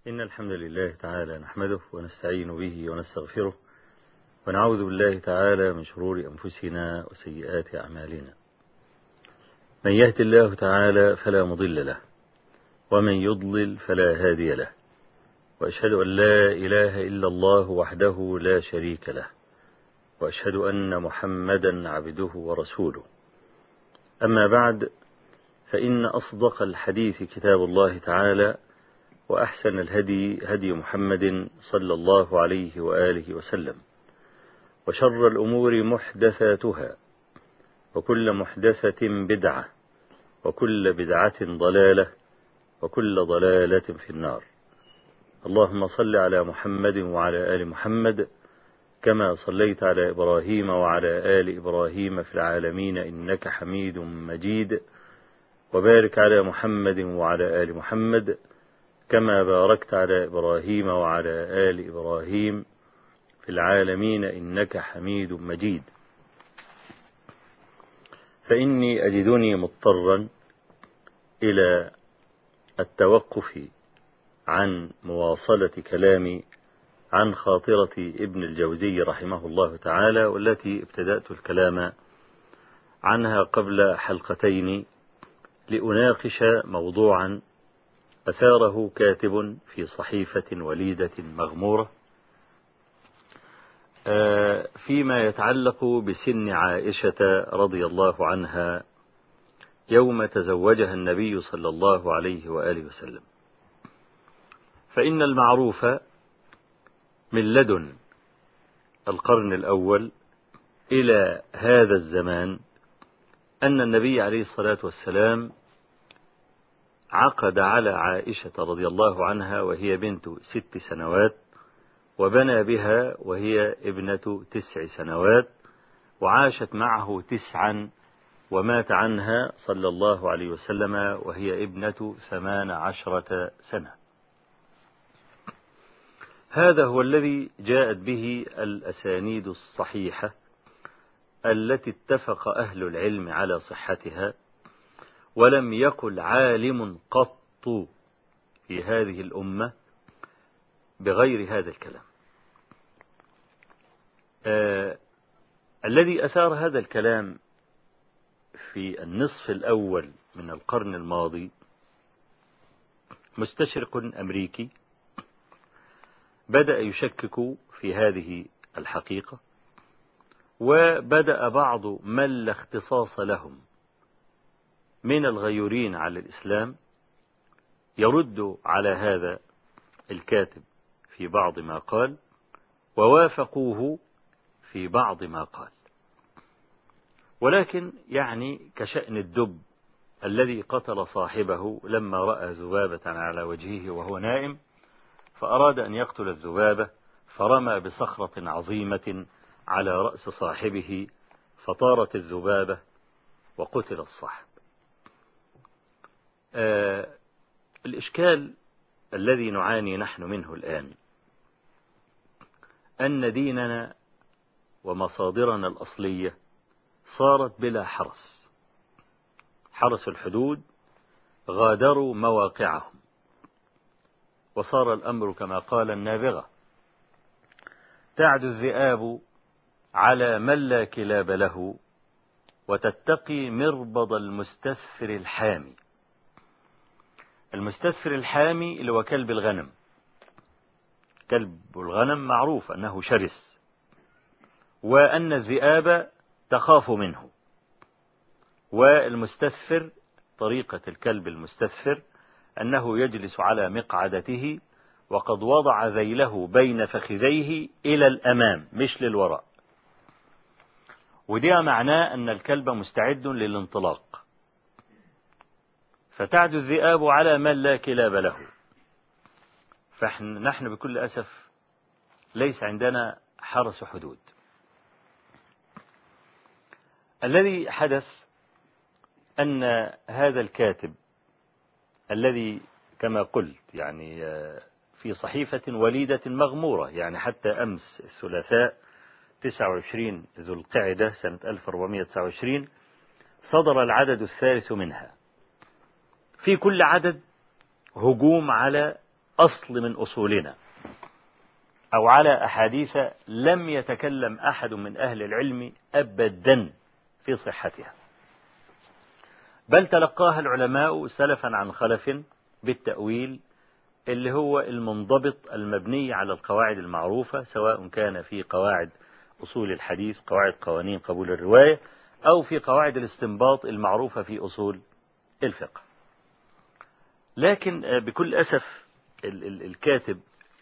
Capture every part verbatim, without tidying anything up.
إن الحمد لله تعالى نحمده ونستعين به ونستغفره ونعوذ بالله تعالى من شرور أنفسنا وسيئات أعمالنا. من يهد الله تعالى فلا مضل له ومن يضلل فلا هادي له، وأشهد أن لا إله إلا الله وحده لا شريك له، وأشهد أن محمدا عبده ورسوله. أما بعد، فإن أصدق الحديث كتاب الله تعالى، وأحسن الهدي هدي محمد صلى الله عليه وآله وسلم، وشر الأمور محدثاتها، وكل محدثة بدعة، وكل بدعة ضلالة، وكل ضلالة في النار. اللهم صل على محمد وعلى آل محمد كما صليت على إبراهيم وعلى آل إبراهيم في العالمين إنك حميد مجيد، وبارك على محمد وعلى آل محمد كما باركت على إبراهيم وعلى آل إبراهيم في العالمين إنك حميد مجيد. فإني أجدني مضطرا إلى التوقف عن مواصلة كلامي عن خاطرة ابن الجوزي رحمه الله تعالى، والتي ابتدأت الكلام عنها قبل حلقتين لأناقش موضوعا أثاره كاتب في صحيفة وليدة مغمورة فيما يتعلق بسن عائشة رضي الله عنها يوم تزوجها النبي صلى الله عليه وآله وسلم. فإن المعروف من لدن القرن الأول إلى هذا الزمان أن النبي عليه الصلاة والسلام عقد على عائشة رضي الله عنها وهي بنت ست سنوات، وبنى بها وهي ابنة تسع سنوات، وعاشت معه تسعا، ومات عنها صلى الله عليه وسلم وهي ابنة ثمان عشرة سنة. هذا هو الذي جاءت به الأسانيد الصحيحة التي اتفق أهل العلم على صحتها، ولم يقل عالم قط في هذه الأمة بغير هذا الكلام. آه الذي أثار هذا الكلام في النصف الأول من القرن الماضي مستشرق أمريكي بدأ يشكك في هذه الحقيقة، وبدأ بعض من لا اختصاص لهم من الغيورين على الإسلام يرد على هذا الكاتب في بعض ما قال، ووافقوه في بعض ما قال. ولكن يعني كشأن الدب الذي قتل صاحبه لما رأى ذبابة على وجهه وهو نائم، فأراد أن يقتل الذبابة، فرمى بصخرة عظيمة على رأس صاحبه، فطارت الذبابة وقتل الصاحب. آه الإشكال الذي نعاني نحن منه الآن أن ديننا ومصادرنا الأصلية صارت بلا حرس. حرس الحدود غادروا مواقعهم، وصار الأمر كما قال النابغة: تعد الذئاب على من لا كلاب له، وتتقي مربض المستثفر الحامي. المستثفر الحامي اللي هو كلب الغنم. كلب الغنم معروف أنه شرس، وأن الذئاب تخاف منه. والمستثفر، طريقة الكلب المستثفر أنه يجلس على مقعدته وقد وضع ذيله بين فخذيه إلى الأمام مش للوراء، وده معناه أن الكلب مستعد للانطلاق. فتعد الذئاب على من لا كلاب له. فنحن بكل أسف ليس عندنا حرس حدود. الذي حدث أن هذا الكاتب الذي كما قلت يعني في صحيفة وليدة مغمورة، يعني حتى أمس الثلاثاء تسعة وعشرين ذو القعدة سنة ألف وأربعمائة وتسعة وعشرين صدر العدد الثالث منها. في كل عدد هجوم على أصل من أصولنا أو على أحاديث لم يتكلم أحد من أهل العلم أبدا في صحتها، بل تلقاها العلماء سلفا عن خلف بالتأويل اللي هو المنضبط المبني على القواعد المعروفة، سواء كان في قواعد أصول الحديث، قواعد قوانين قبول الرواية، أو في قواعد الاستنباط المعروفة في أصول الفقه. لكن بكل أسف الكاتب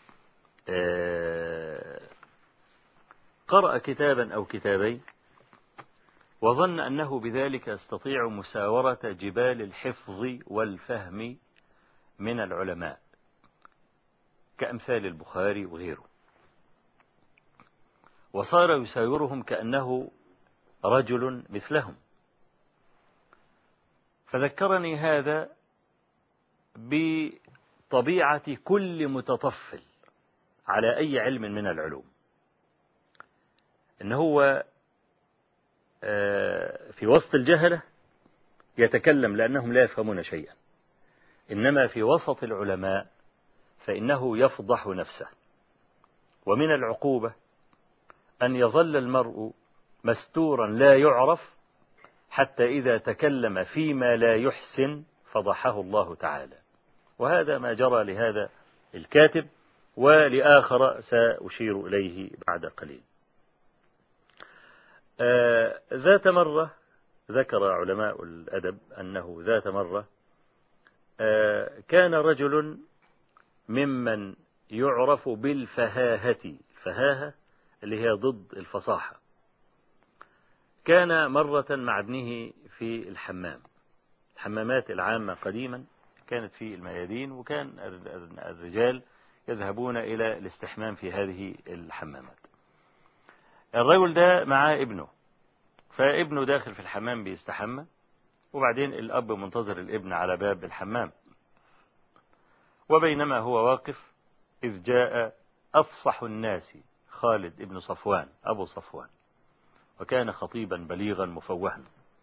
قرأ كتابا أو كتابين وظن أنه بذلك يستطيع مساورة جبال الحفظ والفهم من العلماء كأمثال البخاري وغيره، وصار يساورهم كأنه رجل مثلهم. فذكرني هذا بطبيعة كل متطفل على أي علم من العلوم، إن هو في وسط الجهلة يتكلم لأنهم لا يفهمون شيئا، إنما في وسط العلماء فإنه يفضح نفسه. ومن العقوبة أن يظل المرء مستورا لا يعرف حتى إذا تكلم فيما لا يحسن فضحه الله تعالى، وهذا ما جرى لهذا الكاتب ولآخر سأشير إليه بعد قليل. آه ذات مرة ذكر علماء الأدب أنه ذات مرة آه كان رجل ممن يعرف بالفهاهة، الفهاهة اللي هي ضد الفصاحة، كان مرة مع ابنه في الحمام، الحمامات العامة قديما كانت في الميادين، وكان الرجال يذهبون إلى الاستحمام في هذه الحمامات. الرجل ده معاه ابنه، فابنه داخل في الحمام بيستحمى، وبعدين الأب منتظر الابن على باب الحمام، وبينما هو واقف إذ جاء أفصح الناس خالد ابن صفوان أبو صفوان، وكان خطيبا بليغا مفوها،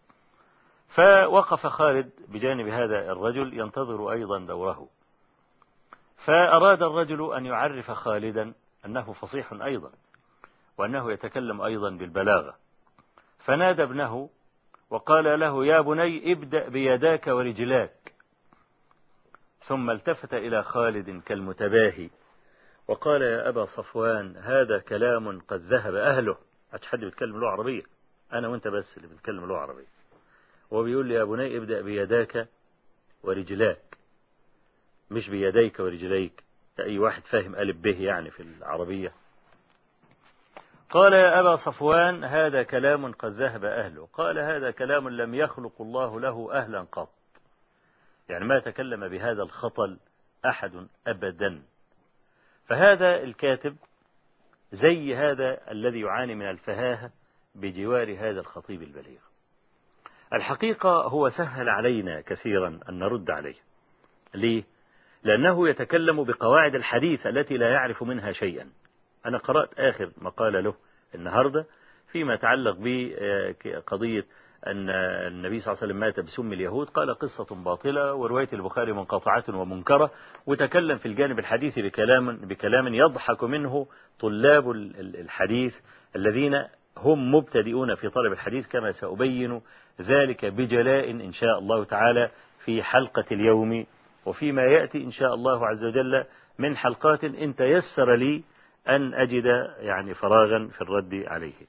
فوقف خالد بجانب هذا الرجل ينتظر أيضا دوره، فأراد الرجل أن يعرف خالدا أنه فصيح أيضا وأنه يتكلم أيضا بالبلاغة، فنادى ابنه وقال له: يا بني ابدأ بيداك ورجلاك. ثم التفت إلى خالد كالمتباهي وقال: يا أبا صفوان هذا كلام قد ذهب أهله، مش حد بيتكلم له عربية، أنا وأنت بس اللي بنتكلم له عربية. وبيقول لي: يا بني ابدأ بيداك ورجلاك، مش بيديك ورجليك، أي واحد فاهم ألف به يعني في العربية. قال: يا أبا صفوان هذا كلام قد ذهب أهله. قال: هذا كلام لم يخلق الله له أهلا قط، يعني ما تكلم بهذا الخطل أحد أبدا. فهذا الكاتب زي هذا الذي يعاني من الفهاهة بجوار هذا الخطيب البليغ. الحقيقة هو سهل علينا كثيرا أن نرد عليه. ليه؟ لأنه يتكلم بقواعد الحديث التي لا يعرف منها شيئا. أنا قرأت آخر مقالة له النهاردة فيما يتعلق بقضية أن النبي صلى الله عليه وسلم مات بسم اليهود، قال قصة باطلة ورواية البخاري منقطعة ومنكرة، وتكلم في الجانب الحديث بكلام بكلام يضحك منه طلاب الحديث الذين هم مبتدئون في طلب الحديث، كما سأبين ذلك بجلاء إن شاء الله تعالى في حلقة اليوم وفيما يأتي إن شاء الله عز وجل من حلقات إن تيسر لي أن أجد يعني فراغا في الرد عليه.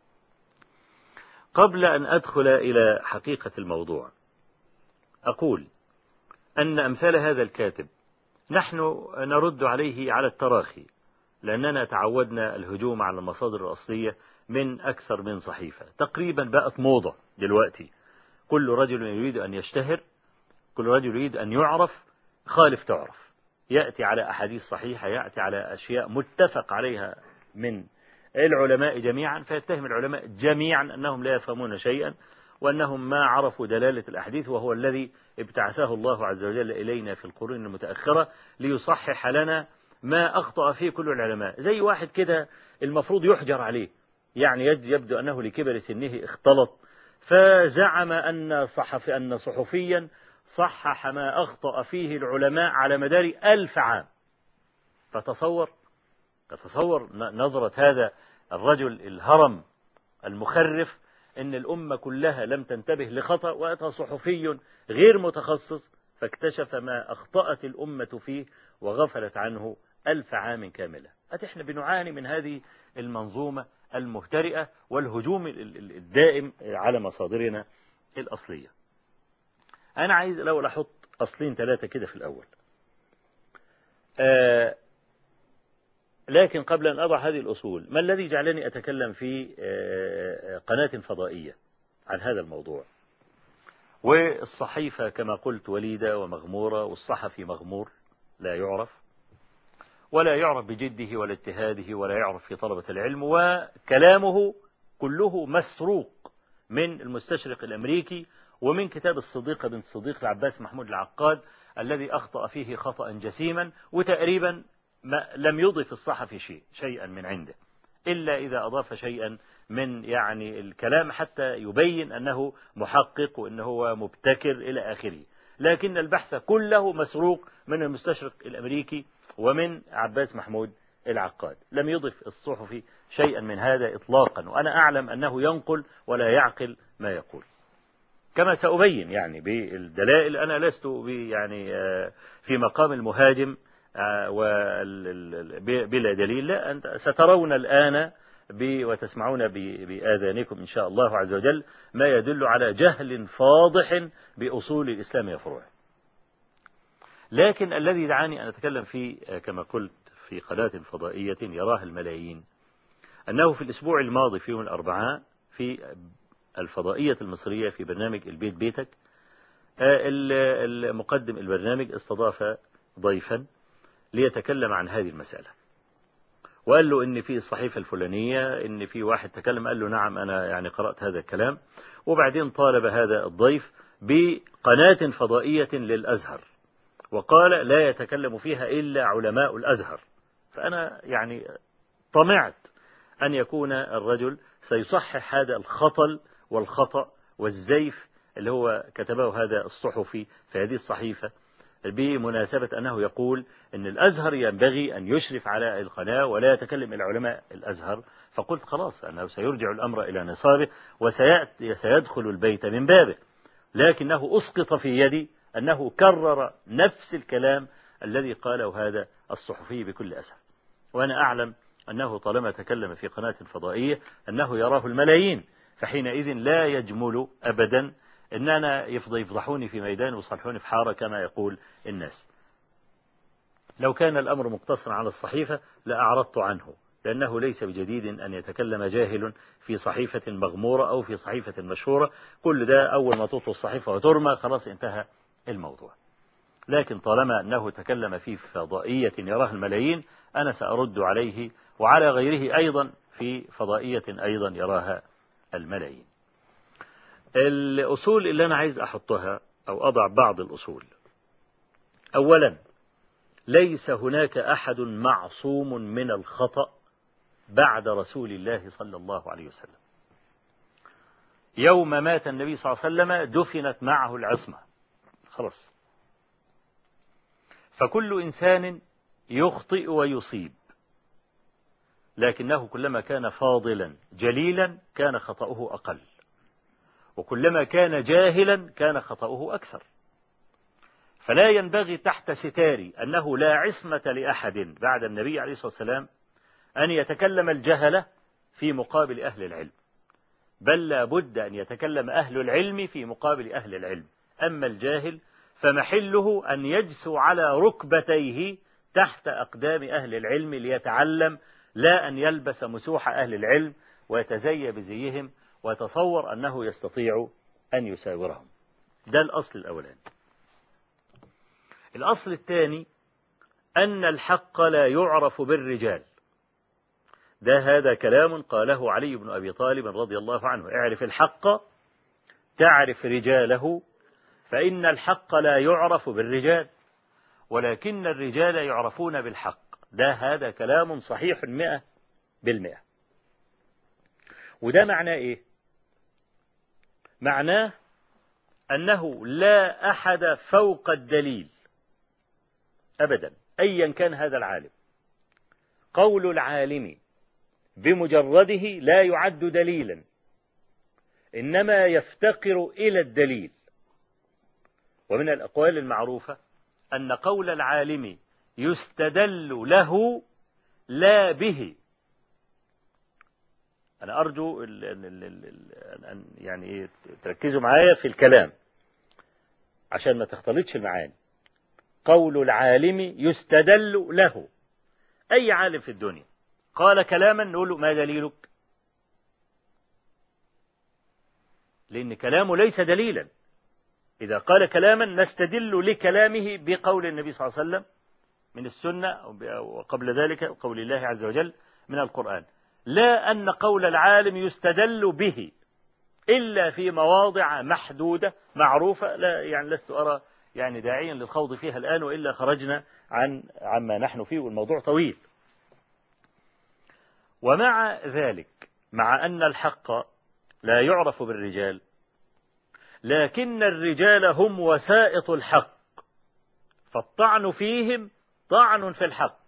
قبل أن أدخل إلى حقيقة الموضوع أقول أن أمثال هذا الكاتب نحن نرد عليه على التراخي، لأننا تعودنا الهجوم على المصادر الأصلية من أكثر من صحيفة، تقريبا بقت موضة دلوقتي، كل رجل يريد أن يشتهر، كل رجل يريد أن يعرف، خالف تعرف، يأتي على أحاديث صحيحة، يأتي على أشياء متفق عليها من العلماء جميعا، فيتهم العلماء جميعا أنهم لا يفهمون شيئا وأنهم ما عرفوا دلالة الأحاديث، وهو الذي ابتعثه الله عز وجل إلينا في القرون المتأخرة ليصحح لنا ما أخطأ فيه كل العلماء. زي واحد كده المفروض يحجر عليه، يعني يبدو أنه لكبر سنه اختلط، فزعم أن صحف أن صحفيا صحح ما أخطأ فيه العلماء على مدار ألف عام، فتصور تصور نظرة هذا الرجل الهرم المخرف إن الأمة كلها لم تنتبه لخطأ، وأتى صحفي غير متخصص فاكتشف ما أخطأت الأمة فيه وغفلت عنه ألف عام كاملة. إحنا بنعاني من هذه المنظومة المهترئة والهجوم الدائم على مصادرنا الأصلية. أنا عايز الأول أحط أصلين ثلاثة كده في الأول، آه لكن قبل أن أضع هذه الأصول، ما الذي جعلني أتكلم في آه قناة فضائية عن هذا الموضوع؟ والصحيفة كما قلت وليدة ومغمورة، والصحفي مغمور لا يعرف ولا يعرف بجده ولا اجتهاده ولا يعرف في طلبة العلم، وكلامه كله مسروق من المستشرق الأمريكي ومن كتاب الصديقة بنت صديق العباس محمود العقاد الذي أخطأ فيه خطأ جسيما، وتقريبا ما لم يضف الصحفي شيء شيئا من عنده إلا إذا أضاف شيئا من يعني الكلام حتى يبين أنه محقق وأنه هو مبتكر إلى آخره، لكن البحث كله مسروق من المستشرق الأمريكي ومن عباس محمود العقاد. لم يضف الصحفي شيئا من هذا إطلاقا، وأنا أعلم أنه ينقل ولا يعقل ما يقول، كما سأبين يعني بالدلائل. أنا لست يعني في مقام المهاجم بلا دليل، لا، أنت سترون الآن وتسمعون بآذانكم إن شاء الله عز وجل ما يدل على جهل فاضح بأصول الإسلام وفروعه. لكن الذي دعاني أن أتكلم فيه كما قلت في قناة فضائية يراها الملايين، أنه في الأسبوع الماضي في يوم الأربعاء في الفضائية المصرية في برنامج البيت بيتك، المقدم البرنامج استضاف ضيفا ليتكلم عن هذه المسألة، وقال له إن في الصحيفة الفلانية إن في واحد تكلم، قال له نعم أنا يعني قرأت هذا الكلام، وبعدين طالب هذا الضيف بقناة فضائية للأزهر وقال لا يتكلم فيها إلا علماء الأزهر. فأنا يعني طمعت أن يكون الرجل سيصحح هذا الخطل والخطأ والزيف اللي هو كتبه هذا الصحفي في هذه الصحيفة، بمناسبة أنه يقول أن الأزهر ينبغي أن يشرف على القناة ولا يتكلم إلى علماء الأزهر. فقلت خلاص أنه سيرجع الأمر إلى نصابه وسيدخل البيت من بابه، لكنه أسقط في يدي أنه كرر نفس الكلام الذي قاله هذا الصحفي بكل أسف. وأنا أعلم أنه طالما تكلم في قناة فضائية أنه يراه الملايين، فحينئذ لا يجمل أبدا إن أنا يفضحوني في ميدان ويصلحوني في حارة كما يقول الناس. لو كان الأمر مقتصرا على الصحيفة لأعرضت عنه، لأنه ليس بجديد أن يتكلم جاهل في صحيفة مغمورة أو في صحيفة مشهورة، كل ده أول ما تطلع الصحيفة وترمى خلاص انتهى الموضوع. لكن طالما أنه تكلم في فضائية يراها الملايين أنا سأرد عليه وعلى غيره أيضا في فضائية أيضا يراها الملايين. الأصول اللي أنا عايز أحطها أو أضع بعض الأصول: أولا، ليس هناك أحد معصوم من الخطأ بعد رسول الله صلى الله عليه وسلم. يوم مات النبي صلى الله عليه وسلم دفنت معه العصمة خلاص، فكل إنسان يخطئ ويصيب، لكنه كلما كان فاضلا جليلا كان خطأه أقل، وكلما كان جاهلا كان خطأه أكثر. فلا ينبغي تحت ستار أنه لا عصمة لأحد بعد النبي عليه الصلاة والسلام أن يتكلم الجهلة في مقابل أهل العلم، بل لا بد أن يتكلم أهل العلم في مقابل أهل العلم. أما الجاهل فمحله أن يجثو على ركبتيه تحت أقدام أهل العلم ليتعلم، لا أن يلبس مسوح أهل العلم ويتزي بزيهم ويتصور أنه يستطيع أن يساورهم. ده الأصل الأولاني. الأصل الثاني أن الحق لا يعرف بالرجال. ده هذا كلام قاله علي بن أبي طالب رضي الله عنه: اعرف الحق تعرف رجاله، فإن الحق لا يعرف بالرجال ولكن الرجال يعرفون بالحق. ده هذا كلام صحيح مئة بالمئة. وده معناه إيه؟ معناه أنه لا أحد فوق الدليل أبدا أيا كان هذا العالم. قول العالم بمجرده لا يعد دليلا، إنما يفتقر إلى الدليل. ومن الأقوال المعروفة أن قول العالم يستدل له لا به. أنا أرجو أن يعني تركزوا معايا في الكلام عشان ما تختلطش المعاني. قول العالم يستدل له، أي عالم في الدنيا قال كلاما نقول له ما دليلك؟ لأن كلامه ليس دليلا. إذا قال كلاما نستدل لكلامه بقول النبي صلى الله عليه وسلم من السنة، وقبل ذلك قول الله عز وجل من القرآن. لا أن قول العالم يستدل به إلا في مواضع محدودة معروفة، لا يعني لست أرى يعني داعيا للخوض فيها الآن، وإلا خرجنا عن عما نحن فيه والموضوع طويل. ومع ذلك، مع أن الحق لا يعرف بالرجال، لكن الرجال هم وسائط الحق، فالطعن فيهم طعن في الحق.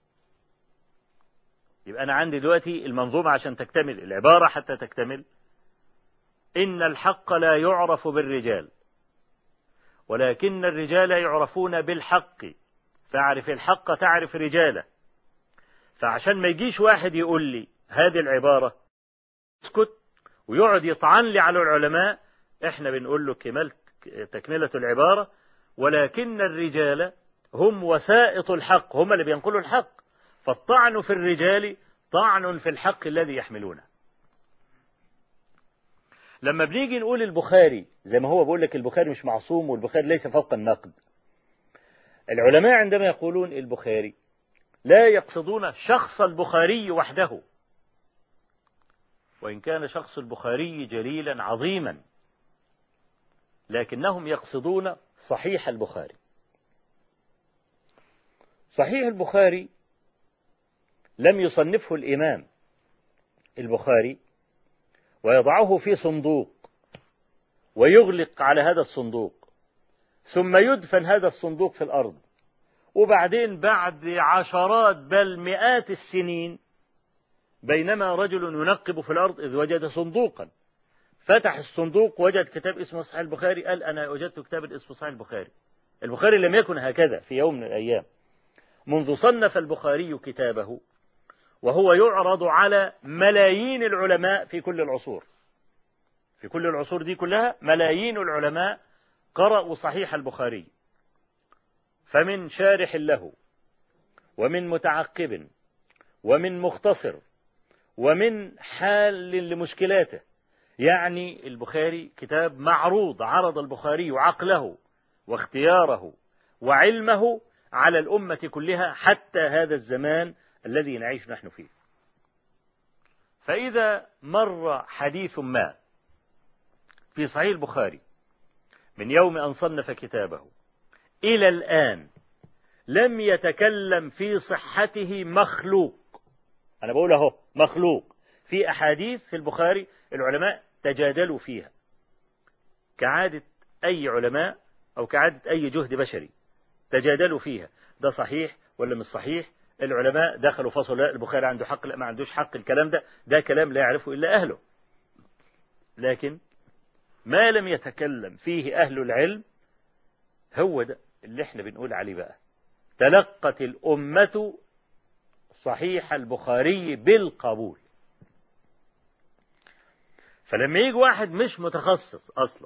يبقى أنا عندي دلوقتي المنظومة عشان تكتمل العبارة حتى تكتمل: إن الحق لا يعرف بالرجال، ولكن الرجال يعرفون بالحق، فاعرف الحق تعرف رجاله. فعشان ما يجيش واحد يقول لي هذه العبارة اسكت ويقعد يطعن لي على العلماء، احنا بنقول له كمال تكملة العبارة: ولكن الرجال هم وسائط الحق، هم اللي بينقلوا الحق، فالطعن في الرجال طعن في الحق الذي يحملونه. لما بنيجي نقول البخاري زي ما هو بيقول لك البخاري مش معصوم والبخاري ليس فوق النقد، العلماء عندما يقولون البخاري لا يقصدون شخص البخاري وحده، وإن كان شخص البخاري جليلا عظيما، لكنهم يقصدون صحيح البخاري. صحيح البخاري لم يصنفه الإمام البخاري ويضعه في صندوق ويغلق على هذا الصندوق، ثم يدفن هذا الصندوق في الأرض، وبعدين بعد عشرات بل مئات السنين بينما رجل ينقب في الأرض إذ وجد صندوقا، فتح الصندوق وجد كتاب اسمه صحيح البخاري، قال أنا وجدت كتاب اسمه صحيح البخاري. البخاري لم يكن هكذا في يوم من الأيام. منذ صنف البخاري كتابه وهو يعرض على ملايين العلماء في كل العصور، في كل العصور دي كلها ملايين العلماء قرأوا صحيح البخاري، فمن شارح له ومن متعقب ومن مختصر ومن حال لمشكلاته. يعني البخاري كتاب معروض، عرض البخاري عقله واختياره وعلمه على الأمة كلها حتى هذا الزمان الذي نعيش نحن فيه. فإذا مر حديث ما في صحيح البخاري من يوم أن صنف كتابه إلى الآن لم يتكلم في صحته مخلوق، أنا بقول أهو مخلوق، في أحاديث في البخاري العلماء تجادلوا فيها كعادة أي علماء أو كعادة أي جهد بشري، تجادلوا فيها ده صحيح ولا مش صحيح. العلماء دخلوا فصلوا لا البخاري عنده حق لا ما عندوش حق، الكلام ده ده كلام لا يعرفه إلا أهله. لكن ما لم يتكلم فيه أهل العلم هو ده اللي احنا بنقول عليه بقى: تلقت الأمة صحيح البخاري بالقبول. فلما يجي واحد مش متخصص أصلا،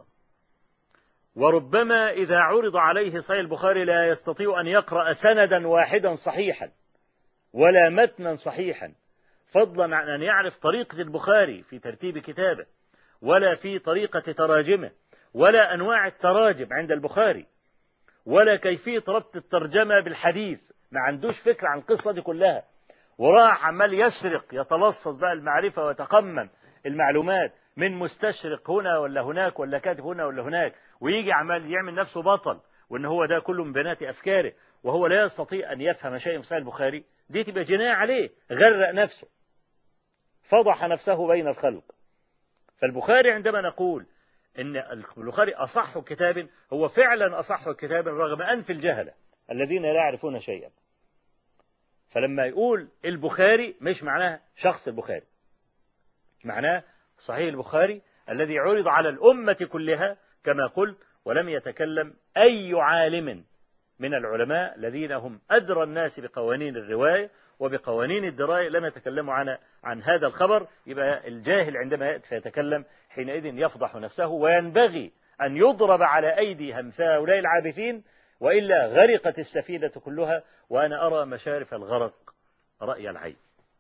وربما إذا عرض عليه صحيح البخاري لا يستطيع أن يقرأ سندا واحدا صحيحا ولا متنا صحيحا، فضلا عن أن يعرف طريقة البخاري في ترتيب كتابه ولا في طريقة تراجمه ولا أنواع التراجم عند البخاري ولا كيفية ربط الترجمة بالحديث، ما عندوش فكرة عن القصة دي كلها، وراح عمال يسرق يتلصص بقى المعرفة ويتقمم المعلومات من مستشرق هنا ولا هناك ولا كاتب هنا ولا هناك، ويجي عمال يعمل نفسه بطل وإن هو ده كله من بنات أفكاره وهو لا يستطيع أن يفهم شيء في صحيح البخاري. دي تبقى جناية عليه، غرق نفسه، فضح نفسه بين الخلق. فالبخاري عندما نقول إن البخاري أصح كتاب، هو فعلا أصح كتاب رغم أنف الجهلة الذين لا يعرفون شيئا. فلما يقول البخاري مش معناه شخص البخاري، معناه صحيح البخاري الذي عرض على الأمة كلها كما قلت، ولم يتكلم أي عالم من العلماء الذين هم أدرى الناس بقوانين الرواية وبقوانين الدراية لم يتكلموا عن عن هذا الخبر. يبقى الجاهل عندما يأتي فيتكلم حينئذ يفضح نفسه، وينبغي أن يضرب على أيدي أمثال هؤلاء العابثين، وإلا غرقت السفينة كلها، وأنا أرى مشارف الغرق رأي العين.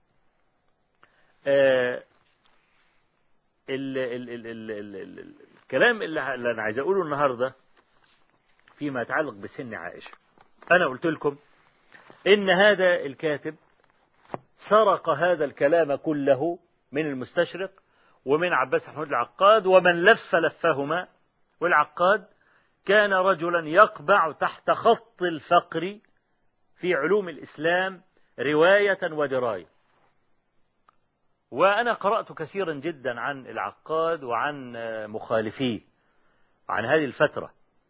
آه ال ال ال ال ال ال الكلام اللي أنا عايز أقوله النهاردة فيما يتعلق بسن عائشة. أنا قلت لكم إن هذا الكاتب سرق هذا الكلام كله من المستشرق ومن عباس محمود العقاد ومن لف لفهما. والعقاد كان رجلا يقبع تحت خط الفقر في علوم الإسلام رواية ودراية. وأنا قرأت كثيرا جدا عن العقاد وعن مخالفيه عن هذه الفترة،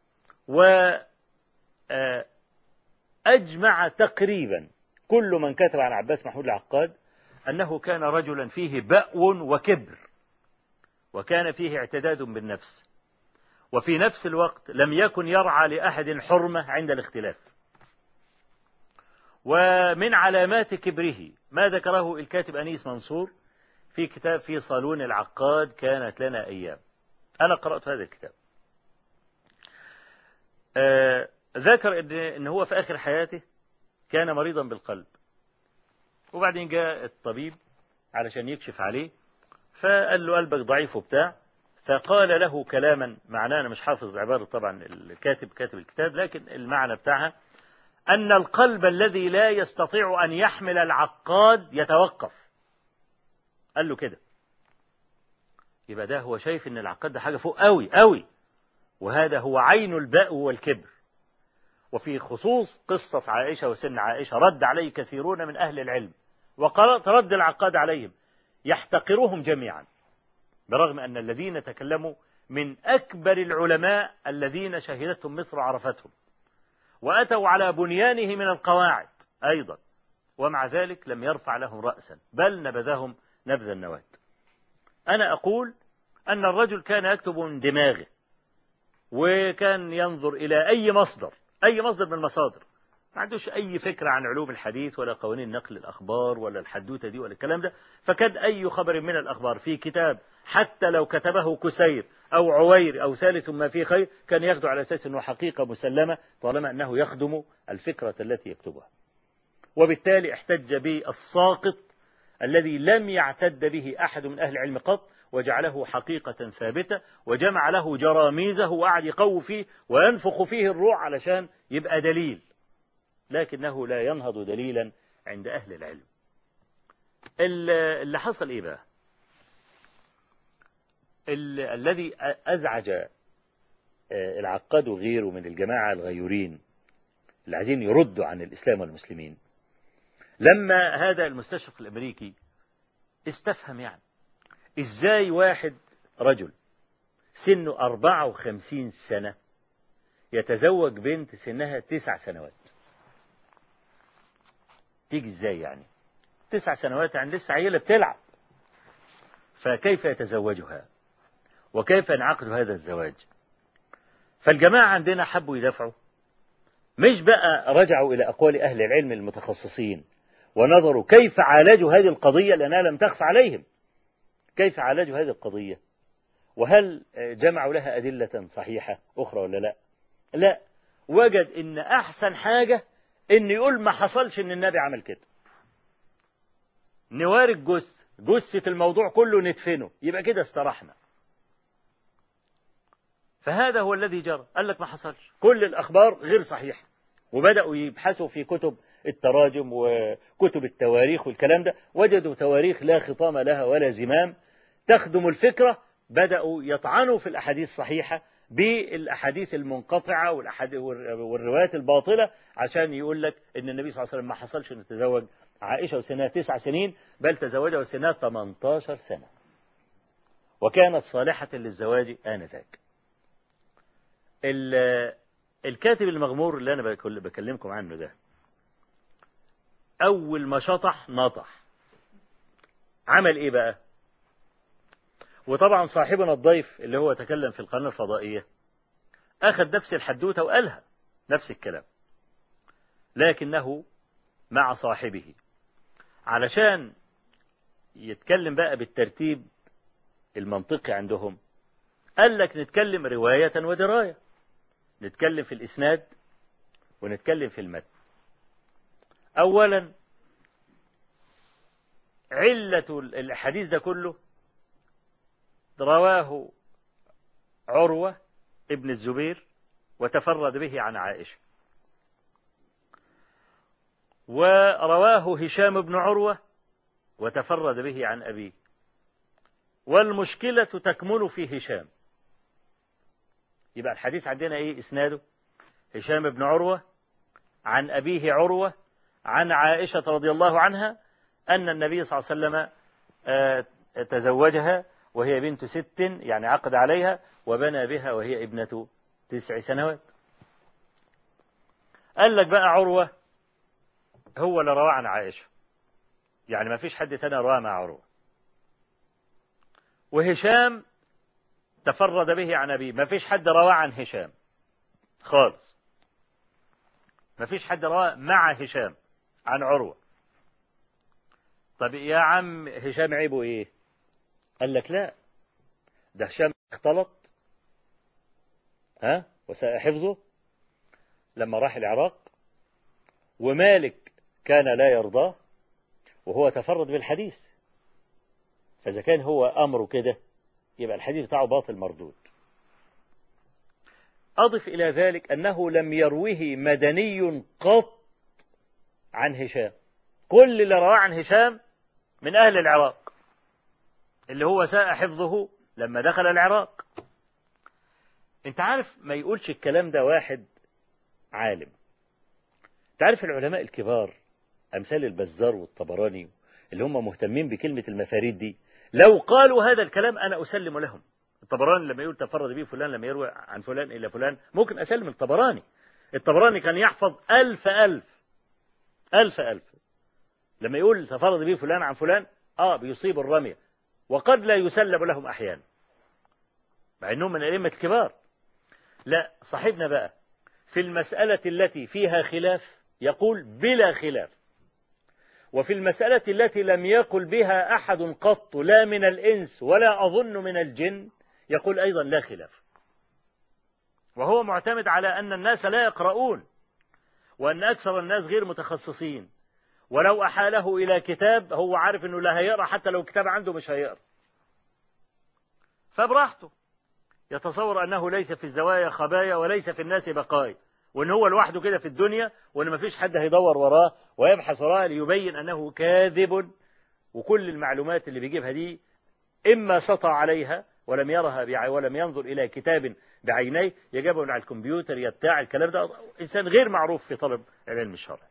وأجمع تقريبا كل من كتب عن عباس محمود العقاد أنه كان رجلا فيه بأو وكبر، وكان فيه اعتداد بالنفس، وفي نفس الوقت لم يكن يرعى لأحد حرمة عند الاختلاف. ومن علامات كبره ما ذكره الكاتب أنيس منصور في كتاب في صالون العقاد كانت لنا أيام. أنا قرأت هذا الكتاب. آه ذكر إن, إن هو في آخر حياته كان مريضا بالقلب، وبعدين جاء الطبيب علشان يكشف عليه، فقال له قلبك ضعيف وبتاع، فقال له كلاما معناه، أنا مش حافظ عبارة طبعا الكاتب كاتب الكتاب، لكن المعنى بتاعها أن القلب الذي لا يستطيع أن يحمل العقاد يتوقف. قال له كده. يبقى ده هو شايف أن العقاد ده حاجة فوق قوي قوي، وهذا هو عين البأو والكبر. وفي خصوص قصة عائشة وسن عائشة رد عليه كثيرون من أهل العلم، وقرأت رد العقاد عليهم يحتقرهم جميعا، برغم أن الذين تكلموا من أكبر العلماء الذين شهدتهم مصر عرفتهم، وأتوا على بنيانه من القواعد أيضا، ومع ذلك لم يرفع لهم رأسا، بل نبذهم نبذ النواة. أنا أقول أن الرجل كان يكتب من دماغه، وكان ينظر إلى أي مصدر أي مصدر من المصادر، ما عندوش أي فكرة عن علوم الحديث ولا قوانين نقل الأخبار ولا الحدوتة دي ولا الكلام ده. فكان أي خبر من الأخبار في كتاب حتى لو كتبه كسير أو عوير أو ثالث ما فيه خير كان ياخده على أساس أنه حقيقة مسلمة طالما أنه يخدم الفكرة التي يكتبها. وبالتالي احتج به الساقط الذي لم يعتد به أحد من أهل العلم قط، وجعله حقيقة ثابتة، وجمع له جراميزه وقعد يقوي فيه وينفخ فيه الروح علشان يبقى دليل، لكنه لا ينهض دليلا عند أهل العلم. اللي حصل إيه بقى؟ الذي أزعج العقاد وغيره من الجماعة الغيورين اللي عايزين يردوا عن الإسلام والمسلمين، لما هذا المستشرق الأمريكي استفهم يعني إزاي واحد رجل سنه أربعة وخمسين سنة يتزوج بنت سنها تسع سنوات. تيجي إزاي يعني؟ تسع سنوات يعني لسه عيلة بتلعب، فكيف يتزوجها وكيف ينعقد هذا الزواج؟ فالجماعة عندنا حبوا يدافعوا، مش بقى رجعوا إلى أقوال أهل العلم المتخصصين ونظروا كيف عالجوا هذه القضية لأنها لم تخف عليهم، كيف عالجوا هذه القضية وهل جمعوا لها أدلة صحيحة أخرى ولا لا؟ لا، وجد إن أحسن حاجة إن يقول ما حصلش إن النبي عمل كده، نواري الجثة جثة الموضوع كله ندفنه، يبقى كده استرحنا. فهذا هو الذي جرى، قال لك ما حصلش، كل الأخبار غير صحيحة، وبدأوا يبحثوا في كتب التراجم وكتب التواريخ والكلام ده، وجدوا تواريخ لا خطام لها ولا زمام تخدم الفكرة، بدأوا يطعنوا في الأحاديث الصحيحة بالأحاديث المنقطعة والروايات الباطلة عشان يقول لك إن النبي صلى الله عليه وسلم ما حصلش إنه تزوج عائشة وسنها تسع سنين، بل تزوجها وسنها ثمانية عشر سنة، وكانت صالحة للزواج آنذاك. الكاتب المغمور اللي أنا بكلمكم عنه ده أول ما شطح نطح. عمل إيه بقى؟ وطبعا صاحبنا الضيف اللي هو تكلم في القناة الفضائية أخذ نفس الحدوتة وقالها نفس الكلام، لكنه مع صاحبه علشان يتكلم بقى بالترتيب المنطقي عندهم، قال لك نتكلم رواية ودراية، نتكلم في الإسناد ونتكلم في المتن. أولا علة الحديث ده كله رواه عروة ابن الزبير وتفرد به عن عائشة، ورواه هشام بن عروة وتفرد به عن أبيه، والمشكلة تكمن في هشام. يبقى الحديث عندنا إيه إسناده؟ هشام بن عروة عن أبيه عروة عن عائشة رضي الله عنها أن النبي صلى الله عليه وسلم تزوجها وهي بنت ست، يعني عقد عليها وبنى بها وهي ابنة تسع سنوات. قال لك بقى عروة هو اللي روى عن عائشة، يعني ما فيش حد تاني روى مع عروة، وهشام تفرد به عن أبيه، ما فيش حد روى عن هشام خالص، ما فيش حد روى مع هشام عن عروة. طب يا عم هشام عيبه ايه؟ قال لك لا، ده هشام اختلط ها وساء حفظه لما راح العراق، ومالك كان لا يرضاه وهو تفرد بالحديث، فإذا كان هو أمره كده يبقى الحديث بتاعه باطل مردود. أضف إلى ذلك أنه لم يروه مدني قط عن هشام، كل اللي رواه عن هشام من أهل العراق اللي هو ساء حفظه لما دخل العراق. انت عارف ما يقولش الكلام ده واحد عالم. انت عارف العلماء الكبار أمثال البزار والطبراني اللي هم مهتمين بكلمة المفاريد دي، لو قالوا هذا الكلام أنا أسلم لهم. الطبراني لما يقول تفرد به فلان لما يروي عن فلان إلى فلان ممكن أسلم الطبراني. الطبراني كان يحفظ ألف ألف ألف ألف، لما يقول تفرد به فلان عن فلان آه بيصيب الرمية، وقد لا يسلم لهم أحيانا مع أنهم من الأئمة الكبار. لا، صاحبنا بقى في المسألة التي فيها خلاف يقول بلا خلاف، وفي المسألة التي لم يقل بها أحد قط لا من الإنس ولا أظن من الجن يقول أيضا لا خلاف، وهو معتمد على أن الناس لا يقرؤون وأن أكثر الناس غير متخصصين، ولو أحاله إلى كتاب هو عارف أنه لا هيقرأ، حتى لو كتاب عنده مش هيقرأ، فبراحته يتصور أنه ليس في الزوايا خبايا وليس في الناس بقايا، وأن هو لوحده كده في الدنيا، وأن ما فيش حد هيدور وراه ويبحث وراه ليبين أنه كاذب، وكل المعلومات اللي بيجيبها دي إما سطع عليها ولم يرها بعي ولم ينظر إلى كتاب بعينيه، يجيبه على الكمبيوتر يبتاع الكلام ده، إنسان غير معروف في طلب العلم الشرعي.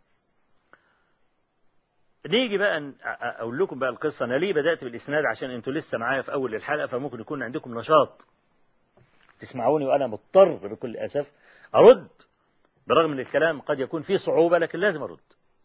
نيجي بقى أقول لكم بقى القصة. أنا ليه بدأت بالإسناد؟ عشان أنتوا لسه معايا في أول الحلقة، فممكن يكون عندكم نشاط تسمعوني وأنا مضطر بكل أسف أرد، برغم أن الكلام قد يكون فيه صعوبة لكن لازم أرد.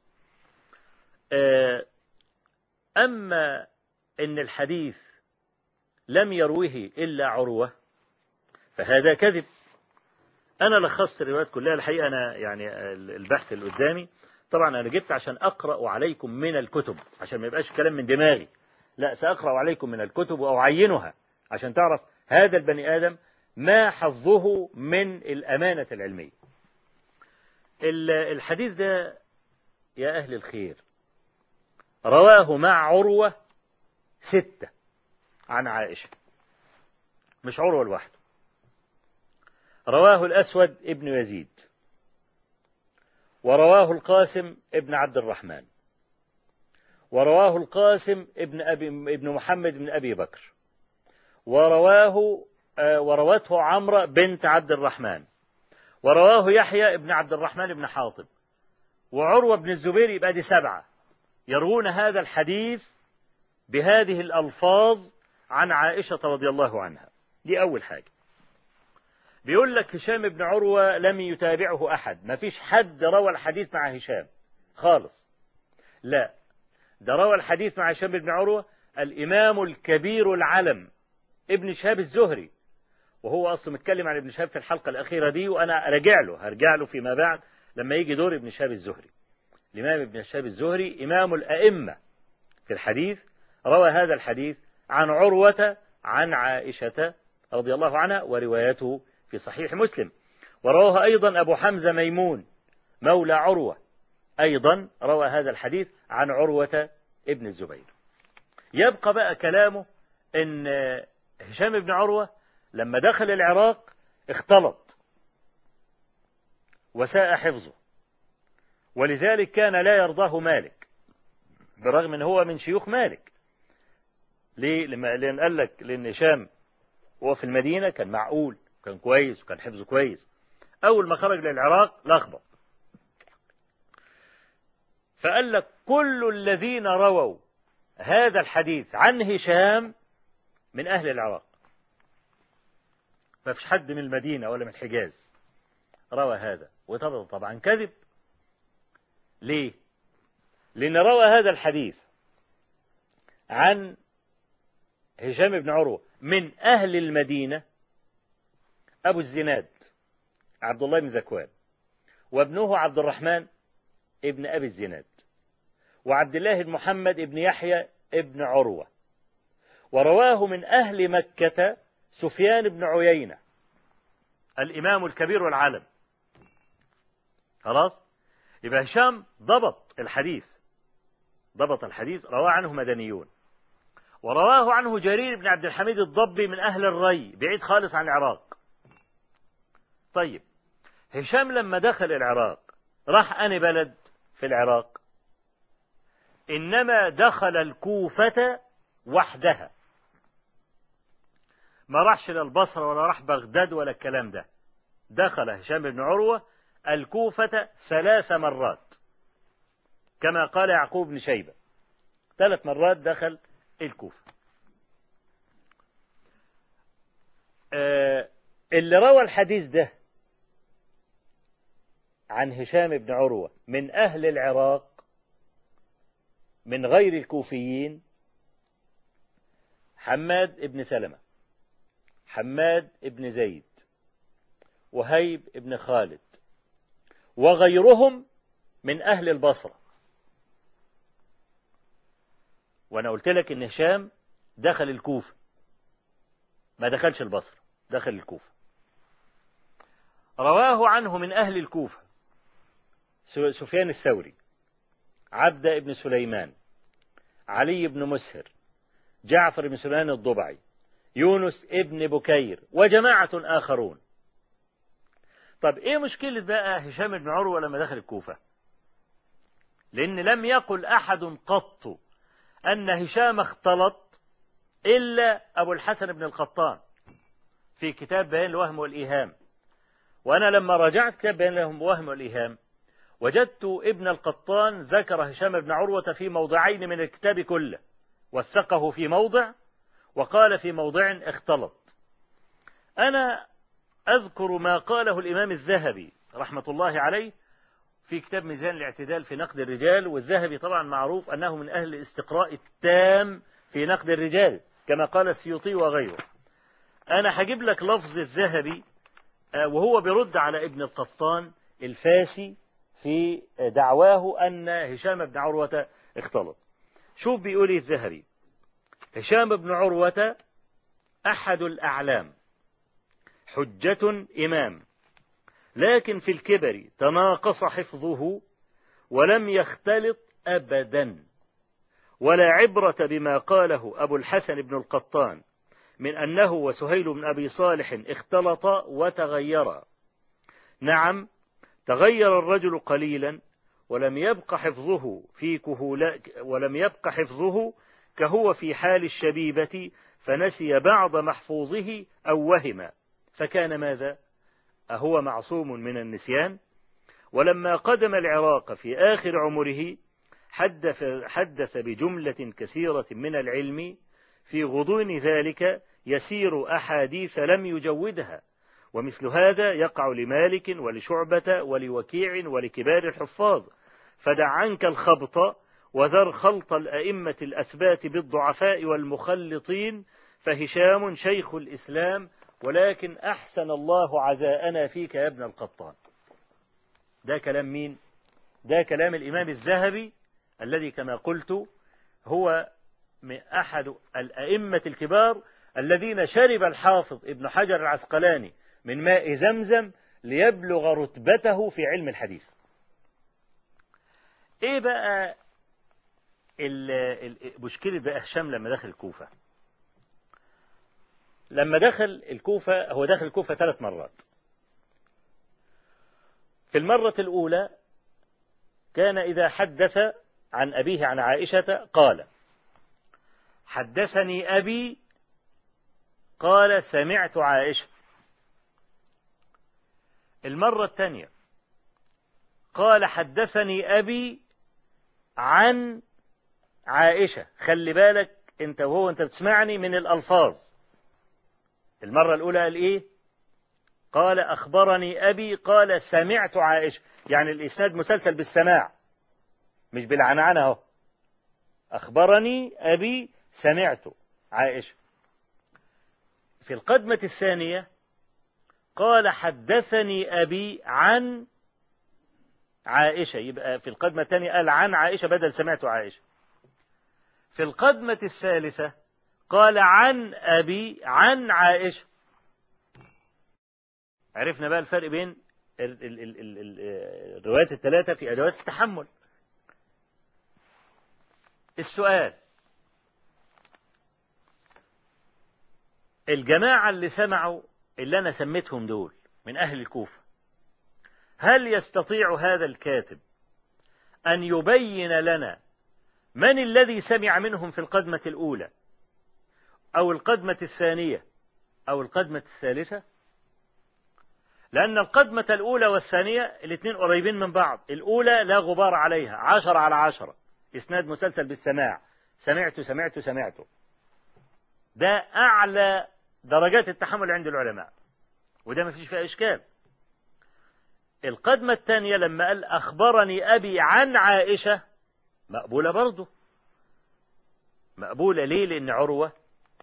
أما أن الحديث لم يروه إلا عروة فهذا كذب. أنا لخصت الروايات كلها الحقيقة، أنا يعني البحث اللي قدامي طبعا أنا جبت عشان أقرأ عليكم من الكتب، عشان ما يبقاش كلام من دماغي، لا سأقرأ عليكم من الكتب وأعينها عشان تعرف هذا البني آدم ما حظه من الأمانة العلمية. الحديث ده يا أهل الخير رواه مع عروة ستة عن عائشة، مش عروة لوحده. رواه الأسود ابن يزيد، ورواه القاسم ابن عبد الرحمن، ورواه القاسم ابن أبي ابن محمد بن أبي بكر، ورواه آه وروته عمرو بنت عبد الرحمن، ورواه يحيى ابن عبد الرحمن بن حاطب، وعروة بن الزبير. يبقى دي سبعة يروون هذا الحديث بهذه الألفاظ عن عائشة رضي الله عنها. دي أول حاجة. بيقول لك هشام بن عروة لم يتابعه أحد، ما فيش حد روى الحديث مع هشام خالص، لا، ده روى الحديث مع هشام بن عروة الإمام الكبير العلم ابن شهاب الزهري، وهو أصله متكلم عن ابن شهاب في الحلقة الأخيرة دي، وأنا أرجع له هرجع له فيما بعد لما يجي دور ابن شهاب الزهري. الإمام ابن شهاب الزهري إمام الأئمة في الحديث، روى هذا الحديث عن عروة عن عائشة رضي الله عنها، وروايته في صحيح مسلم. ورواه أيضا أبو حمزة ميمون مولى عروة، أيضا روى هذا الحديث عن عروة ابن الزبير. يبقى بقى كلامه إن هشام بن عروة لما دخل العراق اختلط وساء حفظه، ولذلك كان لا يرضاه مالك برغم ان هو من شيوخ مالك. ليه؟ لأن قال لك لأن هشام هو في المدينة كان معقول، كان كويس، وكان حفظه كويس. أول ما خرج للعراق لخبط، فقال لك كل الذين رووا هذا الحديث عن هشام من أهل العراق، ما فيش حد من المدينة ولا من الحجاز روى هذا. وطبعا طبعا كذب. ليه؟ لأن روى هذا الحديث عن هشام بن عروة من أهل المدينة أبو الزناد عبد الله بن ذكوان، وابنه عبد الرحمن ابن أبي الزناد، وعبد الله بن محمد بن يحيى ابن عروة. ورواه من أهل مكة سفيان بن عيينة الإمام الكبير والعلم. خلاص، يبقى هشام ضبط الحديث، ضبط الحديث، رواه عنه مدنيون. ورواه عنه جرير بن عبد الحميد الضبي من أهل الري، بعيد خالص عن العراق. طيب، هشام لما دخل العراق راح أني بلد في العراق؟ إنما دخل الكوفة وحدها، ما راحش للبصرة ولا راح بغداد ولا الكلام ده. دخل هشام بن عروة الكوفة ثلاث مرات كما قال يعقوب بن شيبة، ثلاث مرات دخل الكوفة. آه اللي روى الحديث ده عن هشام بن عروة من أهل العراق من غير الكوفيين حماد بن سلمة، حماد بن زيد، وهيب بن خالد، وغيرهم من أهل البصرة. وأنا قلت لك إن هشام دخل الكوفة، ما دخلش البصرة، دخل الكوفة. رواه عنه من أهل الكوفة سفيان الثوري، عبد بن سليمان، علي بن مسهر، جعفر بن سليمان الضبعي، يونس ابن بكير، وجماعة آخرون. طب إيه مشكلة بقى هشام بن عروة لما دخل الكوفة؟ لأن لم يقل أحد قط أن هشام اختلط إلا أبو الحسن بن القطان في كتاب بيان الوهم والإيهام. وأنا لما راجعت كتاب بيان الوهم والإيهام وجدت ابن القطان ذكر هشام بن عروة في موضعين من الكتاب كله، وثقه في موضع وقال في موضع اختلط. أنا أذكر ما قاله الإمام الذهبي رحمة الله عليه في كتاب ميزان الاعتدال في نقد الرجال، والذهبي طبعا معروف أنه من أهل الاستقراء التام في نقد الرجال كما قال السيوطي وغيره. أنا هجيب لك لفظ الذهبي وهو برد على ابن القطان الفاسي في دعواه أن هشام بن عروة اختلط. شوف بيقول الذهبي: هشام بن عروة أحد الأعلام، حجة إمام، لكن في الكبر تناقص حفظه ولم يختلط أبدا، ولا عبرة بما قاله أبو الحسن بن القطان من أنه وسهيل بن أبي صالح اختلطا وتغيرا. نعم، تغير الرجل قليلا ولم يبق حفظه في كهولا ولم يبق حفظه كهو في حال الشبيبة، فنسي بعض محفوظه أو وهم، فكان ماذا؟ أهو معصوم من النسيان؟ ولما قدم العراق في آخر عمره حدث, حدث بجملة كثيرة من العلم، في غضون ذلك يسير أحاديث لم يجودها، ومثل هذا يقع لمالك ولشعبة ولوكيع ولكبار الحفاظ، فدع عنك الخبط وذر خلط الأئمة الأثبات بالضعفاء والمخلطين، فهشام شيخ الإسلام، ولكن أحسن الله عزاءنا فيك يا ابن القطان. ده كلام مين؟ ده كلام الإمام الذهبي الذي كما قلت هو من أحد الأئمة الكبار الذين شرب الحافظ ابن حجر العسقلاني من ماء زمزم ليبلغ رتبته في علم الحديث. ايه بقى مشكلة بقى هشام لما دخل الكوفة؟ لما دخل الكوفة هو دخل الكوفة ثلاث مرات. في المرة الأولى كان إذا حدث عن أبيه عن عائشة قال حدثني أبي قال سمعت عائشة. المرة الثانية قال حدثني أبي عن عائشة. خلي بالك انت وهو انت بتسمعني من الألفاظ. المرة الأولى قال إيه؟ قال أخبرني أبي قال سمعت عائشة، يعني الإسناد مسلسل بالسماع مش بالعنعنة اهو. أخبرني أبي سمعت عائشة. في القدمة الثانية قال حدثني أبي عن عائشة، يبقى في القدمة الثانية قال عن عائشة بدل سمعت عائشة. في القدمة الثالثة قال عن أبي عن عائشة. عرفنا بقى الفرق بين الروايات الثلاثة في أدوات التحمل. السؤال: الجماعة اللي سمعوا اللي أنا سميتهم دول من أهل الكوفة، هل يستطيع هذا الكاتب أن يبين لنا من الذي سمع منهم في القدمة الأولى أو القدمة الثانية أو القدمة الثالثة؟ لأن القدمة الأولى والثانية الاثنين قريبين من بعض. الأولى لا غبار عليها، عشرة على عشرة، إسناد مسلسل بالسماع، سمعت سمعت سمعت. ده أعلى درجات التحمل عند العلماء، وده ما فيش فيها إشكال. القدمة الثانية لما قال أخبرني أبي عن عائشة مقبولة برضه. مقبولة ليه؟ لأن عروة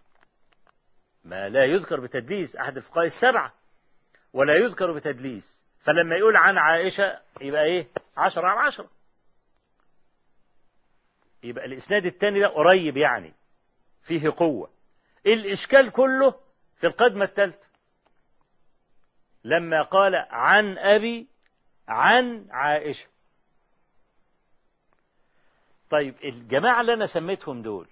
ما لا يذكر بتدليس، أحد الفقهاء السبعة، ولا يذكر بتدليس، فلما يقول عن عائشة يبقى إيه؟ عشرة على عشرة. يبقى الإسناد الثاني ده قريب، يعني فيه قوة. الإشكال كله في القدمة الثالثة لما قال عن أبي عن عائشة. طيب الجماعة اللي أنا سميتهم دول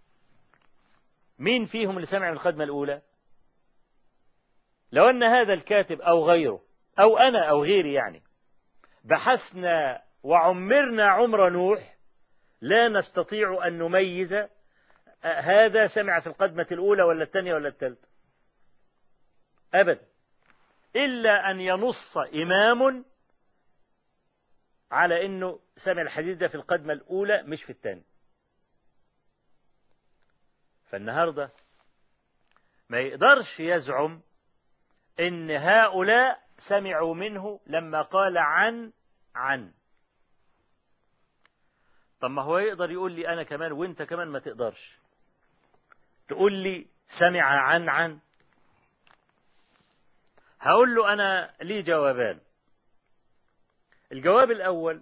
مين فيهم اللي سمع من القدمة الأولى؟ لو أن هذا الكاتب أو غيره أو أنا أو غيري يعني بحثنا وعمرنا عمر نوح لا نستطيع أن نميز هذا سمع في القدمة الأولى ولا الثانية ولا الثالثة أبدا، إلا أن ينص إمام على أنه سمع الحديث ده في القدمة الأولى مش في الثانية. فالنهاردة ما يقدرش يزعم إن هؤلاء سمعوا منه لما قال عن عن. طب ما هو يقدر يقول لي أنا كمان وإنت كمان ما تقدرش تقول لي سمع عن عن. هقول له أنا لي جوابان. الجواب الأول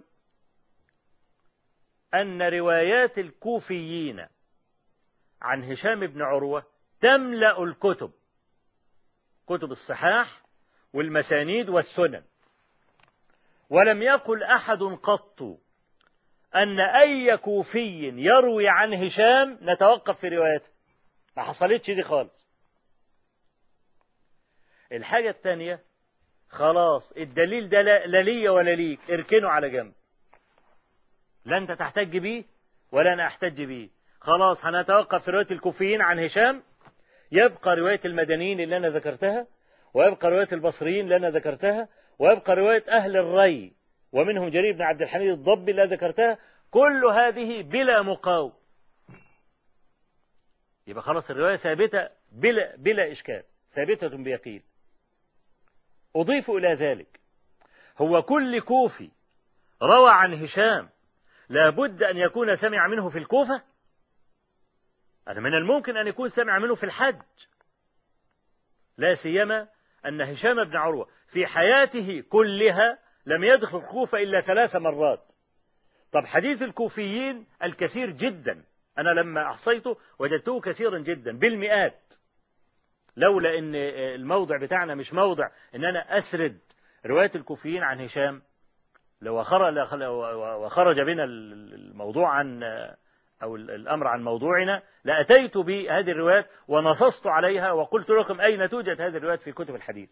أن روايات الكوفيين عن هشام بن عروة تملأ الكتب، كتب الصحاح والمسانيد والسنن، ولم يقل أحد قط أن أي كوفي يروي عن هشام نتوقف في روايته. ما حصلتش دي خالص. الحاجة الثانية خلاص الدليل ده لا لي ولا ليك، اركنه على جنب، لا أنت تحتج بيه ولا أنا أحتج بيه. خلاص هنتوقف في رواية الكوفيين عن هشام، يبقى رواية المدنيين اللي أنا ذكرتها، ويبقى رواية البصريين اللي أنا ذكرتها، ويبقى رواية أهل الري ومنهم جرير بن عبد الحميد الضبي اللي ذكرتها، كل هذه بلا مقاوم. يبقى خلاص الرواية ثابتة بلا, بلا إشكال، ثابتة بيقين. أضيف إلى ذلك هو كل كوفي روى عن هشام لابد أن يكون سمع منه في الكوفة؟ أنا من الممكن أن يكون سمع منه في الحج، لا سيما أن هشام بن عروة في حياته كلها لم يدخل الكوفة إلا ثلاث مرات. طب حديث الكوفيين الكثير جدا، أنا لما أحصيته وجدته كثيرا جدا بالمئات، لولا أن الموضع بتاعنا مش موضع أن أنا أسرد رواية الكوفيين عن هشام، لو وخرج بنا الموضوع عن أو الأمر عن موضوعنا لأتيت بهذه الروايات ونصصت عليها وقلت لكم أين توجد هذه الروايات في كتب الحديث.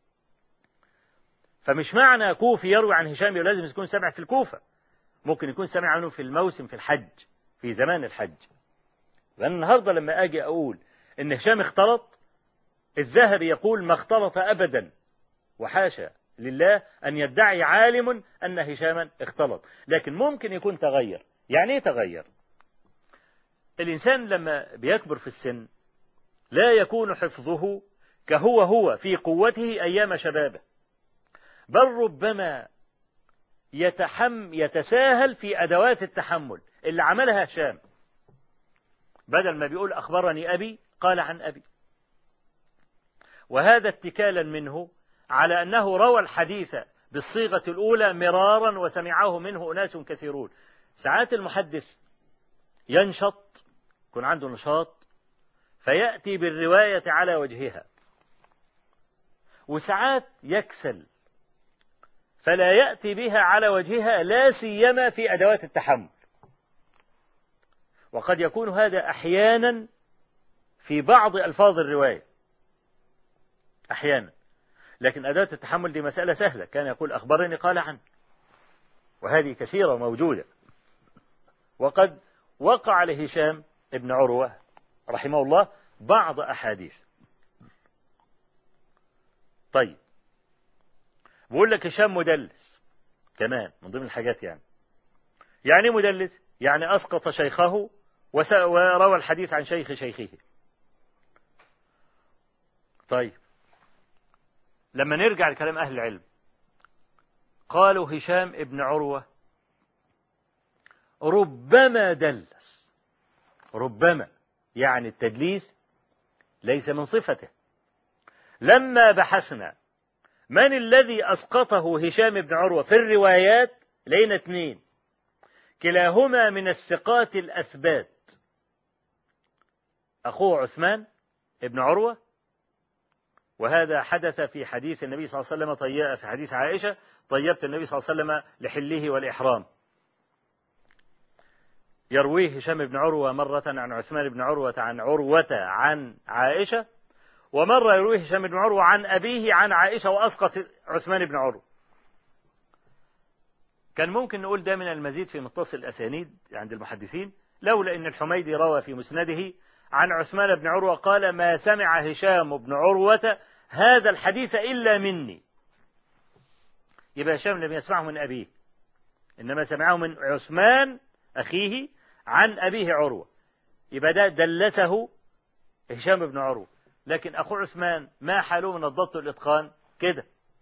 فمش معنى كوفي يروي عن هشام لازم يكون سمع في الكوفة، ممكن يكون سمع عنه في الموسم في الحج، في زمان الحج. لأن النهاردة لما أجي أقول إن هشام اختلط، الذهبي يقول ما اختلط أبدا، وحاشا لله أن يدعي عالم أن هشاما اختلط، لكن ممكن يكون تغير. يعني ايه تغير؟ الإنسان لما بيكبر في السن لا يكون حفظه كهو هو في قوته أيام شبابه، بل ربما يتحم يتساهل في أدوات التحمل اللي عملها هشام. بدل ما بيقول أخبرني أبي قال عن أبي، وهذا اتكالا منه على أنه روى الحديث بالصيغة الأولى مرارا وسمعه منه أناس كثيرون. ساعات المحدث ينشط، يكون عنده نشاط فيأتي بالرواية على وجهها، وساعات يكسل فلا يأتي بها على وجهها، لا سيما في أدوات التحمل. وقد يكون هذا أحيانا في بعض ألفاظ الرواية أحيانا، لكن أداة التحمل دي مسألة سهلة، كان يقول أخبرني قال عنه، وهذه كثيرة موجودة. وقد وقع لهشام ابن عروة رحمه الله بعض أحاديث. طيب بقول لك هشام مدلس كمان من ضمن الحاجات. يعني يعني مدلس يعني أسقط شيخه وروى الحديث عن شيخ شيخه. طيب لما نرجع لكلام أهل العلم، قالوا هشام ابن عروة ربما دلس، ربما يعني التدليس ليس من صفته. لما بحثنا من الذي أسقطه هشام بن عروة في الروايات لقينا اثنين، كلاهما من الثقات الأثبات، أخوه عثمان ابن عروة، وهذا حدث في حديث النبي صلى الله عليه وسلم طيب في حديث عائشة طيبت النبي صلى الله عليه وسلم لحله والإحرام. يرويه هشام بن عروة مرة عن عثمان بن عروة عن عروة عن عائشة، ومرة يرويه هشام بن عروة عن أبيه عن عائشة وأسقط عثمان بن عروة. كان ممكن نقول ده من المزيد في متصل الأسانيد عند المحدثين، لولا أن الحميدي روى في مسنده عن عثمان بن عروة قال ما سمع هشام بن عروة هذا الحديث إلا مني. يبقى هشام لم يسمعه من أبيه، إنما سمعه من عثمان أخيه عن أبيه عروة، يبقى ده دلسه هشام بن عروة. لكن أخو عثمان ما حاله من الضبط والإتقان كده.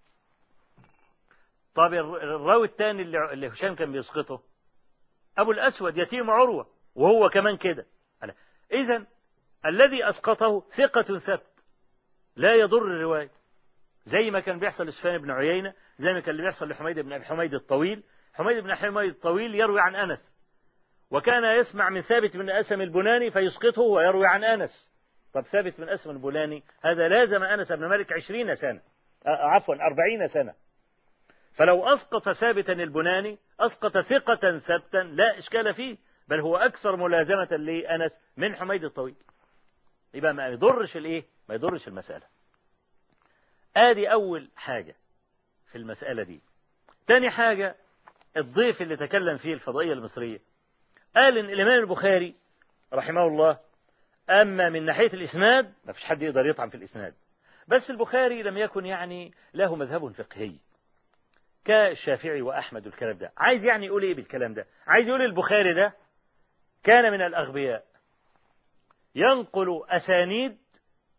طب الراوي الثاني اللي هشام كان بيسقطه أبو الأسود يتيم عروة، وهو كمان كده. إذن الذي أسقطه ثقة ثبت لا يضر الرواية، زي ما كان بيحصل لسفيان بن عيينة، زي ما كان بيحصل لحميد بن أبي حميد الطويل. حميد بن حميد الطويل يروي عن أنس، وكان يسمع من ثابت بن أسلم البناني فيسقطه ويروي عن أنس. طب ثابت بن أسلم البناني هذا لازم أنس بن مالك عشرين سنة، عفوا أربعين سنة، فلو أسقط ثابتا البناني أسقط ثقة ثبتا لا إشكال فيه، بل هو أكثر ملازمة لأنس من حميد الطويل. يبقى ما يضرش الإيه؟ ما يضرش المسألة. آدي أول حاجة في المسألة دي. تاني حاجة، الضيف اللي تكلم فيه الفضائية المصرية قال إن الإمام البخاري رحمه الله أما من ناحية الإسناد ما فيش حد يقدر يطعن في الإسناد، بس البخاري لم يكن يعني له مذهب فقهي كالشافعي وأحمد والكلام ده. عايز يعني يقول إيه بالكلام ده؟ عايز يقول البخاري ده كان من الأغبياء ينقل أسانيد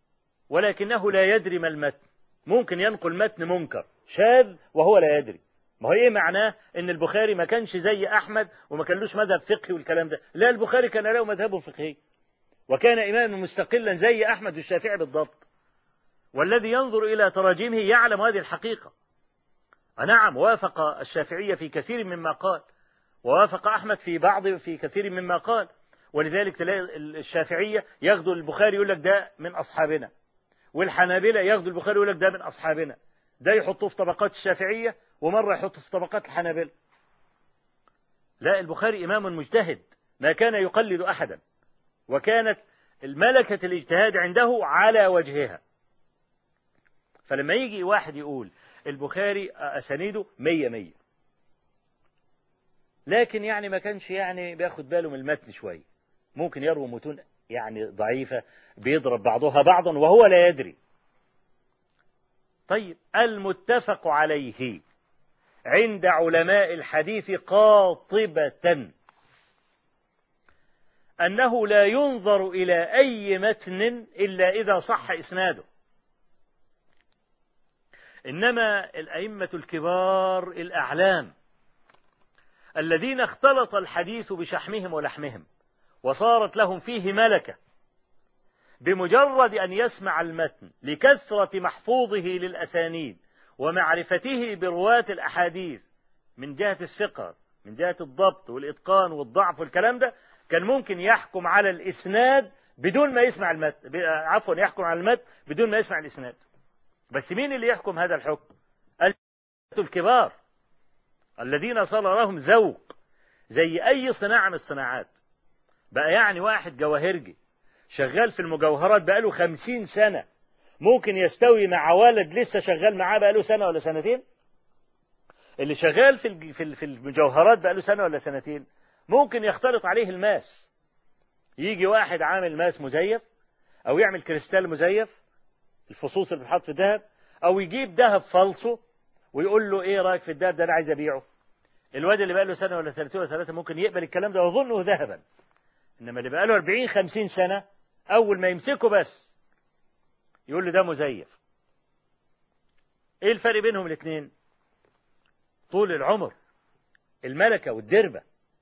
ولكنه لا يدري ما المتن، ممكن ينقل متن منكر شاذ وهو لا يدري، ما هو ايه معناه ان البخاري ما كانش زي احمد وما كانلوش مذهب فقهي والكلام ده؟ لا، البخاري كان له مذهبه الفقهي، وكان اماما مستقلا زي احمد والشافعي بالضبط. والذي ينظر الى تراجمه يعلم هذه الحقيقه. نعم، وافق الشافعي في كثير مما قال، ووافق احمد في بعض في كثير مما قال. ولذلك تلاقي الشافعيه ياخذوا البخاري يقول لك ده من اصحابنا، والحنابلة ياخذوا البخاري يقول لك ده من اصحابنا. ده يحطوه في طبقات الشافعيه ومره يحطه في طبقات الحنابلة. لا، البخاري امام مجتهد ما كان يقلد احدا، وكانت الملكة الاجتهاد عنده على وجهها. فلما يجي واحد يقول البخاري أسانيده مية مية، لكن يعني ما كانش يعني بياخد باله من المتن شوية، ممكن يروي متون يعني ضعيفة بيضرب بعضها بعضا وهو لا يدري. طيب، المتفق عليه عند علماء الحديث قاطبة أنه لا ينظر إلى أي متن إلا إذا صح إسناده. إنما الأئمة الكبار الأعلام الذين اختلط الحديث بشحمهم ولحمهم وصارت لهم فيه ملكة، بمجرد أن يسمع المتن لكثرة محفوظه للأسانيد ومعرفته برواة الأحاديث من جهة الثقة، من جهة الضبط والإتقان والضعف والكلام ده، كان ممكن يحكم على الإسناد بدون ما يسمع المتن، عفوا يحكم على المتن بدون ما يسمع الإسناد. بس مين اللي يحكم هذا الحكم؟ الكبار الذين صار لهم ذوق زي أي صناعة من الصناعات. بقى يعني واحد جواهرجي شغال في المجوهرات بقاله خمسين سنة ممكن يستوي مع ولد لسه شغال معاه بقاله سنة ولا سنتين؟ اللي شغال في في المجوهرات بقاله سنة ولا سنتين ممكن يختلط عليه الماس. يجي واحد عامل ماس مزيف، أو يعمل كريستال مزيف، الفصوص اللي بتحط في الذهب، أو يجيب ذهب فالصو ويقول له إيه رأيك في الذهب ده، أنا عايز أبيعه. الواد اللي بقاله سنة ولا سنتين ولا ثلاثة ممكن يقبل الكلام ده ويظنه ذهبا، إنما اللي بقاله أربعين خمسين سنة أول ما يمسكه بس يقول له ده مزيف. إيه الفرق بينهم الاثنين؟ طول العمر، الملكة والدربة.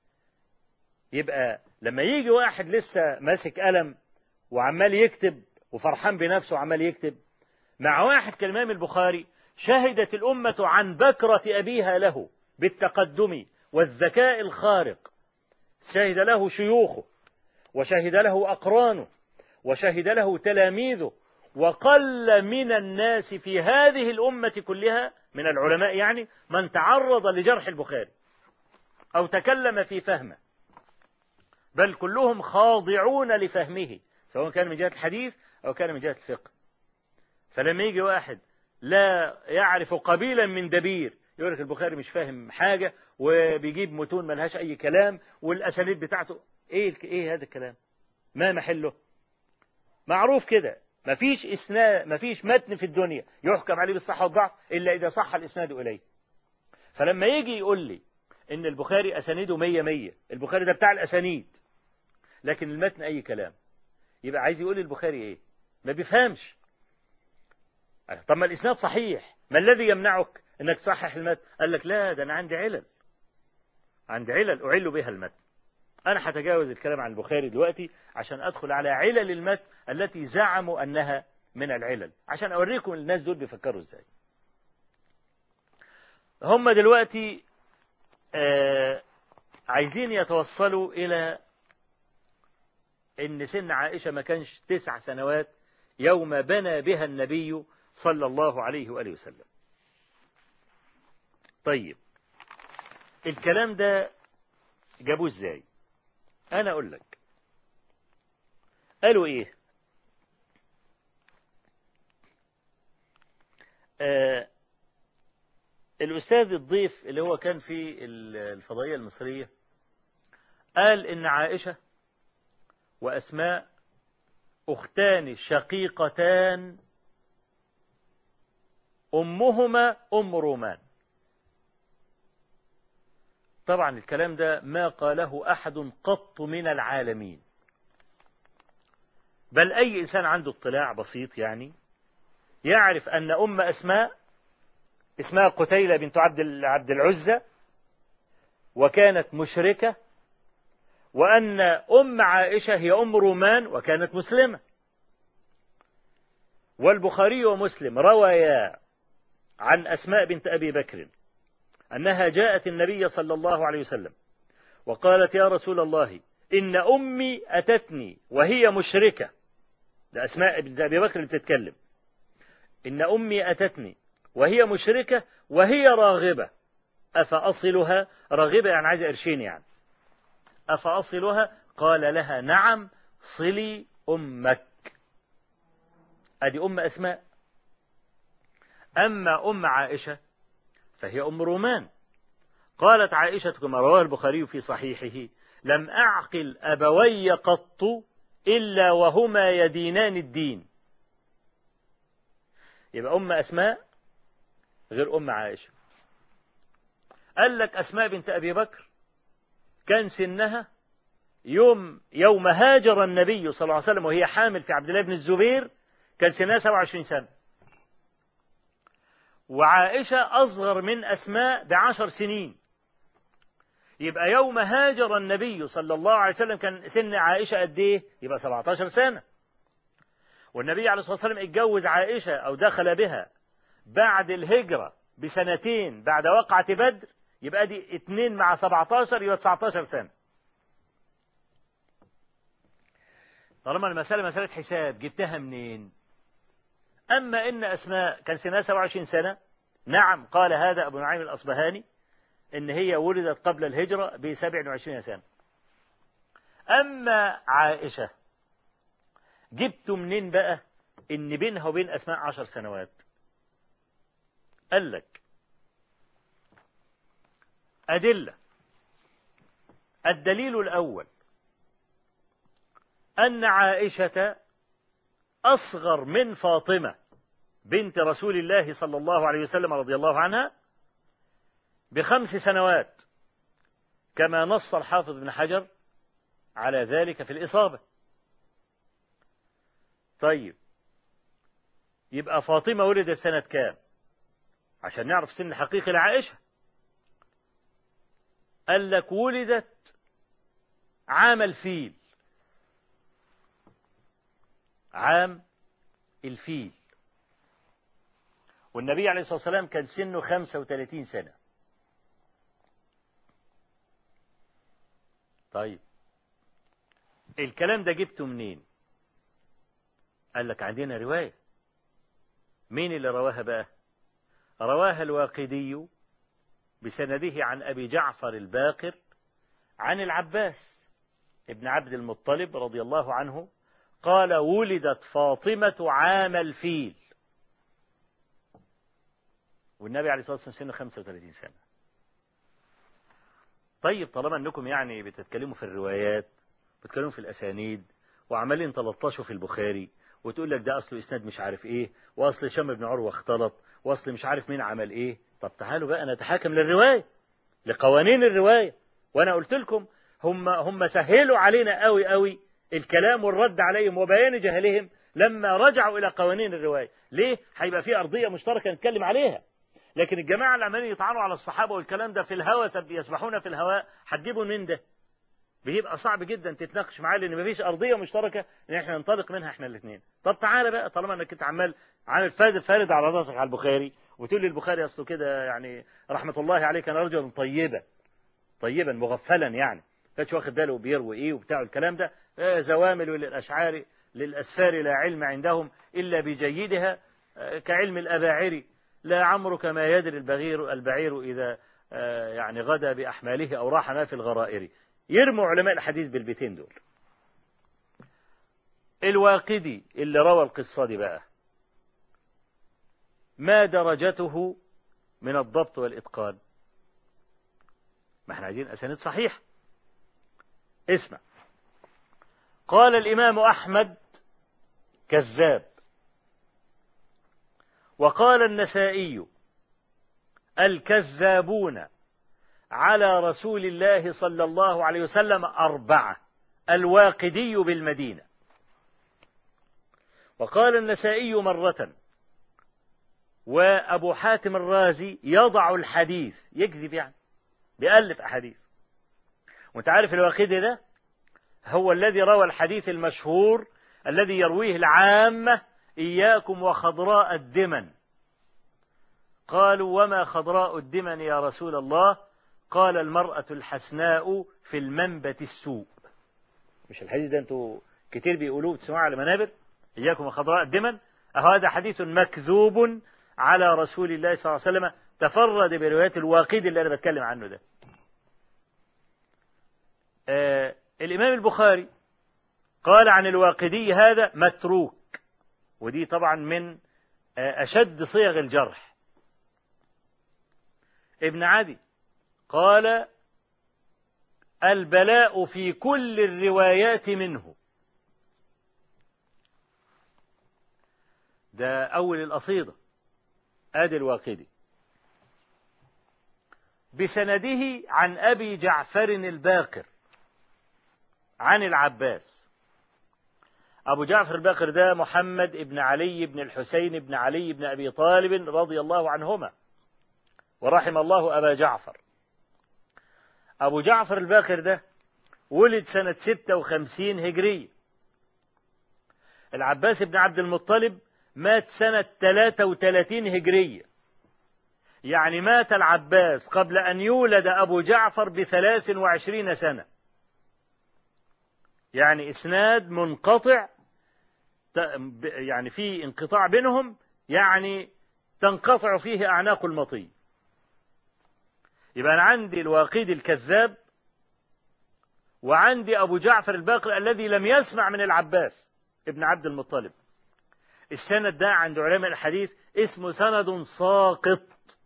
يبقى لما يجي واحد لسه ماسك قلم وعمال يكتب وفرحان بنفسه وعمال يكتب، مع واحد كالإمام البخاري شهدت الأمة عن بكرة أبيها له بالتقدم والذكاء الخارق، شهد له شيوخه وشهد له أقرانه وشهد له تلاميذه، وقل من الناس في هذه الأمة كلها من العلماء يعني من تعرض لجرح البخاري أو تكلم في فهمه، بل كلهم خاضعون لفهمه سواء كان من جهة الحديث أو كان من جهة الفقه. فلما يجي واحد لا يعرف قبيلا من دبير يقول لك البخاري مش فاهم حاجة وبيجيب متون ملهاش أي كلام والأسانيد بتاعته إيه إيه هذا الكلام؟ ما محله؟ معروف كده، مفيش إسناد، مفيش متن في الدنيا يحكم عليه بالصحة والضعف إلا إذا صح الإسناد إليه. فلما يجي يقول لي إن البخاري أسانيده مية مية، البخاري ده بتاع الأسانيد لكن المتن أي كلام، يبقى عايز يقول البخاري إيه؟ ما بيفهمش. طب ما الإسناد صحيح، ما الذي يمنعك إنك تصحح المتن؟ قال لك لا، ده أنا عندي علل، عندي علل أعل بها المتن. أنا هتجاوز الكلام عن البخاري دلوقتي عشان أدخل على علل المتن التي زعموا أنها من العلل، عشان أوريكم الناس دول بيفكروا إزاي. هم دلوقتي آه عايزين يتوصلوا إلى إن سن عائشة ما كانش تسع سنوات يوم بنى بها النبي صلى الله عليه وآله وسلم. طيب الكلام ده جابوه إزاي؟ أنا أقول لك. قالوا إيه؟ آه الأستاذ الضيف اللي هو كان في الفضائية المصرية قال إن عائشة وأسماء أختان شقيقتان أمهما أم رومان. طبعا الكلام ده ما قاله أحد قط من العالمين، بل أي إنسان عنده اطلاع بسيط يعني يعرف أن أم أسماء اسمها قتيلة بنت عبد عبد العزى وكانت مشركة، وأن أم عائشة هي أم رومان وكانت مسلمة. والبخاري ومسلم روايا عن أسماء بنت أبي بكر أنها جاءت النبي صلى الله عليه وسلم وقالت: يا رسول الله، إن أمي أتتني وهي مشركة. ده أسماء بنت أبي بكر اللي بتتكلم. إن أمي أتتني وهي مشركة وهي راغبة، أفأصلها؟ راغبة يعني عايزة قرشين يعني. أفأصلها؟ قال لها: نعم، صلي أمك. أدي أم أسماء. أما أم عائشة فهي أم رومان. قالت عائشة كما رواه البخاري في صحيحه: لم أعقل أبوي قط إلا وهما يدينان الدين. يبقى أم أسماء غير أم عائشة. قال لك أسماء بنت أبي بكر كان سنها يوم يوم هاجر النبي صلى الله عليه وسلم وهي حامل في عبد الله بن الزبير كان سنها سبعة وعشرين سنة، وعائشة أصغر من أسماء بعشر سنين. يبقى يوم هاجر النبي صلى الله عليه وسلم كان سن عائشة قد إيه؟ يبقى سبعة عشر سنة. والنبي عليه الصلاة والسلام اتجوز عائشة أو دخل بها بعد الهجرة بسنتين بعد وقعة بدر، يبقى دي اتنين مع سبعة عشر يبقى تسعة عشر سنة. طالما المسألة مسألة حساب جبتها منين؟ أما إن أسماء كان سنها سبعة وعشرين سنة، نعم، قال هذا أبو نعيم الأصبهاني إن هي ولدت قبل الهجرة بسبع وعشرين سنة. أما عائشة جبت منين بقى إن بينها وبين أسماء عشر سنوات؟ قال لك أدلة. الدليل الأول أن عائشة أصغر من فاطمة بنت رسول الله صلى الله عليه وسلم رضي الله عنها بخمس سنوات، كما نص الحافظ بن حجر على ذلك في الإصابة. طيب، يبقى فاطمة ولدت سنة كام عشان نعرف سن حقيقي لعائشة؟ قال لك ولدت عام الفيل، عام الفيل، والنبي عليه الصلاة والسلام كان سنه خمسة وثلاثين سنة. طيب، الكلام ده جبته منين؟ قال لك عندنا رواية. مين اللي رواها بقى؟ رواها الواقدي بسنده عن أبي جعفر الباقر عن العباس ابن عبد المطلب رضي الله عنه قال: ولدت فاطمة عام الفيل، والنبي عليه الصلاة والسلام سنه خمسة وثلاثين سنة. طيب، طالما أنكم يعني بتتكلموا في الروايات، بتتكلموا في الأسانيد، وعمالين تلطشوا في البخاري وتقول لك ده أصله إسناد مش عارف إيه، وأصل هشام بن عروة اختلط، وأصل مش عارف مين عمل إيه. طب تعالوا بقى نتحاكم للرواية، لقوانين الرواية. وأنا قلت لكم هم هم سهلوا علينا قوي قوي الكلام والرد عليهم وبيان جهلهم لما رجعوا إلى قوانين الرواية. ليه؟ هيبقى في أرضية مشتركة نتكلم عليها. لكن الجماعة اللي عمالين يطعنوا على الصحابة والكلام ده في الهواء، يسبحون في الهواء، هتجيبوا من ده؟ بيبقى صعب جدا تتناقش معاه لأن مفيش أرضية مشتركة إن إحنا ننطلق منها إحنا الاثنين. طب تعالى بقى، طالما إنك أنت عمال عامل فارد فارد على راسك على البخاري وتقول لي البخاري أصله كده يعني رحمة الله عليه كان رجلا طيبا طيبا مغفلا، يعني كانش واخد باله بيروي إيه وبتاع الكلام ده. آه زوامل للأشعار للأسفار لا علم عندهم إلا بجيدها، آه كعلم الأباعري لا عمرك ما يدري البغير البعير إذا آه يعني غدا بأحماله أو راح ما في الغرائر. يرموا علماء الحديث بالبيتين دول. الواقدي اللي روى القصة دي بقى ما درجته من الضبط والإتقان؟ ما احنا عايزين أسانيد صحيح. اسمع، قال الإمام أحمد كذاب، وقال النسائي الكذابون على رسول الله صلى الله عليه وسلم أربعة، الواقدي بالمدينة. وقال النسائي مرة وأبو حاتم الرازي يضع الحديث، يكذب يعني، بيألف أحاديث. وانت عارف الواقدي ده هو الذي روى الحديث المشهور الذي يرويه العامة: إياكم وخضراء الدمن. قالوا: وما خضراء الدمن يا رسول الله؟ قال: المرأة الحسناء في المنبت السوء. مش الحديث ده انتوا كتير بيقولوه بتسمعوا على منابر؟ إياكم وخضراء الدمن. هذا حديث مكذوب على رسول الله صلى الله عليه وسلم، تفرد بروايات الواقدي اللي أنا بتكلم عنه ده. آه الإمام البخاري قال عن الواقدي: هذا متروك. ودي طبعا من آه أشد صيغ الجرح. ابن عدي قال: البلاء في كل الروايات منه. ده أول القصيدة، آدي الواقدي. بسنده عن أبي جعفر الباقر عن العباس. أبو جعفر الباقر ده محمد ابن علي بن الحسين بن علي بن أبي طالب رضي الله عنهما، ورحم الله أبا جعفر. أبو جعفر الباقر ده ولد سنة ستة وخمسين هجرية. العباس بن عبد المطلب مات سنة ثلاثة وثلاثين هجرية، يعني مات العباس قبل أن يولد أبو جعفر بثلاث وعشرين سنة. يعني إسناد منقطع، يعني في انقطاع بينهم، يعني تنقطع فيه أعناق المطي. يبقى أنا عندي الواقدي الكذاب، وعندي أبو جعفر الباقر الذي لم يسمع من العباس ابن عبد المطلب. السند ده عند علماء الحديث اسمه سند ساقط،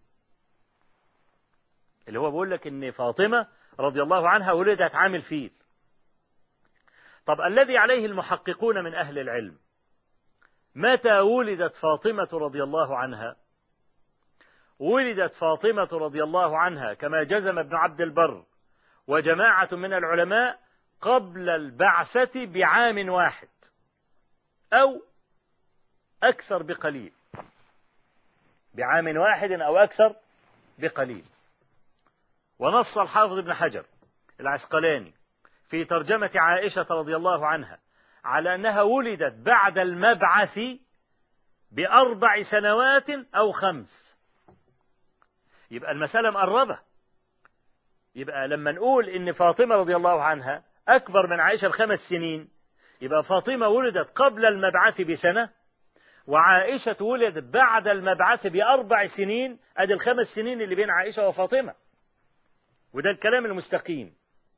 اللي هو بيقول لك إن فاطمة رضي الله عنها ولدت عام الفيل. طب الذي عليه المحققون من أهل العلم، متى ولدت فاطمة رضي الله عنها؟ ولدت فاطمة رضي الله عنها كما جزم ابن عبد البر وجماعة من العلماء قبل البعثة بعام واحد أو أكثر بقليل، بعام واحد أو أكثر بقليل. ونص الحافظ ابن حجر العسقلاني في ترجمة عائشة رضي الله عنها على أنها ولدت بعد المبعث بأربع سنوات أو خمس. يبقى المسألة مقربة. يبقى لما نقول إن فاطمة رضي الله عنها أكبر من عائشة بخمس سنين، يبقى فاطمة ولدت قبل المبعث بسنة، وعائشة ولدت بعد المبعث بأربع سنين. أدي الخمس سنين اللي بين عائشة وفاطمة، وده الكلام المستقيم.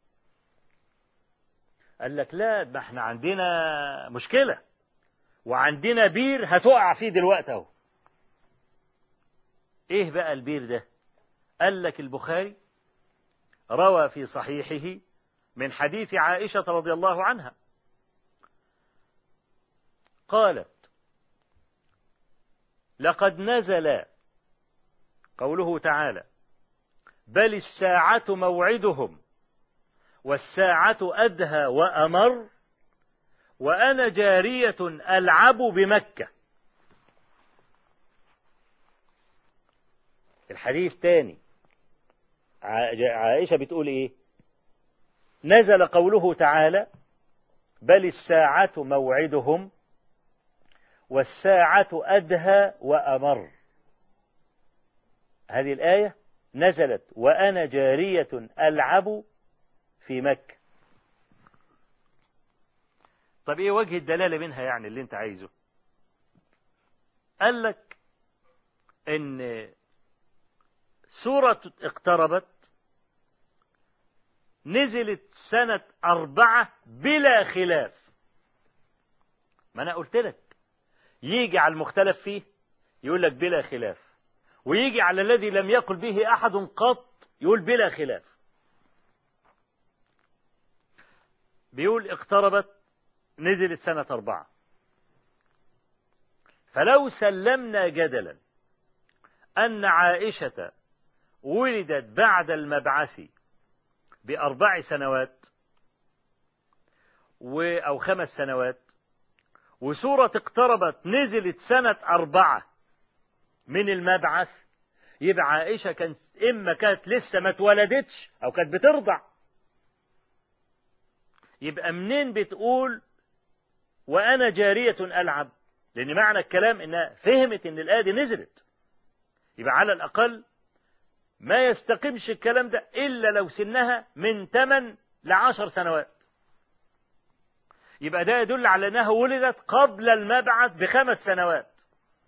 قال لك لا، ده احنا عندنا مشكلة وعندنا بير هتقع فيه دلوقتي اهو. ايه بقى البير ده؟ قال لك البخاري روى في صحيحه من حديث عائشة رضي الله عنها قالت: لقد نزل قوله تعالى: بل الساعة موعدهم والساعة أدهى وأمر وأنا جارية ألعب بمكة. الحديث تاني، عائشة بتقول إيه؟ نزل قوله تعالى: بل الساعة موعدهم والساعة أدهى وأمر. هذه الآية نزلت وأنا جارية ألعب في مكة. طب إيه وجه الدلالة منها يعني اللي أنت عايزه؟ قال لك إن سورة اقتربت نزلت سنة أربعة بلا خلاف. ما أنا قلت لك يجي على المختلف فيه يقول لك بلا خلاف، ويجي على الذي لم يقل به أحد قط يقول بلا خلاف. بيقول اقتربت نزلت سنة أربعة، فلو سلمنا جدلا أن عائشة ولدت بعد المبعث بأربع سنوات أو خمس سنوات، وسورة اقتربت نزلت سنة أربعة من المبعث، يبقى عائشة كانت إما كانت لسه ما اتولدتش أو كانت بترضع. يبقى منين بتقول وأنا جارية ألعب؟ لأن معنى الكلام إنها فهمت إن الآية دي نزلت. يبقى على الأقل ما يستقيمش الكلام ده إلا لو سنها من ثمان لعشر سنوات. يبقى ده يدل على أنها ولدت قبل المبعث بخمس سنوات.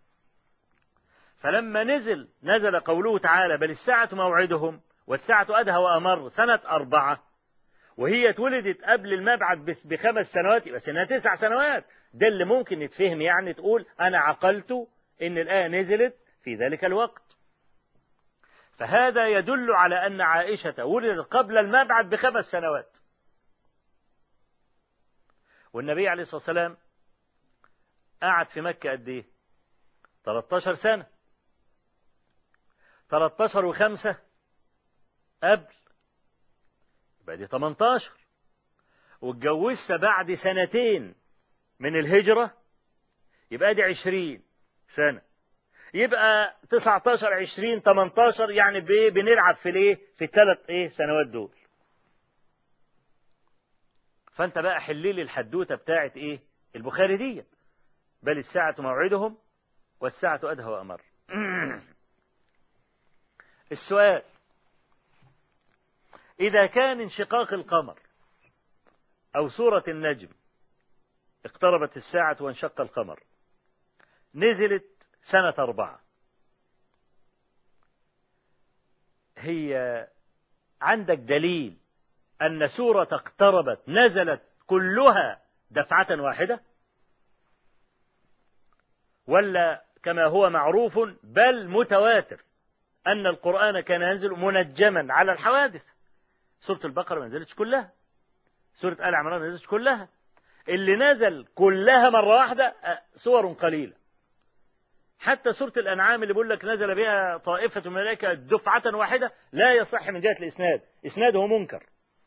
فلما نزل نزل قوله تعالى بل الساعة موعدهم والساعة أدهى وأمر سنة أربعة، وهي اتولدت قبل المبعث بخمس سنوات، يبقى سنها تسع سنوات. ده اللي ممكن يتفهم، يعني تقول أنا عقلت إن الآية نزلت في ذلك الوقت. فهذا يدل على أن عائشة ولدت قبل المبعث بخمس سنوات. والنبي عليه الصلاة والسلام قعد في مكة قد إيه؟ ثلاثة عشر سنة. ثلاثة عشر وخمسة قبل، يبقى دي ثمانية عشر. واتجوزت بعد سنتين من الهجرة، يبقى دي عشرين سنة. يبقى تسعة عشر عشرين ثمانية عشر، يعني بايه بنلعب في الايه في الثلاث ايه سنوات دول. فانت بقى حلي لي الحدوته بتاعت ايه البخاري دي، بل الساعة موعدهم والساعة أدهى وأمر. السؤال: إذا كان انشقاق القمر أو سورة النجم اقتربت الساعة وانشق القمر نزلت سنة أربعة، هي عندك دليل أن سورة اقتربت نزلت كلها دفعة واحدة، ولا كما هو معروف بل متواتر أن القرآن كان ينزل منجما على الحوادث؟ سورة البقرة ما نزلتش كلها، سورة آل عمران ما نزلتش كلها، اللي نزل كلها مرة واحدة سور قليلة. حتى سورة الأنعام اللي بيقول لك نزل بها طائفة من الملائكة دفعة واحدة لا يصح من جهة الإسناد، إسناده منكر.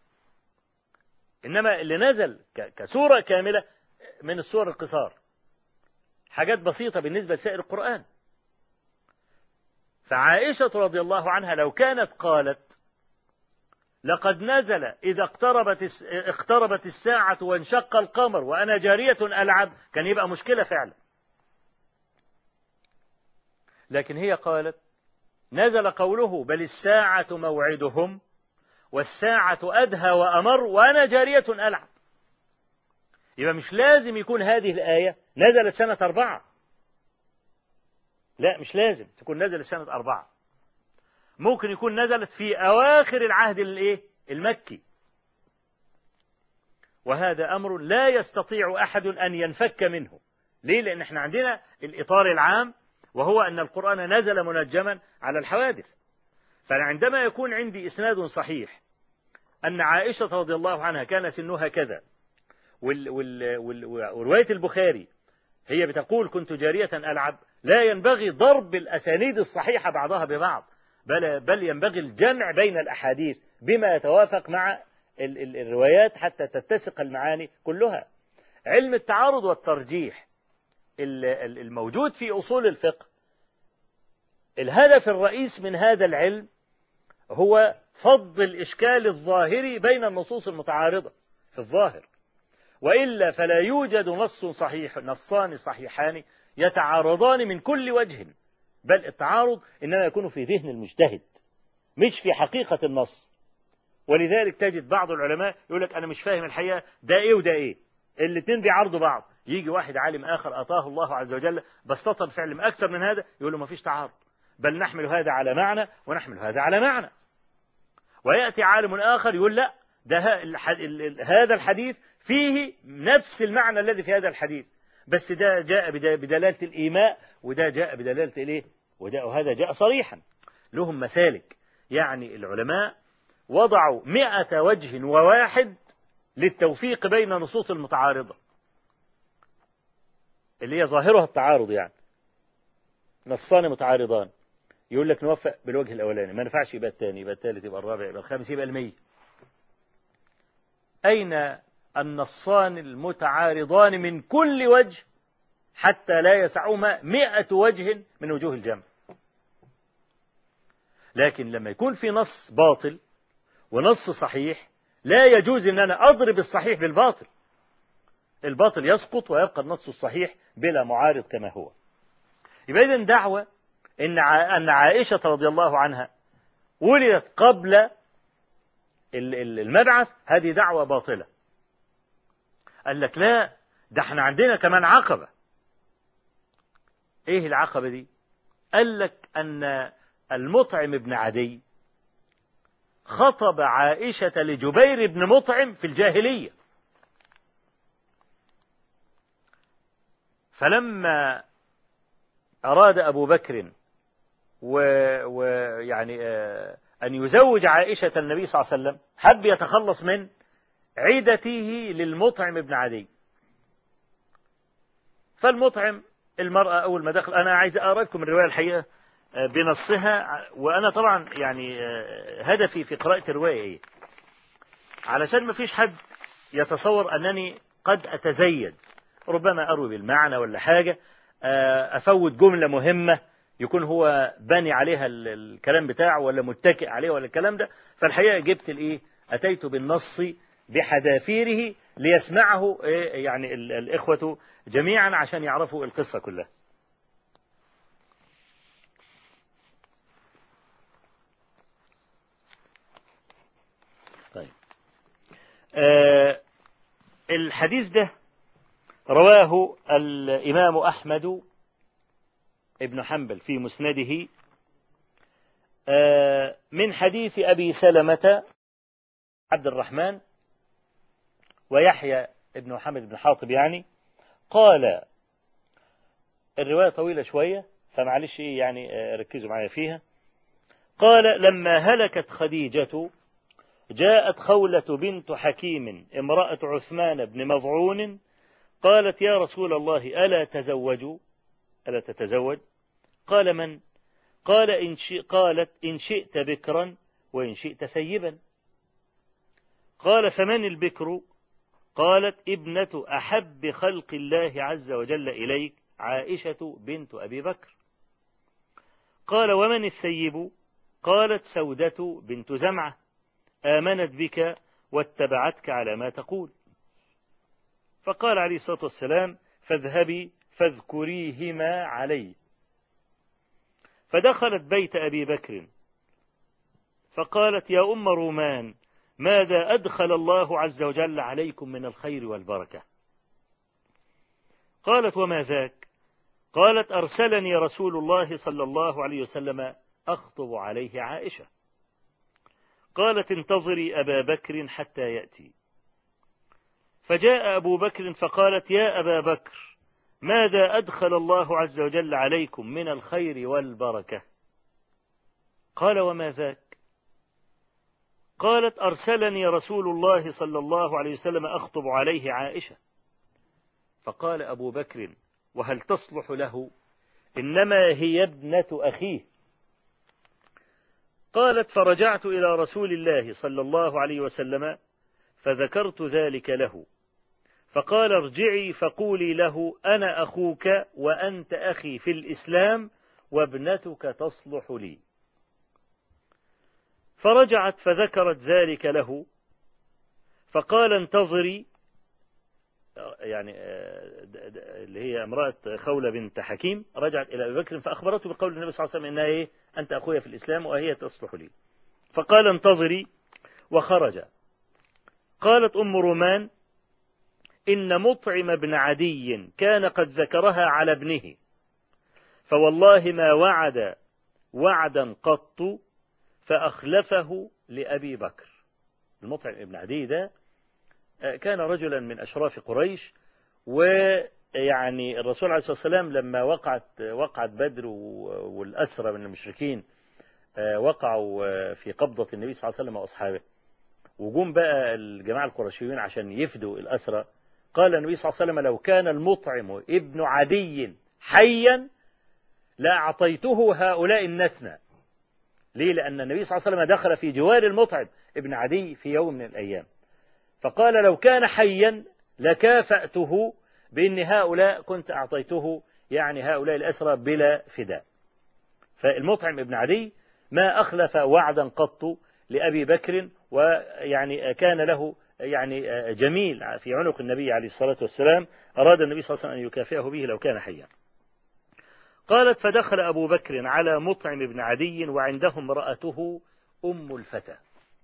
إنما اللي نزل كسورة كاملة من السور القصار، حاجات بسيطة بالنسبة لسائر القرآن. فعائشة رضي الله عنها لو كانت قالت لقد نزل إذا اقتربت اقتربت الساعة وانشق القمر وأنا جارية ألعب، كان يبقى مشكلة فعلا. لكن هي قالت نزل قوله بل الساعة موعدهم والساعة أدهى وأمر وأنا جارية ألعب. يبقى مش لازم يكون هذه الآية نزلت سنة أربعة، لا مش لازم تكون نزلت سنة أربعة، ممكن يكون نزلت في أواخر العهد الإيه المكي. وهذا أمر لا يستطيع أحد أن ينفك منه. ليه؟ لأن احنا عندنا الإطار العام وهو أن القرآن نزل منجما على الحوادث. فعندما يكون عندي إسناد صحيح أن عائشة رضي الله عنها كان سنها كذا، ورواية البخاري هي بتقول كنت جارية ألعب، لا ينبغي ضرب الأسانيد الصحيحة بعضها ببعض، بل, بل ينبغي الجمع بين الأحاديث بما يتوافق مع ال ال الروايات حتى تتسق المعاني كلها. علم التعارض والترجيح الموجود في أصول الفقه، الهدف الرئيس من هذا العلم هو فض الإشكال الظاهري بين النصوص المتعارضة في الظاهر، وإلا فلا يوجد نص صحيح نصان صحيحان يتعارضان من كل وجه، بل التعارض إنما يكون في ذهن المجتهد مش في حقيقة النص. ولذلك تجد بعض العلماء يقول لك أنا مش فاهم الحقيقة ده إيه وده إيه، الاثنين بيعارضوا بعض. يجي واحد عالم آخر أعطاه الله عز وجل بسطة في علم أكثر من هذا يقول له ما فيش تعارض، بل نحمل هذا على معنى ونحمل هذا على معنى. ويأتي عالم آخر يقول لا، ده هذا الحديث فيه نفس المعنى الذي في هذا الحديث، بس ده جاء بدلالة الإيماء وده جاء بدلالة الإيه، وهذا جاء صريحا. لهم مسالك، يعني العلماء وضعوا مئة وجه وواحد للتوفيق بين النصوص المتعارضة اللي هي ظاهرها التعارض، يعني نصان متعارضان يقول لك نوفق بالوجه الأولاني، ما نفعش يبقى الثاني، يبقى الثالث، يبقى الرابع، يبقى الخامس، يبقى المية. أين النصان المتعارضان من كل وجه حتى لا يسعهما مئة وجه من وجوه الجمع؟ لكن لما يكون في نص باطل ونص صحيح لا يجوز أن أنا أضرب الصحيح بالباطل. الباطل يسقط ويبقى النص الصحيح بلا معارض كما هو. يبقى إذن دعوة إن أن عائشة رضي الله عنها ولدت قبل المبعث، هذه دعوة باطلة. قال لك لا، ده احنا عندنا كمان عقبة. ايه العقبة دي؟ قال لك أن المطعم بن عدي خطب عائشة لجبير بن مطعم في الجاهلية، فلما أراد أبو بكر ويعني و أن يزوج عائشة النبي صلى الله عليه وسلم، حب يتخلص من عدته للمطعم بن عدي. فالمطعم المرأة أول ما دخل، أنا عايز أقرأ لكم الرواية الحقيقة بنصها، وأنا طبعا يعني هدفي في قراءة الرواية إيه؟ علشان ما فيش حد يتصور أنني قد أتزيد، ربما أروي بالمعنى ولا حاجة، أفوت جملة مهمة يكون هو باني عليها الكلام بتاعه ولا متكئ عليه ولا الكلام ده. فالحقيقة جبت الإيه؟ أتيت بالنص بحذافيره ليسمعه يعني الإخوة جميعا عشان يعرفوا القصة كلها. طيب، آه الحديث ده رواه الإمام أحمد ابن حنبل في مسنده آه من حديث أبي سلمة عبد الرحمن ويحيى ابن محمد بن حاطب، يعني قال، الرواية طويلة شوية فمعلش يعني ركزوا معايا فيها. قال: لما هلكت خديجة جاءت خولة بنت حكيم امرأة عثمان بن مظعون قالت: يا رسول الله ألا تزوج ألا تتزوج؟ قال: من؟ قال إن شئ قالت: إن شئت بكرا وإن شئت سيبا. قال: فمن البكر؟ قالت: ابنة أحب خلق الله عز وجل إليك عائشة بنت أبي بكر. قال: ومن السيب؟ قالت: سودة بنت زمعة آمنت بك واتبعتك على ما تقول. فقال عليه الصلاة والسلام: فاذهبي فاذكريهما علي. فدخلت بيت أبي بكر فقالت: يا أم رومان، ماذا أدخل الله عز وجل عليكم من الخير والبركة؟ قالت: وما ذاك؟ قالت: أرسلني رسول الله صلى الله عليه وسلم أخطب عليه عائشة. قالت: انتظري أبا بكر حتى يأتي. فجاء أبو بكر فقالت: يا أبا بكر، ماذا أدخل الله عز وجل عليكم من الخير والبركة؟ قال: وما ذاك؟ قالت: أرسلني رسول الله صلى الله عليه وسلم أخطب عليه عائشة. فقال أبو بكر: وهل تصلح له؟ إنما هي ابنة أخيه. قالت: فرجعت إلى رسول الله صلى الله عليه وسلم فذكرت ذلك له، فقال: ارجعي فقولي له أنا أخوك وأنت أخي في الإسلام وابنتك تصلح لي. فرجعت فذكرت ذلك له، فقال: انتظري، يعني اللي هي امرأة خولة بنت حكيم رجعت إلى أبي بكر فأخبرته بقول النبي صلى الله عليه وسلم إنها إيه؟ أنت أخويا في الإسلام وهي تصلح لي. فقال: انتظري، وخرج. قالت أم رومان: إن مطعم بن عدي كان قد ذكرها على ابنه، فوالله ما وعد وعدا قط فأخلفه لأبي بكر. المطعم بن عدي ده كان رجلا من أشراف قريش، ويعني الرسول عليه الصلاة والسلام لما وقعت وقعت بدر والأسرى من المشركين وقعوا في قبضة النبي صلى الله عليه وسلم وأصحابه، وجم بقى الجماعة القرشيين عشان يفدوا الأسرى، قال النبي صلى الله عليه وسلم: لو كان المطعم ابن عدي حيا لأعطيته هؤلاء النتنة. ليه؟ لأن النبي صلى الله عليه وسلم دخل في جوار المطعم ابن عدي في يوم من الأيام، فقال: لو كان حيا لكافأته بأن هؤلاء كنت أعطيته يعني هؤلاء الأسرى بلا فداء. فالمطعم ابن عدي ما أخلف وعدا قط لأبي بكر، ويعني كان له يعني جميل في عنق النبي عليه الصلاة والسلام، أراد النبي صلى الله عليه وسلم أن يكافئه به لو كان حيا. قالت فدخل أبو بكر على مطعم بن عدي وعنده امرأته أم الفتى،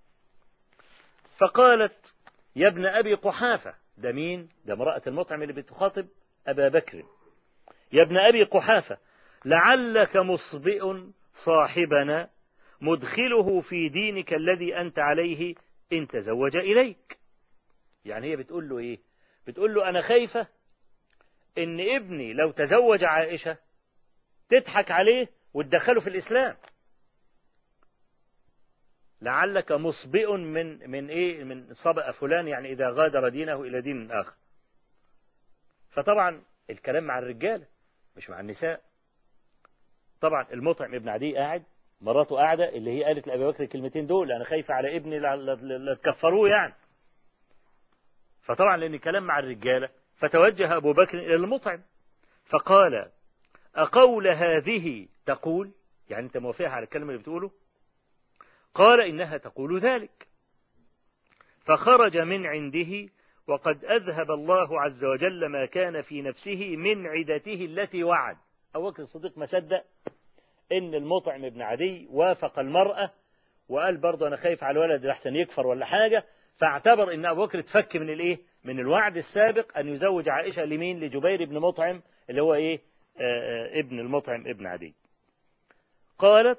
فقالت يا ابن أبي قحافة، ده مين؟ ده امرأة المطعم اللي بتخاطب أبا بكر، يا ابن أبي قحافة لعلك مصبئ صاحبنا مدخله في دينك الذي أنت عليه إن تزوج إليك. يعني هي بتقول له إيه؟ بتقول له أنا خايفة إن ابني لو تزوج عائشة تضحك عليه وتدخله في الإسلام. لعلك مصبئ من من إيه؟ من صبأ فلان، يعني إذا غادر دينه إلى دين آخر. فطبعا الكلام مع الرجالة مش مع النساء. طبعا المطعم ابن عدي قاعد، مراته قاعدة، اللي هي قالت لأبي بكر الكلمتين دول، أنا خايفة على ابني لا تكفروه يعني. فطبعا لأن الكلام مع الرجالة، فتوجه أبو بكر إلى المطعم فقال أقول هذه تقول؟ يعني أنت موافقها على الكلمة اللي بتقوله؟ قال إنها تقول ذلك. فخرج من عنده وقد أذهب الله عز وجل ما كان في نفسه من عدته التي وعد. أبو بكر الصديق ما صدق إن المطعم ابن عدي وافق المرأة، وقال برضه أنا خايف على الولد لحسن يكفر ولا حاجة، فاعتبر إن أبو بكر اتفك من الإيه؟ من الوعد السابق أن يزوج عائشة لمين؟ لجبير بن مطعم اللي هو إيه؟ آآ آآ ابن المطعم ابن عدي. قالت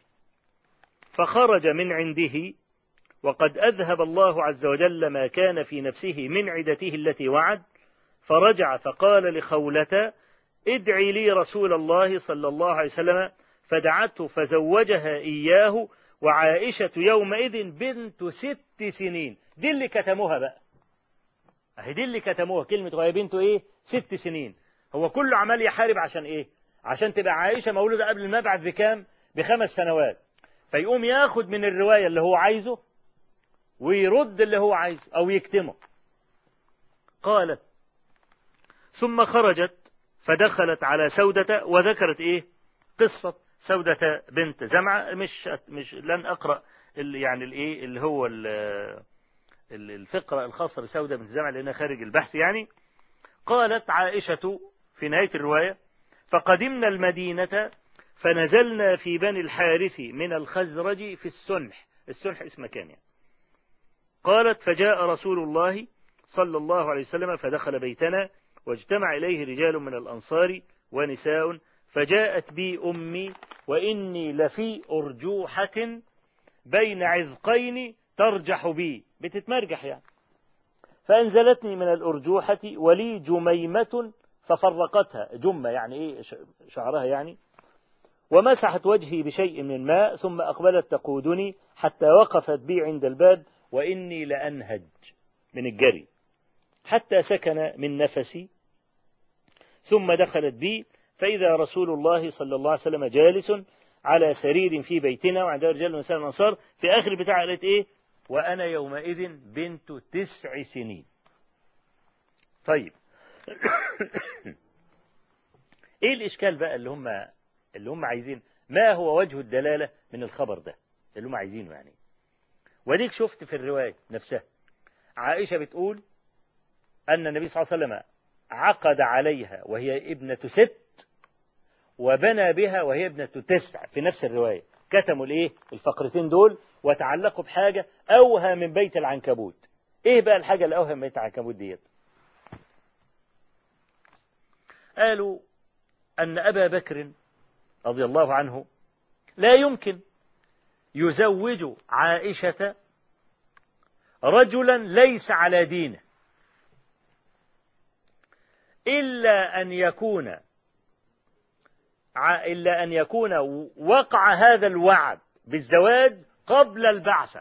فخرج من عنده وقد أذهب الله عز وجل ما كان في نفسه من عدته التي وعد، فرجع فقال لخولة ادعي لي رسول الله صلى الله عليه وسلم، فدعته فزوجها إياه، وعائشة يومئذ بنت ست سنين. دي اللي كتموها بقى، اهي دي اللي كتموها كلمة وهي بنته ايه؟ ست سنين. هو كله عمال يحارب عشان ايه؟ عشان تبقى عائشة مولودة قبل المبعث بكام؟ بخمس سنوات. فيقوم ياخد من الرواية اللي هو عايزه ويرد اللي هو عايزه أو يكتمه. قالت ثم خرجت فدخلت على سودة وذكرت ايه؟ قصة سودة بنت زمعة. مش مش لن أقرأ اللي يعني الايه اللي هو الفقرة الخاصة بسودة بنت زمعة لأنها خارج البحث يعني. قالت عائشة في نهاية الرواية فقدمنا المدينة فنزلنا في بني الحارث من الخزرج في السنح. السنح اسم مكان يعني. قالت فجاء رسول الله صلى الله عليه وسلم فدخل بيتنا واجتمع إليه رجال من الأنصار ونساء، فجاءت بي أمي وإني لفي أرجوحة بين عذقين ترجح بي، بتتمرجح يعني. فأنزلتني من الأرجوحة ولي جميمة ففرقتها، جمة يعني إيه؟ شعرها يعني. ومسحت وجهي بشيء من الماء ثم أقبلت تقودني حتى وقفت بي عند الباب وإني لأنهج من الجري حتى سكن من نفسي، ثم دخلت بي فإذا رسول الله صلى الله عليه وسلم جالس على سرير في بيتنا وعنده رجال من نساء الأنصار. في آخر بتاع قالت إيه؟ وأنا يومئذ بنت تسع سنين. طيب إيه الإشكال بقى اللي هم اللي هم عايزين؟ ما هو وجه الدلالة من الخبر ده اللي هم عايزينه يعني؟ وديك شفت في الرواية نفسها عائشة بتقول أن النبي صلى الله عليه وسلم عقد عليها وهي ابنة ست وبنى بها وهي ابنة تسع. في نفس الرواية كتموا الايه؟ الفقرتين دول وتعلقوا بحاجة أوهى من بيت العنكبوت. ايه بقى الحاجة اللي أوهى من بيت العنكبوت ديت؟ قالوا أن أبا بكر رضي الله عنه لا يمكن يزوج عائشة رجلا ليس على دينه إلا أن يكون إلا أن يكون وقع هذا الوعد بالزواج قبل البعثة.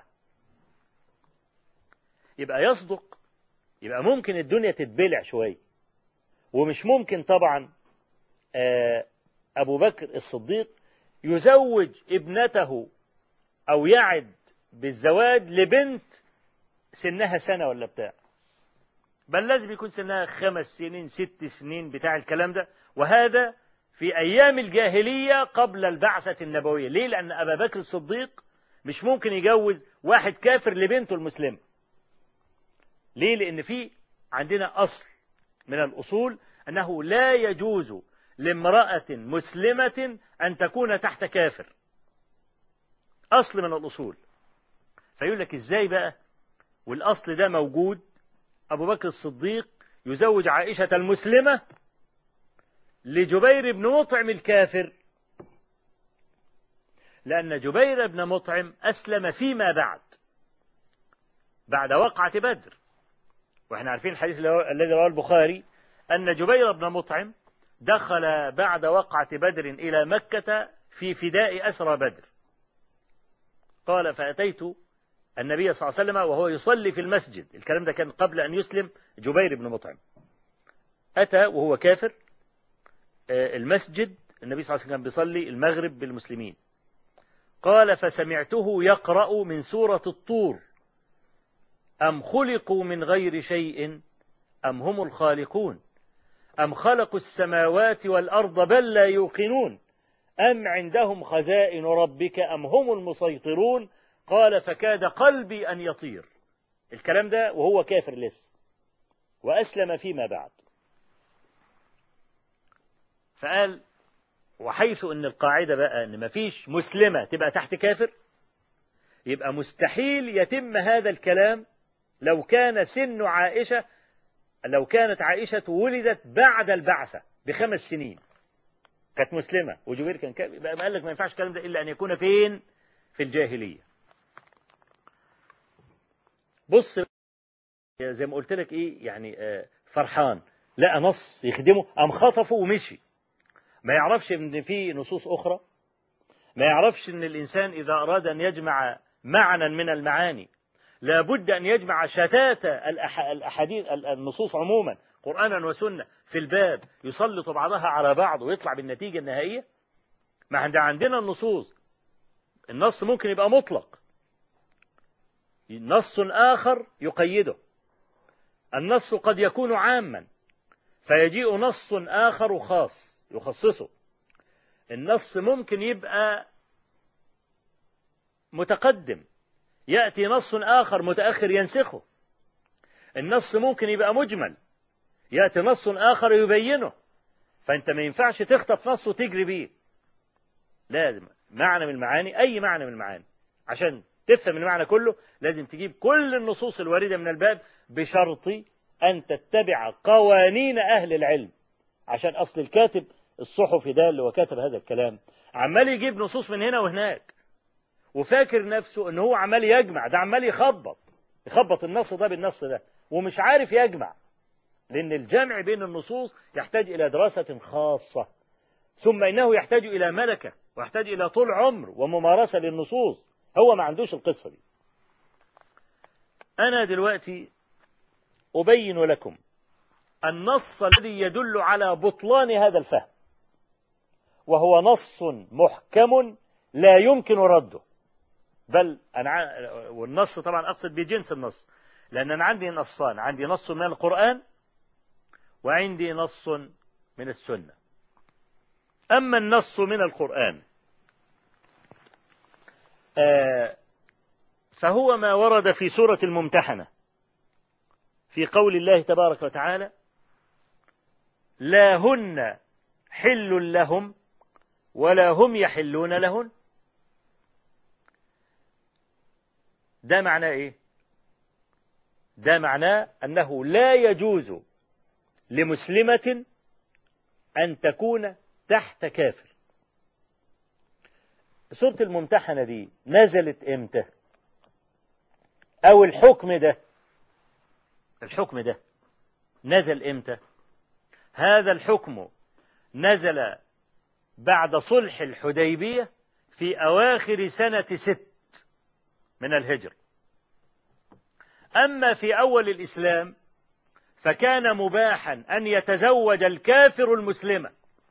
يبقى يصدق، يبقى ممكن الدنيا تتبلع شوية، ومش ممكن طبعا أبو بكر الصديق يزوج ابنته أو يعد بالزواج لبنت سنها سنة ولا بتاع، بل لازم يكون سنها خمس سنين ست سنين بتاع الكلام ده. وهذا في أيام الجاهلية قبل البعثة النبوية. ليه؟ لأن أبا بكر الصديق مش ممكن يجوز واحد كافر لبنته المسلمة. ليه؟ لأن في عندنا أصل من الأصول أنه لا يجوز لامرأة مسلمة أن تكون تحت كافر. أصل من الأصول. فيقول لك إزاي بقى والأصل ده موجود أبو بكر الصديق يزوج عائشة المسلمة لجبير بن مطعم الكافر؟ لأن جبير بن مطعم أسلم فيما بعد بعد وقعة بدر، وإحنا عارفين الحديث الذي رواه البخاري أن جبير بن مطعم دخل بعد وقعة بدر إلى مكة في فداء أسرى بدر. قال فأتيت النبي صلى الله عليه وسلم وهو يصلي في المسجد. الكلام ده كان قبل أن يسلم جبير بن مطعم. أتى وهو كافر المسجد، النبي صلى الله عليه وسلم كان بيصلي المغرب بالمسلمين. قال فسمعته يقرأ من سورة الطور: أم خلقوا من غير شيء أم هم الخالقون أم خلقوا السماوات والأرض بل لا يوقنون أم عندهم خزائن ربك أم هم المسيطرون. قال فكاد قلبي أن يطير. الكلام ده وهو كافر لسه، وأسلم فيما بعد. فقال وحيث أن القاعدة بقى أن مفيش مسلمة تبقى تحت كافر، يبقى مستحيل يتم هذا الكلام لو كان سن عائشة لو كانت عائشة ولدت بعد البعثة بخمس سنين كانت مسلمة وجبير كان كافر. يبقى قال لك ما ينفعش الكلام ده إلا أن يكون فين؟ في الجاهلية. بص زي ما قلت لك إيه يعني فرحان لقى نص يخدمه أم خطفه ومشي. ما يعرفش ان في نصوص اخرى، ما يعرفش ان الانسان اذا اراد ان يجمع معنى من المعاني لابد ان يجمع شتات الاحاديث النصوص عموما قرانا وسنه في الباب يسلط بعضها على بعض ويطلع بالنتيجه النهائيه. ما عندنا النصوص، النص ممكن يبقى مطلق، نص اخر يقيده، النص قد يكون عاما فيجيء نص اخر خاص يخصصه. النص ممكن يبقى متقدم يأتي نص آخر متأخر ينسخه. النص ممكن يبقى مجمل يأتي نص آخر يبينه. فأنت ما ينفعش تخطف نص وتجري بيه، لازم معنى من المعاني، أي معنى من المعاني عشان تفهم المعنى كله لازم تجيب كل النصوص الواردة من الباب بشرط أن تتبع قوانين أهل العلم. عشان أصل الكاتب الصحفي ده اللي هو كاتب هذا الكلام عمال يجيب نصوص من هنا وهناك وفاكر نفسه ان هو عمال يجمع، ده عمال يخبط يخبط النص ده بالنص ده ومش عارف يجمع، لأن الجمع بين النصوص يحتاج إلى دراسة خاصة، ثم إنه يحتاج إلى ملكة ويحتاج إلى طول عمر وممارسة للنصوص. هو ما عندوش القصة دي. أنا دلوقتي أبين لكم النص الذي يدل على بطلان هذا الفهم، وهو نص محكم لا يمكن رده. بل أنا والنص طبعا أقصد بجنس النص، لأن أنا عندي نصان، عندي نص من القرآن وعندي نص من السنة. أما النص من القرآن آه فهو ما ورد في سورة الممتحنة في قول الله تبارك وتعالى: لا هن حل لهم ولا هم يحلون لهن. ده معناه إيه؟ ده معناه أنه لا يجوز لمسلمة أن تكون تحت كافر. سورة الممتحنة دي نزلت إمتى؟ أو الحكم ده الحكم ده نزل إمتى؟ هذا الحكم نزل بعد صلح الحديبية في أواخر سنة ست من الهجرة. أما في أول الإسلام فكان مباحا أن يتزوج الكافر المسلمة.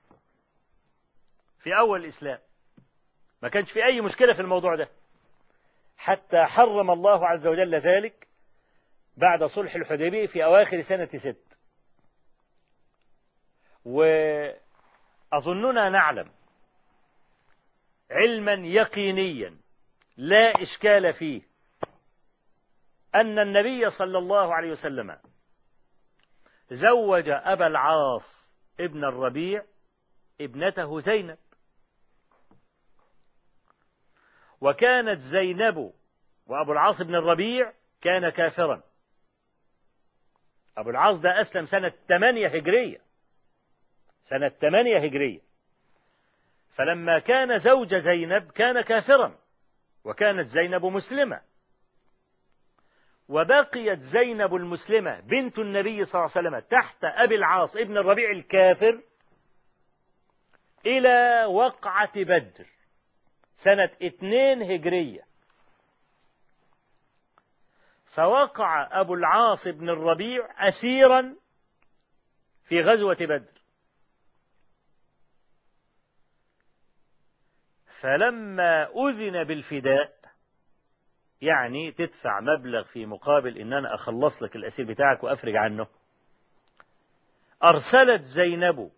في أول الإسلام ما كانش في أي مشكلة في الموضوع ده، حتى حرم الله عز وجل ذلك بعد صلح الحديبية في أواخر سنة ست. والله أظننا نعلم علما يقينيا لا إشكال فيه أن النبي صلى الله عليه وسلم زوج أبا العاص ابن الربيع ابنته زينب، وكانت زينب وأبو العاص بن الربيع كان كافرا. أبو العاص ده أسلم سنة ثمانية هجرية، سنة ثمانية هجرية، فلما كان زوج زينب كان كافرا، وكانت زينب مسلمة، وبقيت زينب المسلمة بنت النبي صلى الله عليه وسلم تحت أبي العاص ابن الربيع الكافر إلى وقعة بدر سنة اثنين هجرية. فوقع أبو العاص بن الربيع أسيرا في غزوة بدر، فلما أذن بالفداء، يعني تدفع مبلغ في مقابل إن أنا أخلص لك الأسير بتاعك وأفرج عنه، أرسلت زينب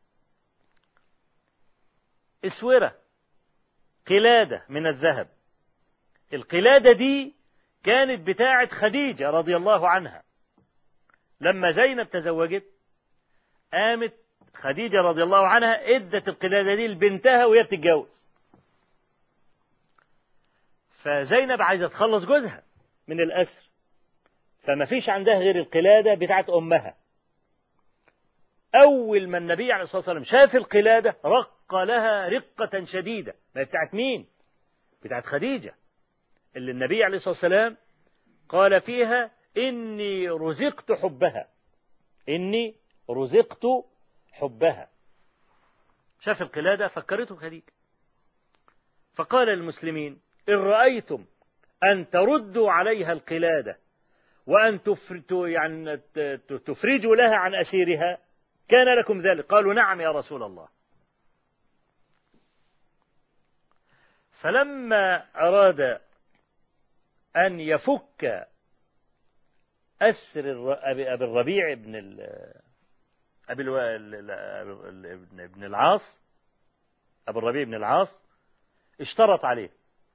إسورة قلادة من الذهب. القلادة دي كانت بتاعة خديجة رضي الله عنها. لما زينب تزوجت قامت خديجة رضي الله عنها ادت القلادة دي لبنتها وهي بتتجوز، فزينب عايزة تخلص جوزها من الأسر، فما فيش عندها غير القلادة بتاعت أمها. أول ما النبي عليه الصلاة والسلام شاف القلادة رق لها رقة شديدة. ما بتاعت مين؟ بتاعت خديجة، اللي النبي عليه الصلاة والسلام قال فيها إني رزقت حبها، إني رزقت حبها. شاف القلادة فكرته خديجة، فقال للمسلمين إن رأيتم أن تردوا عليها القلادة وأن تفرجوا يعني تفرجوا لها عن أسيرها كان لكم ذلك. قالوا نعم يا رسول الله. فلما أراد أن يفك أسر أبي الربيع بن أبي ابن العاص، أبو الربيع بن العاص، اشترط عليه.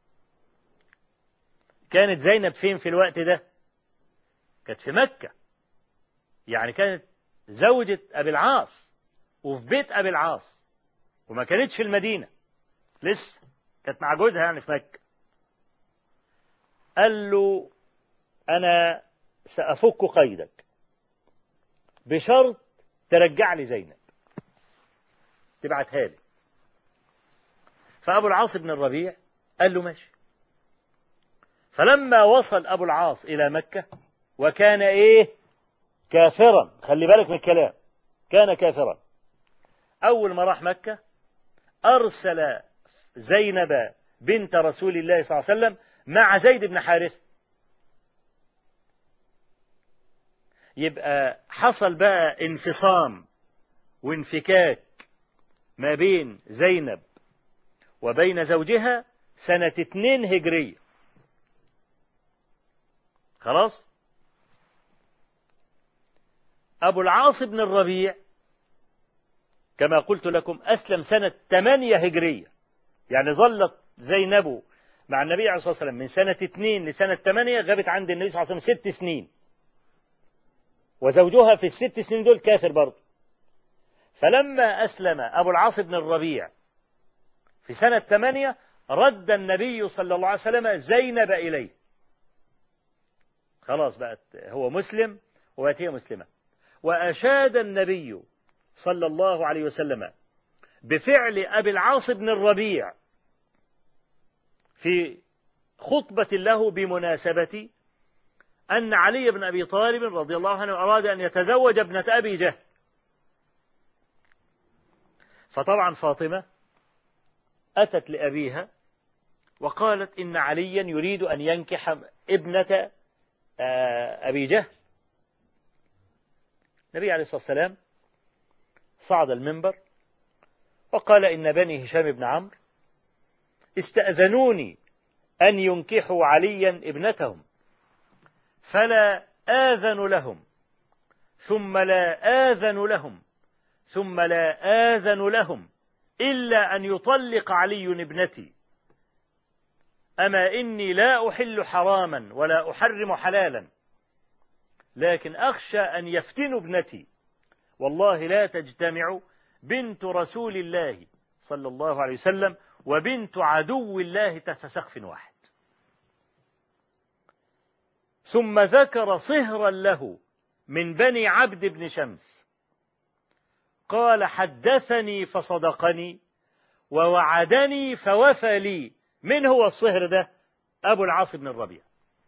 كانت زينب فين في الوقت ده؟ كانت في مكة، يعني كانت زوجة أبي العاص وفي بيت أبي العاص، وما كانتش في المدينة لسه، كانت مع جوزها يعني في مكة. قال له أنا سأفك قيدك بشرط ترجع لي زينب، تبعتها لي. فأبو العاص بن الربيع قال له ماشي. فلما وصل أبو العاص إلى مكة وكان إيه؟ كافرا، خلي بالك من الكلام، كان كافرا. أول ما راح مكة أرسل زينب بنت رسول الله صلى الله عليه وسلم مع زيد بن حارثة. يبقى حصل بقى انفصام وانفكاك ما بين زينب وبين زوجها سنة اتنين هجرية. خلاص. أبو العاص بن الربيع كما قلت لكم أسلم سنة ثمانية هجرية، يعني ظلت زينب مع النبي عليه الصلاة والسلام من سنة اثنين لسنة ثمانية، غابت عند النبي صلى الله عليه وسلم ست سنين، وزوجها في الست سنين دول كافر برضه. فلما أسلم أبو العاص بن الربيع في سنة ثمانية رد النبي صلى الله عليه وسلم زينب إليه. خلاص بقت هو مسلم وبقت هي مسلمة. وأشاد النبي صلى الله عليه وسلم بفعل أبي العاص بن الربيع في خطبة له بمناسبة أن علي بن أبي طالب رضي الله عنه أراد أن يتزوج ابنة أبي جهل. فطبعا فاطمة أتت لأبيها وقالت إن عليا يريد أن ينكح ابنة أبي جهل. النبي عليه الصلاة والسلام صعد المنبر وقال إن بني هشام بن عمرو استأذنوني أن ينكحوا عليا ابنتهم، فلا آذن لهم، ثم لا آذن لهم، ثم لا آذن لهم، إلا أن يطلق علي ابنتي، أما إني لا أحل حراما ولا أحرم حلالا، لكن أخشى أن يفتنوا ابنتي، والله لا تجتمع بنت رسول الله صلى الله عليه وسلم وبنت عدو الله تحت سقف واحد. ثم ذكر صهرا له من بني عبد بن شمس، قال: حدثني فصدقني ووعدني فوفى لي. من هو الصهر ده؟ أبو العاص بن الربيع.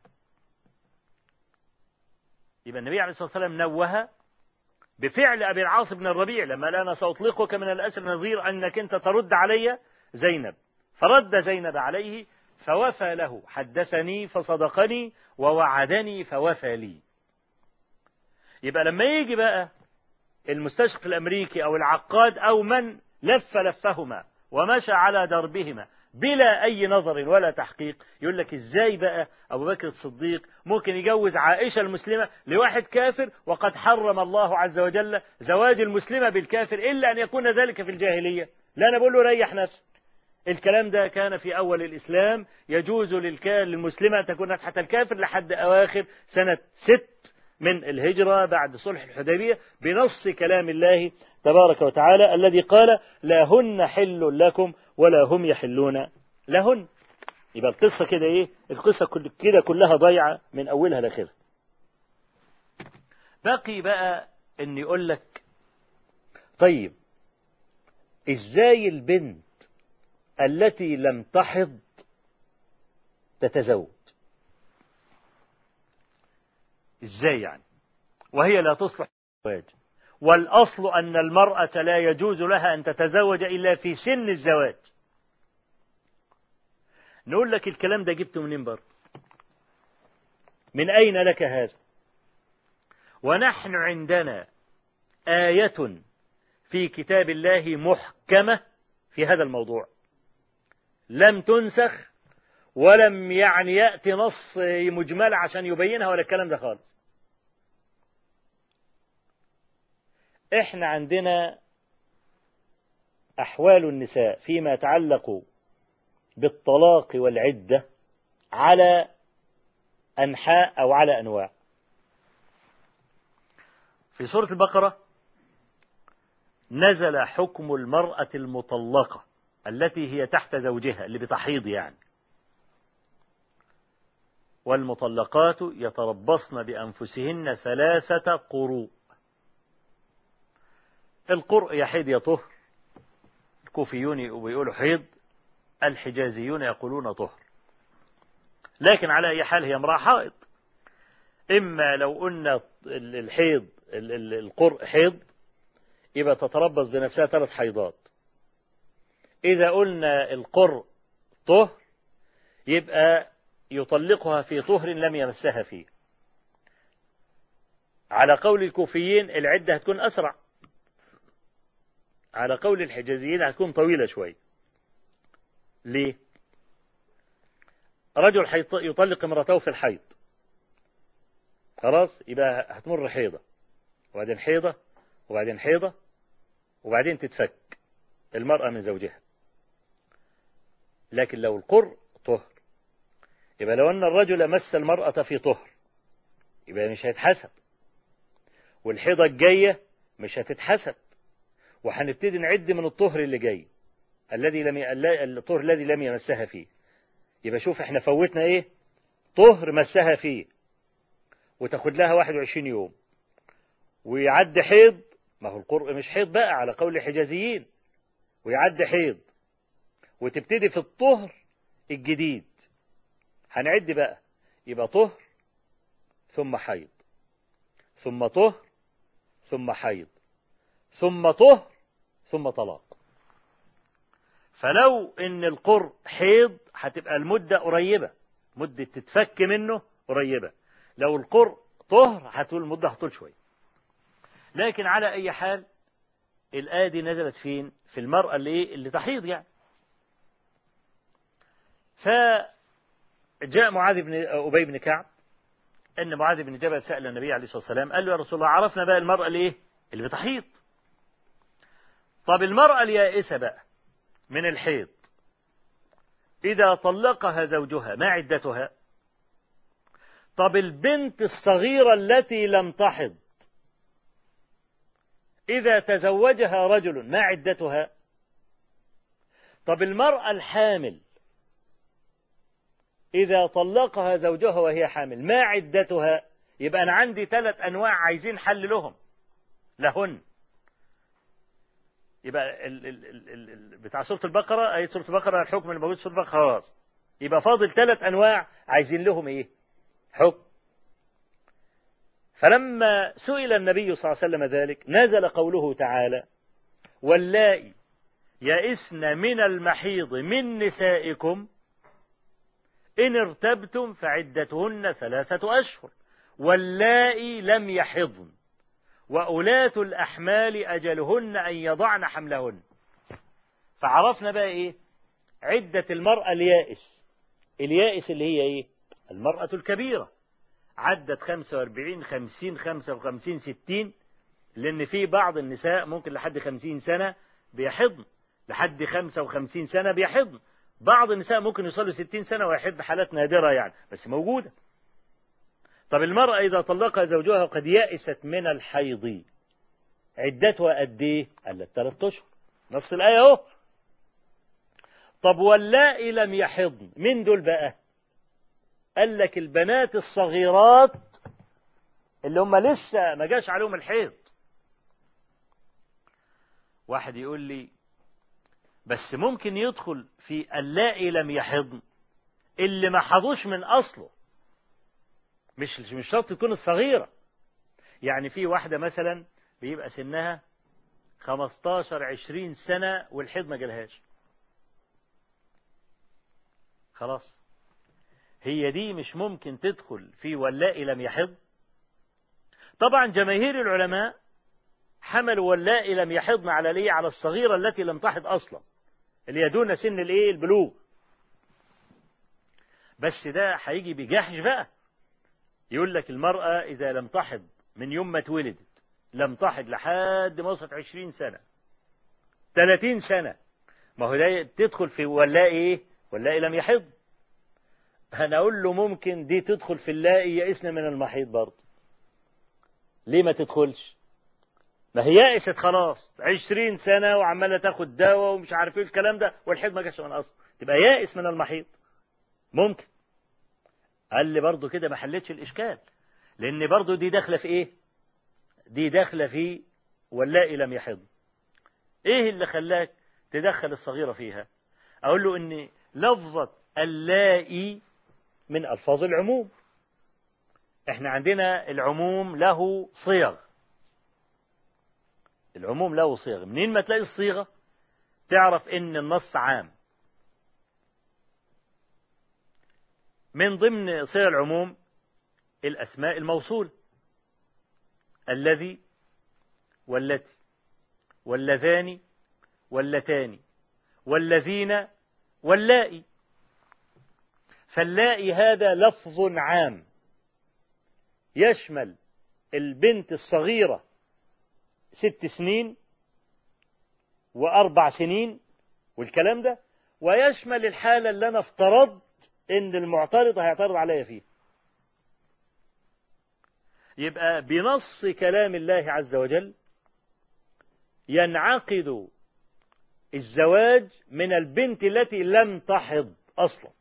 يبقى النبي عليه الصلاة والسلام نوه بفعل أبي العاص بن الربيع لما لا أنا سأطلقك من الأسر نظير أنك أنت ترد علي زينب، فرد زينب عليه فوفى له. حدثني فصدقني ووعدني فوفى لي. يبقى لما يجي بقى المستشرق الأمريكي أو العقاد أو من لف لفهما ومشى على دربهما بلا أي نظر ولا تحقيق، يقول لك إزاي بقى أبو بكر الصديق ممكن يجوز عائشة المسلمة لواحد كافر وقد حرم الله عز وجل زواج المسلمة بالكافر إلا أن يكون ذلك في الجاهلية؟ لا، أنا بقول له ريح نفسك. الكلام ده كان في أول الإسلام، يجوز للمسلمة أن تكون تحت الكافر لحد أواخر سنة ست من الهجرة بعد صلح الحديبية، بنص كلام الله تبارك وتعالى الذي قال: لا هن حل لكم ولا هم يحلون لهن. يبقى القصة كده إيه؟ القصة كده كلها ضيعة من أولها لآخرها. باقي بقى إن يقول لك طيب إزاي البنت التي لم تحض تتزوج؟ إزاي يعني وهي لا تصلح للزواج؟ والأصل أن المرأة لا يجوز لها أن تتزوج إلا في سن الزواج. نقول لك الكلام ده جبته منين برضه؟ من أين لك هذا؟ ونحن عندنا آية في كتاب الله محكمة في هذا الموضوع، لم تنسخ ولم يعني يأتي نص مجمل عشان يبينها ولا الكلام ده خالص. احنا عندنا أحوال النساء فيما يتعلق بالطلاق والعدة على أنحاء أو على أنواع. في سورة البقرة نزل حكم المرأة المطلقة التي هي تحت زوجها اللي بتحيض يعني: والمطلقات يتربصن بأنفسهن ثلاثة قروء. القرء يحيض يطهر، الكوفيون بيقولوا حيض، الحجازيون يقولون طهر، لكن على أي حال هي امرأة حائض. إما لو قلنا الحيض القرء حيض يبقى تتربص بنفسها ثلاث حيضات. إذا قلنا القرء طهر يبقى يطلقها في طهر لم يمسها فيه. على قول الكوفيين العدة هتكون أسرع، على قول الحجازيين هتكون طويلة شوي. ليه؟ رجل يطلق امرأته في الحيض، خلاص يبقى هتمر حيضة وبعدين حيضة وبعدين حيضة وبعدين تتفك المرأة من زوجها. لكن لو القرء طهر يبقى لو أن الرجل مس المرأة في طهر يبقى مش هيتحسب، والحيضة الجاية مش هتتحسب، وهنبتدي نعد من الطهر اللي جاي الذي لم ي... الطهر الذي لم يمسها فيه. يبقى شوف احنا فوتنا ايه؟ طهر مسها فيه وتاخد لها واحد وعشرين يوم، ويعد حيض، ما هو القرء مش حيض بقى على قول الحجازيين، ويعد حيض وتبتدي في الطهر الجديد. هنعد بقى يبقى طهر ثم حيض ثم طهر ثم حيض ثم طهر ثم طلاق. فلو ان القرء حيض هتبقى المدة قريبة، مدة تتفك منه قريبة. لو القرء طهر هتقول المدة هتطول شوية. لكن على اي حال الآية دي نزلت فين؟ في المرأة اللي ايه؟ اللي تحيض يعني. فجاء معاذ بن أبي بن كعب ان معاذ بن جبل سأل النبي عليه الصلاة والسلام، قال له: يا رسول الله عرفنا بقى المرأة اللي ايه؟ اللي بتحيض. طب المرأة اليائسة بقى من الحيض إذا طلقها زوجها ما عدتها؟ طب البنت الصغيرة التي لم تحض إذا تزوجها رجل ما عدتها؟ طب المرأة الحامل إذا طلقها زوجها وهي حامل ما عدتها؟ يبقى أنا عندي ثلاث أنواع عايزين حل لهم لهن. يبقى ال ال ال ال بتاع سورة البقرة، أي سورة البقرة الحكم اللي موجود في سورة البقرة خلاص، يبقى فاضل ثلاث أنواع عايزين لهم إيه؟ حكم. فلما سئل النبي صلى الله عليه وسلم ذلك نزل قوله تعالى: واللائي يئسن من المحيض من نسائكم إن ارتبتم فعدتهن ثلاثة أشهر واللائي لم يحضن وأولاة الأحمال أجلهن أن يضعن حملهن. فعرفنا بقى إيه عدة المرأة اليائس. اليائس اللي هي إيه؟ المرأة الكبيرة عدت خمسة وأربعين خمسين خمسة وخمسين ستين، لأن في بعض النساء ممكن لحد خمسين سنة بيحضن، لحد خمسة وخمسين سنة بيحضن، بعض النساء ممكن يوصلوا ستين سنة ويحضن، حالات نادرة يعني بس موجودة. طب المرأة إذا طلقها زوجها قد يأست من الحيض عدتها قد إيه؟ قال لك ثلاثة أشهر، نص الآية أهو. طب واللائي لم يحضن من دول بقى؟ قال لك البنات الصغيرات اللي هم لسه ما جاش عليهم الحيض. واحد يقول لي بس ممكن يدخل في اللائي لم يحضن اللي ما حضوش من أصله، مش مش شرط تكون الصغيرة. يعني في واحدة مثلا بيبقى سنها خمستاشر عشرين سنة والحيض ما جالهاش، خلاص هي دي مش ممكن تدخل في واللائي لم يحض. طبعا جماهير العلماء حملوا واللائي لم يحضن على ليه؟ على الصغيرة التي لم تحض أصلا، اللي يدون سن الايه؟ البلوغ. بس ده هيجي بجحش بقى، يقول لك المرأة إذا لم تحض من يوم ما اتولدت لم تحض لحد ما وصلت عشرين سنة ثلاثين سنة، ما هو ده تدخل في واللائي ايه؟ واللائي لم يحض. هنقول له ممكن دي تدخل في اللائي يئسن من المحيض برضه. ليه ما تدخلش؟ ما هي يائست خلاص عشرين سنة وعمالة تاخد دواء ومش عارف ايه الكلام ده والحيض ما جاش من اصلا، تبقى يائس من المحيض. ممكن. قال لي برضه كده ما حلتش الاشكال، لان برضه دي داخله في ايه؟ دي داخله في واللائي لم يحض. ايه اللي خلاك تدخل الصغيرة فيها؟ اقول له ان لفظة اللائي من الفاظ العموم. احنا عندنا العموم له صيغ، العموم له صيغ. منين ما تلاقي الصيغة تعرف ان النص عام. من ضمن صيغ العموم الاسماء الموصولة: الذي والتي واللذان واللتان والذين واللائي. فاللائي هذا لفظ عام يشمل البنت الصغيرة ست سنين وأربع سنين والكلام ده، ويشمل الحالة اللي أنا افترضت إن المعترض هيعترض عليا فيه. يبقى بنص كلام الله عز وجل ينعقد الزواج من البنت التي لم تحض أصلا.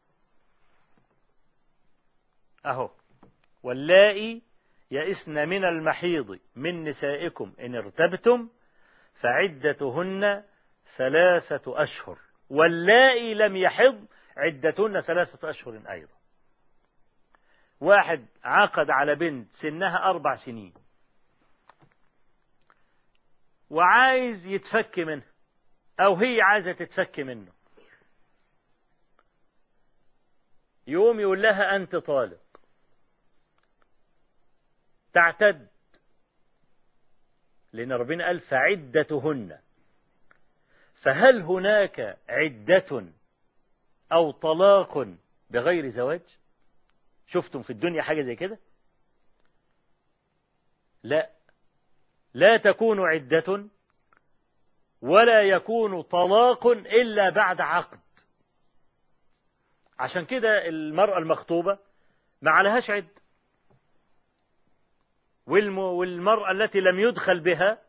أهو: واللائي يئسن من المحيض من نسائكم إن ارتبتم فعدتهن ثلاثة أشهر واللائي لم يحض عدتهن ثلاثة أشهر أيضا. واحد عقد على بنت سنها أربع سنين وعايز يتفك منها أو هي عايزة تتفك منه، يقوم يقول لها أنت طالق، تعتد، لأن ربنا قال فعدتهن. فهل هناك عدة أو طلاق بغير زواج؟ شفتم في الدنيا حاجة زي كده؟ لا، لا تكون عدة ولا يكون طلاق إلا بعد عقد. عشان كده المرأة المخطوبة ما عليهاش عد، والمرأة التي لم يدخل بها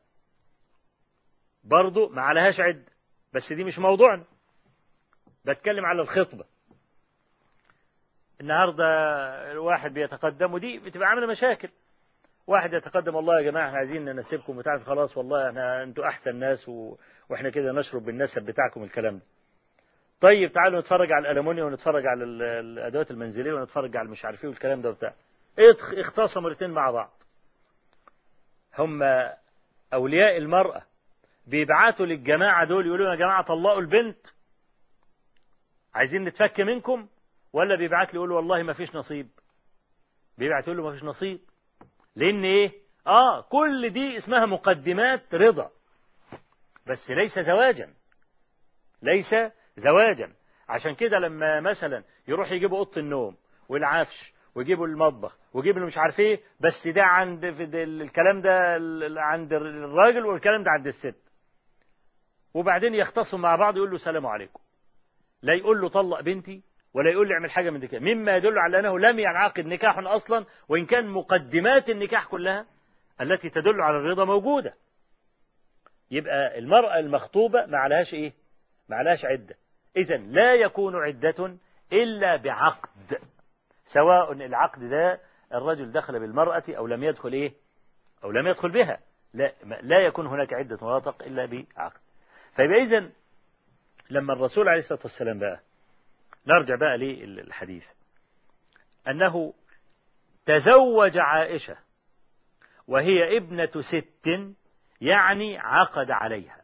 برضو ما عليهاش عد، بس دي مش موضوعنا، بتكلم على الخطبة. النهاردة الواحد بيتقدم، ودي بتبقى عاملة مشاكل. واحد يتقدم، والله يا جماعة احنا عايزين ننسبكم وتعرف خلاص، والله احنا انتوا أحسن ناس و... واحنا كده نشرب بالنسب بتاعكم الكلام ده. طيب تعالوا نتفرج على الألمونيا ونتفرج على الأدوات المنزلية ونتفرج على مش عارف ايه والكلام ده وبتاع. اختصموا الاثنين مع بعض. هم أولياء المرأة بيبعتوا للجماعة دول يقولوا يا جماعة طلقوا البنت، عايزين نتفك منكم، ولا بيبعت لي يقول والله ما فيش نصيب؟ بيبعت يقول له ما فيش نصيب. لأن إيه؟ آه كل دي اسمها مقدمات رضا، بس ليس زواجا، ليس زواجا. عشان كده لما مثلا يروح يجيبوا أوضة النوم والعفش ويجيبوا المطبخ ويجيبوا مش عارف إيه، بس ده عند في الكلام ده عند الراجل والكلام ده عند الست، وبعدين يختصموا مع بعض يقول له سلام عليكم، لا يقول له طلق بنتي ولا يقول له اعمل حاجة من كده، مما يدل على أنه لم ينعقد نكاح أصلا، وإن كان مقدمات النكاح كلها التي تدل على الرضا موجودة. يبقى المرأة المخطوبة ما عليهاش إيه؟ ما عليهاش عدة. إذن لا يكون عدة إلا بعقد، سواء العقد ده الرجل دخل بالمرأة أو لم يدخل إيه؟ أو لم يدخل بها، لا, لا يكون هناك عدة مناطق إلا بعقد. فيبقى إذن لما الرسول عليه الصلاة والسلام بقى، نرجع بقى للحديث، أنه تزوج عائشة وهي ابنة ست، يعني عقد عليها،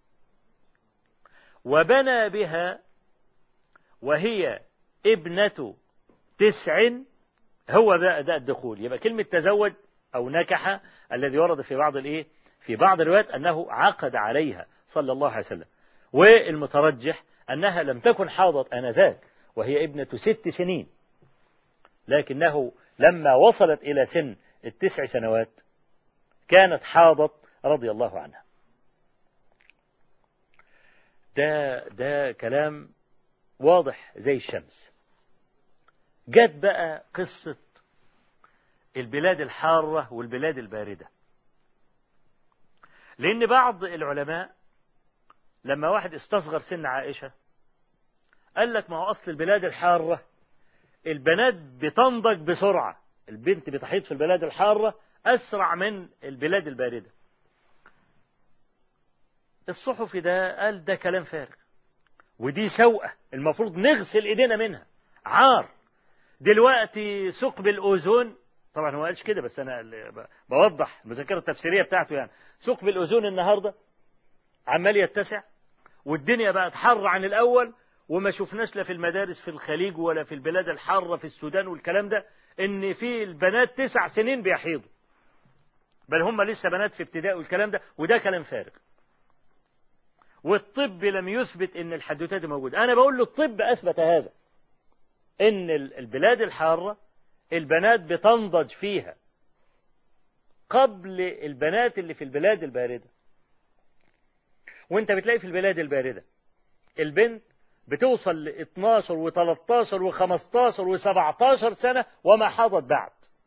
وبنى بها وهي ابنة تسع، هو بقى ده الدخول. يبقى كلمة تزوج أو نكح الذي ورد في بعض الإيه في بعض الروايات أنه عقد عليها صلى الله عليه وسلم، والمترجح أنها لم تكن حاضت آنذاك وهي ابنة ست سنين، لكنه لما وصلت إلى سن التسع سنوات كانت حاضت رضي الله عنها. ده ده كلام واضح زي الشمس. جت بقى قصة البلاد الحارة والبلاد الباردة، لأن بعض العلماء لما واحد استصغر سن عائشة قال لك ما هو أصل البلاد الحارة البنات بتنضج بسرعة، البنت بتحيض في البلاد الحارة أسرع من البلاد الباردة. الصحفي ده قال ده كلام فارغ، ودي سوءة المفروض نغسل إيدينا منها، عار. دلوقتي ثقب الأوزون، طبعا هو قالش كده بس أنا بوضح المذكرة التفسيرية بتاعته، يعني ثقب الأوزون النهاردة عمال يتسع، والدنيا بقت حر عن الأول، وما شفناش لا في المدارس في الخليج ولا في البلاد الحارة في السودان والكلام ده إن في البنات تسع سنين بيحيضوا، بل هم لسه بنات في ابتدائي والكلام ده، وده كلام فارغ. والطب لم يثبت إن الحدوتات دي موجودة. أنا بقول له الطب أثبت هذا، إن البلاد الحارة البنات بتنضج فيها قبل البنات اللي في البلاد الباردة. وانت بتلاقي في البلاد الباردة البنت بتوصل ل اثناشر وثلاثتاشر وخمستاشر وسبعتاشر سنة وما حاضت بعد،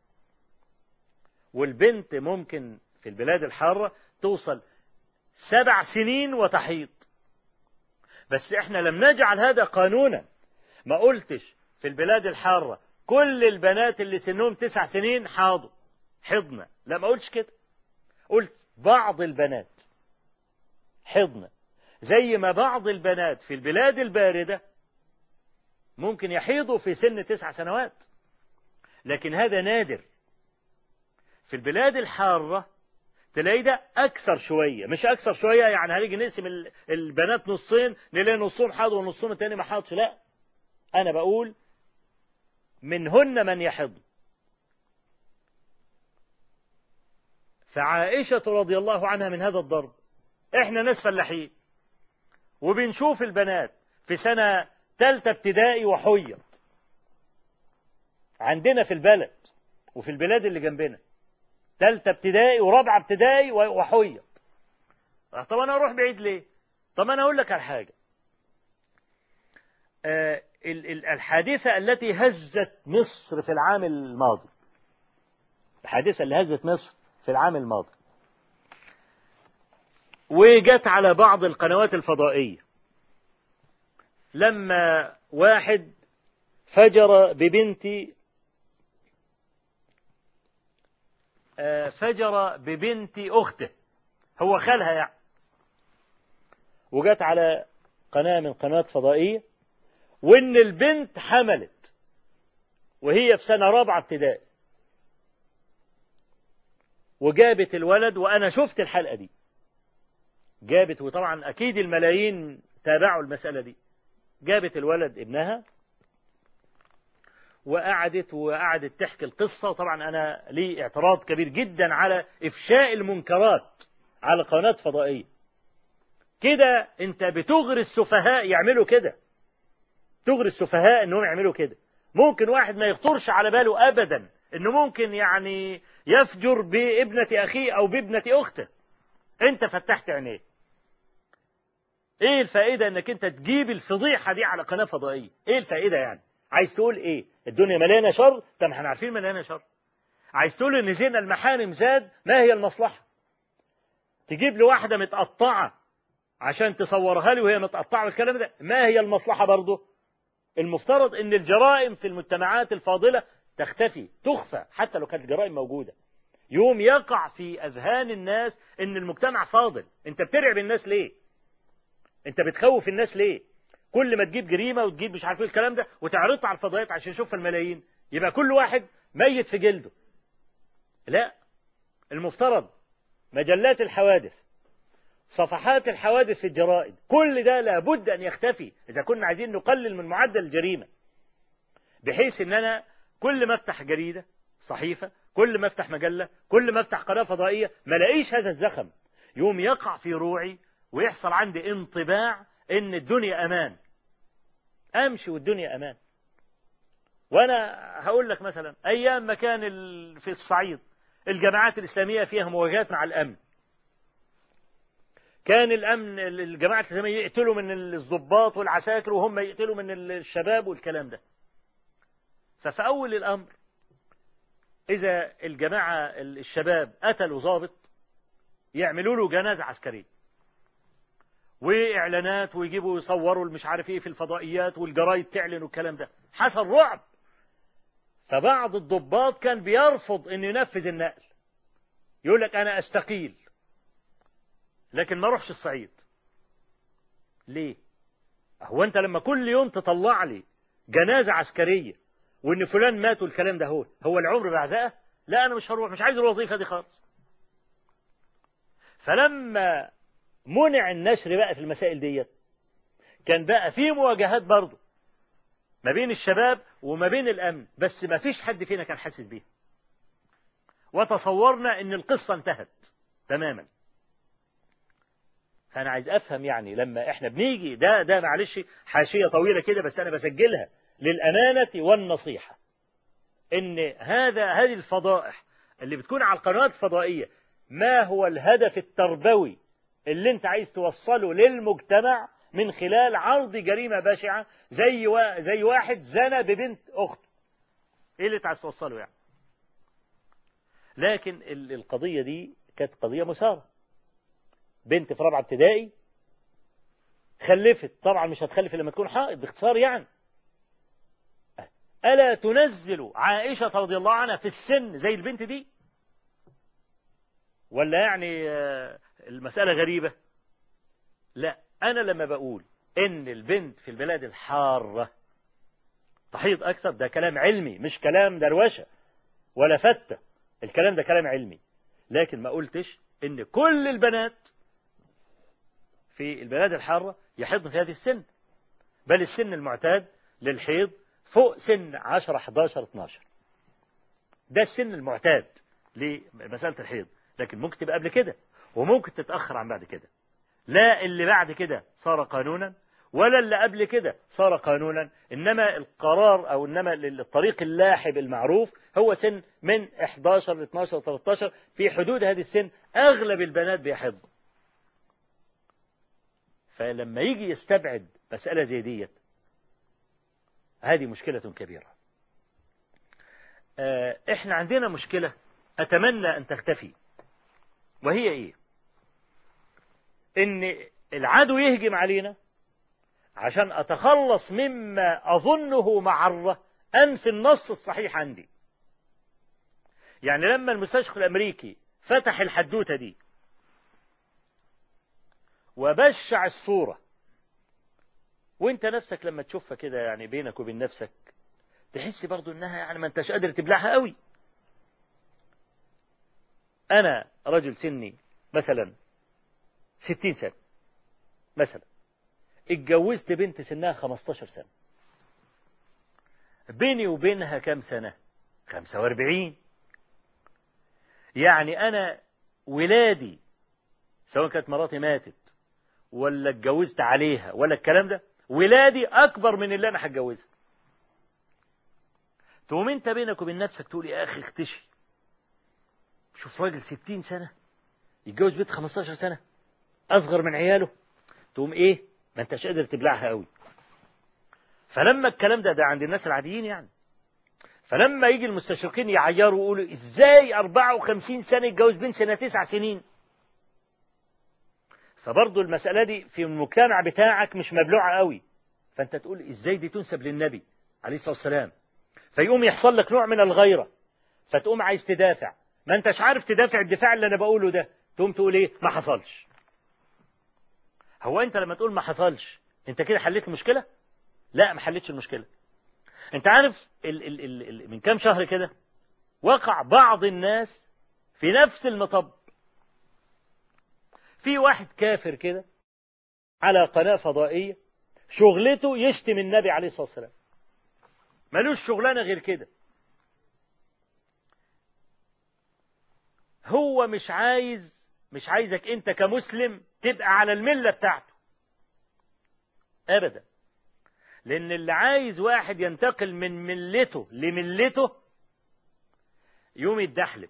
والبنت ممكن في البلاد الحارة توصل سبع سنين وتحيض. بس احنا لم نجعل هذا قانونا، ما قلتش في البلاد الحارة كل البنات اللي سنهم تسع سنين حاضوا حضنا، لا ما قلتش كده، قلت بعض البنات حضنا، زي ما بعض البنات في البلاد الباردة ممكن يحيضوا في سن تسع سنوات، لكن هذا نادر. في البلاد الحارة تلاقي ده أكثر شوية، مش أكثر شوية يعني هنيجي نقسم البنات نصين نلاقي نصهم حاضوا ونصهم التاني ما حاضش، لا، أنا بقول منهن من يحض. فعائشة رضي الله عنها من هذا الضرب. احنا ناس فلاحين وبنشوف البنات في سنة ثالثة ابتدائي وحيض عندنا في البلد وفي البلاد اللي جنبنا، ثالثة ابتدائي ورابعة ابتدائي وحيض. طب أنا أروح بعيد ليه؟ طب أنا أقول لك على حاجة. آه الحادثة التي هزت مصر في العام الماضي، الحادثة اللي هزت مصر في العام الماضي وجت على بعض القنوات الفضائية، لما واحد فجر ببنتي آه فجر ببنت أخته، هو خالها يعني، وجت على قناة من قنوات فضائية وإن البنت حملت وهي في سنة رابعة ابتدائي، وجابت الولد، وأنا شفت الحلقة دي، جابت، وطبعا أكيد الملايين تابعوا المسألة دي، جابت الولد ابنها وقعدت وقعدت تحكي القصة. وطبعا أنا لي اعتراض كبير جدا على إفشاء المنكرات على قنوات فضائية. كده أنت بتغري السفهاء يعملوا كده، تغري السفهاء أنهم يعملوا كده. ممكن واحد ما يخطرش على باله أبدا أنه ممكن يعني يفجر بابنة أخيه أو بابنة أخته، أنت فتحت عينيه. إيه الفائدة أنك أنت تجيب الفضيحة دي على قناة فضائية؟ إيه الفائدة يعني؟ عايز تقول إيه؟ الدنيا مليانة شر؟ طب احنا عارفين مليانة شر. عايز تقول إن زنا المحارم زاد؟ ما هي المصلحة؟ تجيب لي واحدة متقطعة عشان تصورها لي وهي متقطعة والكلام ده، ما هي المصلحة برضه؟ المفترض ان الجرائم في المجتمعات الفاضلة تختفي، تخفى، حتى لو كانت الجرائم موجودة. يوم يقع في أذهان الناس ان المجتمع فاضل. انت بترعب الناس ليه؟ انت بتخوف الناس ليه؟ كل ما تجيب جريمة وتجيب مش عارف ايه الكلام ده وتعرضها على الفضائيات عشان يشوفها الملايين، يبقى كل واحد ميت في جلده. لا، المفترض مجلات الحوادث، صفحات الحوادث في الجرائد، كل ده لابد أن يختفي إذا كنا عايزين نقلل من معدل الجريمة، بحيث أن أنا كل ما أفتح جريدة، صحيفة، كل ما أفتح مجلة، كل ما أفتح قناة فضائية ما لاقيش هذا الزخم. يوم يقع في روعي ويحصل عندي انطباع أن الدنيا أمان، أمشي والدنيا أمان. وأنا هقول لك مثلا أيام ما كان في الصعيد الجماعات الإسلامية فيها مواجهات مع الأمن، كان الأمن الجماعة الإسلامية يقتلوا من الضباط والعساكر وهم يقتلوا من الشباب والكلام ده. ففي أول الأمر إذا الجماعة الشباب قتلوا ضابط يعملوا له جنازة عسكرية وإعلانات ويجيبوا يصوروا مش عارف إيه في الفضائيات والجرايد تعلن والكلام ده، حصل رعب. فبعض الضباط كان بيرفض إنه ينفذ النقل، يقول لك أنا أستقيل لكن ما اروحش الصعيد. ليه؟ هو انت لما كل يوم تطلع لي جنازة عسكرية وان فلان مات والكلام ده، هو هو العمر بعزقه؟ لا انا مش هروح، مش عايز الوظيفة دي خالص. فلما منع النشر بقى في المسائل ديت، كان بقى في مواجهات برضه ما بين الشباب وما بين الامن، بس ما فيش حد فينا كان حاسس بيها، وتصورنا ان القصة انتهت تماما. فأنا عايز أفهم يعني لما إحنا بنيجي ده ده معلش حاشية طويلة كده بس أنا بسجلها للأمانة والنصيحة، إن هذا هذه الفضائح اللي بتكون على القنوات الفضائية، ما هو الهدف التربوي اللي أنت عايز توصله للمجتمع من خلال عرض جريمة بشعة زي و... زي واحد زنى ببنت أخته؟ إيه اللي أنت عايز توصله يعني؟ لكن القضية دي كانت قضية مثارة. بنت في رابعة ابتدائي خلفت، طبعا مش هتخلف لما تكون حائض، باختصار يعني. ألا تنزل عائشة رضي الله عنها في السن زي البنت دي؟ ولا يعني المسألة غريبة؟ لا، أنا لما بقول إن البنت في البلاد الحارة تحيض أكثر، ده كلام علمي مش كلام دروشة ولا فتة، الكلام ده كلام علمي. لكن ما قلتش إن كل البنات في البلاد الحارة يحيضن في هذه السن، بل السن المعتاد للحيض فوق سن عشرة حداشر اتناشر، ده السن المعتاد لمسألة الحيض. لكن ممكن تبقى قبل كده وممكن تتأخر عن بعد كده. لا اللي بعد كده صار قانونا ولا اللي قبل كده صار قانونا، إنما القرار أو إنما الطريق اللاحب المعروف هو سن من احداشر ل اتناشر تلتاشر، في حدود هذه السن أغلب البنات بيحضن. فلما يجي يستبعد مسألة زي ديت هذه مشكلة كبيرة. احنا عندنا مشكلة أتمنى أن تختفي، وهي إيه؟ إن العدو يهجم علينا عشان أتخلص مما أظنه معرة أنفي النص الصحيح عندي. يعني لما المستشرق الأمريكي فتح الحدوتة دي وبشع الصورة، وانت نفسك لما تشوفها كده يعني بينك وبين نفسك تحس برضو انها يعني ما انتش قادر تبلعها قوي. انا رجل سني مثلا ستين سنة مثلا، اتجوزت بنت سنها خمستاشر سنة، بيني وبينها كام سنة؟ خمسة واربعين. يعني انا ولادي سواء كانت مراتي ماتت ولا اتجوزت عليها ولا الكلام ده، ولادي اكبر من اللي انا هتجوزها. تقوم انت بينك وبين نفسك تقول يا اخي اختشي، شوف راجل ستين سنة يتجوز بنت خمستاشر سنة اصغر من عياله، تقوم ايه ما انتش قادر تبلعها قوي. فلما الكلام ده ده عند الناس العاديين يعني، فلما يجي المستشرقين يعيروا ويقولوا ازاي أربعة وخمسين سنة يتجوز بنت سنة تسع سنين، فبرضه المسألة دي في المجتمع بتاعك مش مبلوعة قوي، فانت تقول ازاي دي تنسب للنبي عليه الصلاة والسلام، فيقوم يحصل لك نوع من الغيرة، فتقوم عايز تدافع، ما انتش عارف تدافع الدفاع اللي انا بقوله ده، تقوم تقول ايه ما حصلش. هو انت لما تقول ما حصلش انت كده حليت المشكلة؟ لا، ما حليتش المشكلة. انت عارف ال ال ال ال من كام شهر كده وقع بعض الناس في نفس المطب. في واحد كافر كده على قناة فضائية شغلته يشتم النبي عليه الصلاة والسلام، ملوش شغلانة غير كده. هو مش عايز مش عايزك انت كمسلم تبقى على الملة بتاعته ابدا، لان اللي عايز واحد ينتقل من ملته لملته يوم يتدحلب،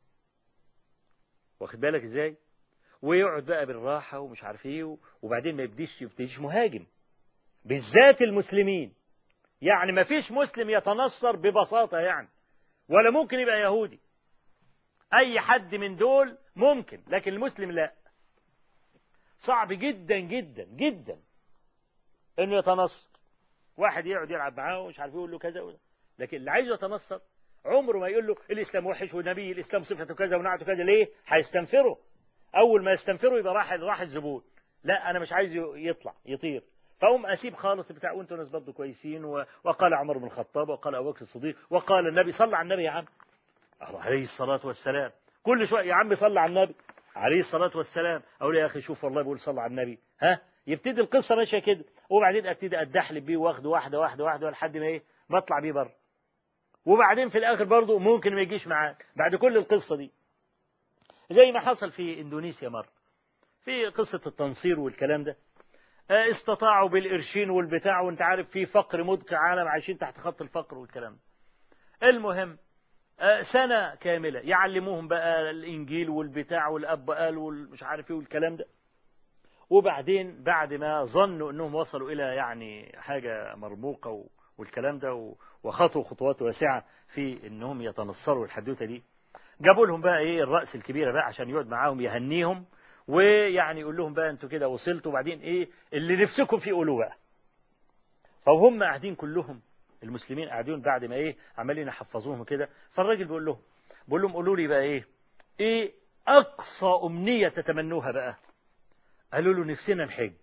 واخد بالك ازاي، ويقعد بقى بالراحة ومش عارف ايه، وبعدين ما يبديش يبتديش مهاجم، بالذات المسلمين. يعني ما فيش مسلم يتنصر ببساطة يعني، ولا ممكن يبقى يهودي، اي حد من دول ممكن، لكن المسلم لا، صعب جدا جدا جدا انه يتنصر. واحد يقعد يلعب معاه ومش عارف يقول له كذا ولا. لكن اللي عايز يتنصر عمره ما يقول له الاسلام وحش والنبي الاسلام صفته كذا ونعته كذا، ليه؟ هيستنفره. اول ما يستنفره يبقى راح راح الزبون، لا انا مش عايز يطلع يطير، فاقوم اسيب خالص بتاع وانتوا ناس برضه كويسين. وقال عمر بن الخطاب وقال ابو بكر الصديق وقال النبي، صلى على النبي يا عم عليه الصلاه والسلام، كل شويه يا عم صلى على النبي عليه الصلاه والسلام. اقول يا اخي شوف والله بقول صلى على النبي، ها يبتدي القصه ماشيه كده، وبعدين ابتدي اتدحلب بيه واخده واحده واحده واحده لحد ما ايه ما اطلع بيه بره، وبعدين في الاخر برضه ممكن ما يجيش معاك بعد كل القصه دي، زي ما حصل في اندونيسيا مره في قصه التنصير والكلام ده. استطاعوا بالقرشين والبتاع، وانت عارف في فقر مدقع، عالم عايشين تحت خط الفقر والكلام ده. المهم سنة كاملة يعلموهم بقى الإنجيل والبتاع والأب قال والمش عارف ايه والكلام ده، وبعدين بعد ما ظنوا أنهم وصلوا إلى يعني حاجة مرموقة والكلام ده وخطوا خطوات واسعة في أنهم يتنصروا الحدوتة دي، جابوا لهم بقى إيه الرأس الكبيرة بقى عشان يقعد معاهم يهنيهم، ويعني يقول لهم بقى أنتوا كده وصلتوا، وبعدين إيه اللي نفسكم فيه قولوا بقى. فهم قاعدين كلهم المسلمين قاعدين بعد ما ايه عمالين يحفظوهم كده، فالراجل بيقول لهم بيقول لهم قولوا لي بقى ايه ايه اقصى امنيه تتمنوها بقى؟ قالوا له نفسنا نحج.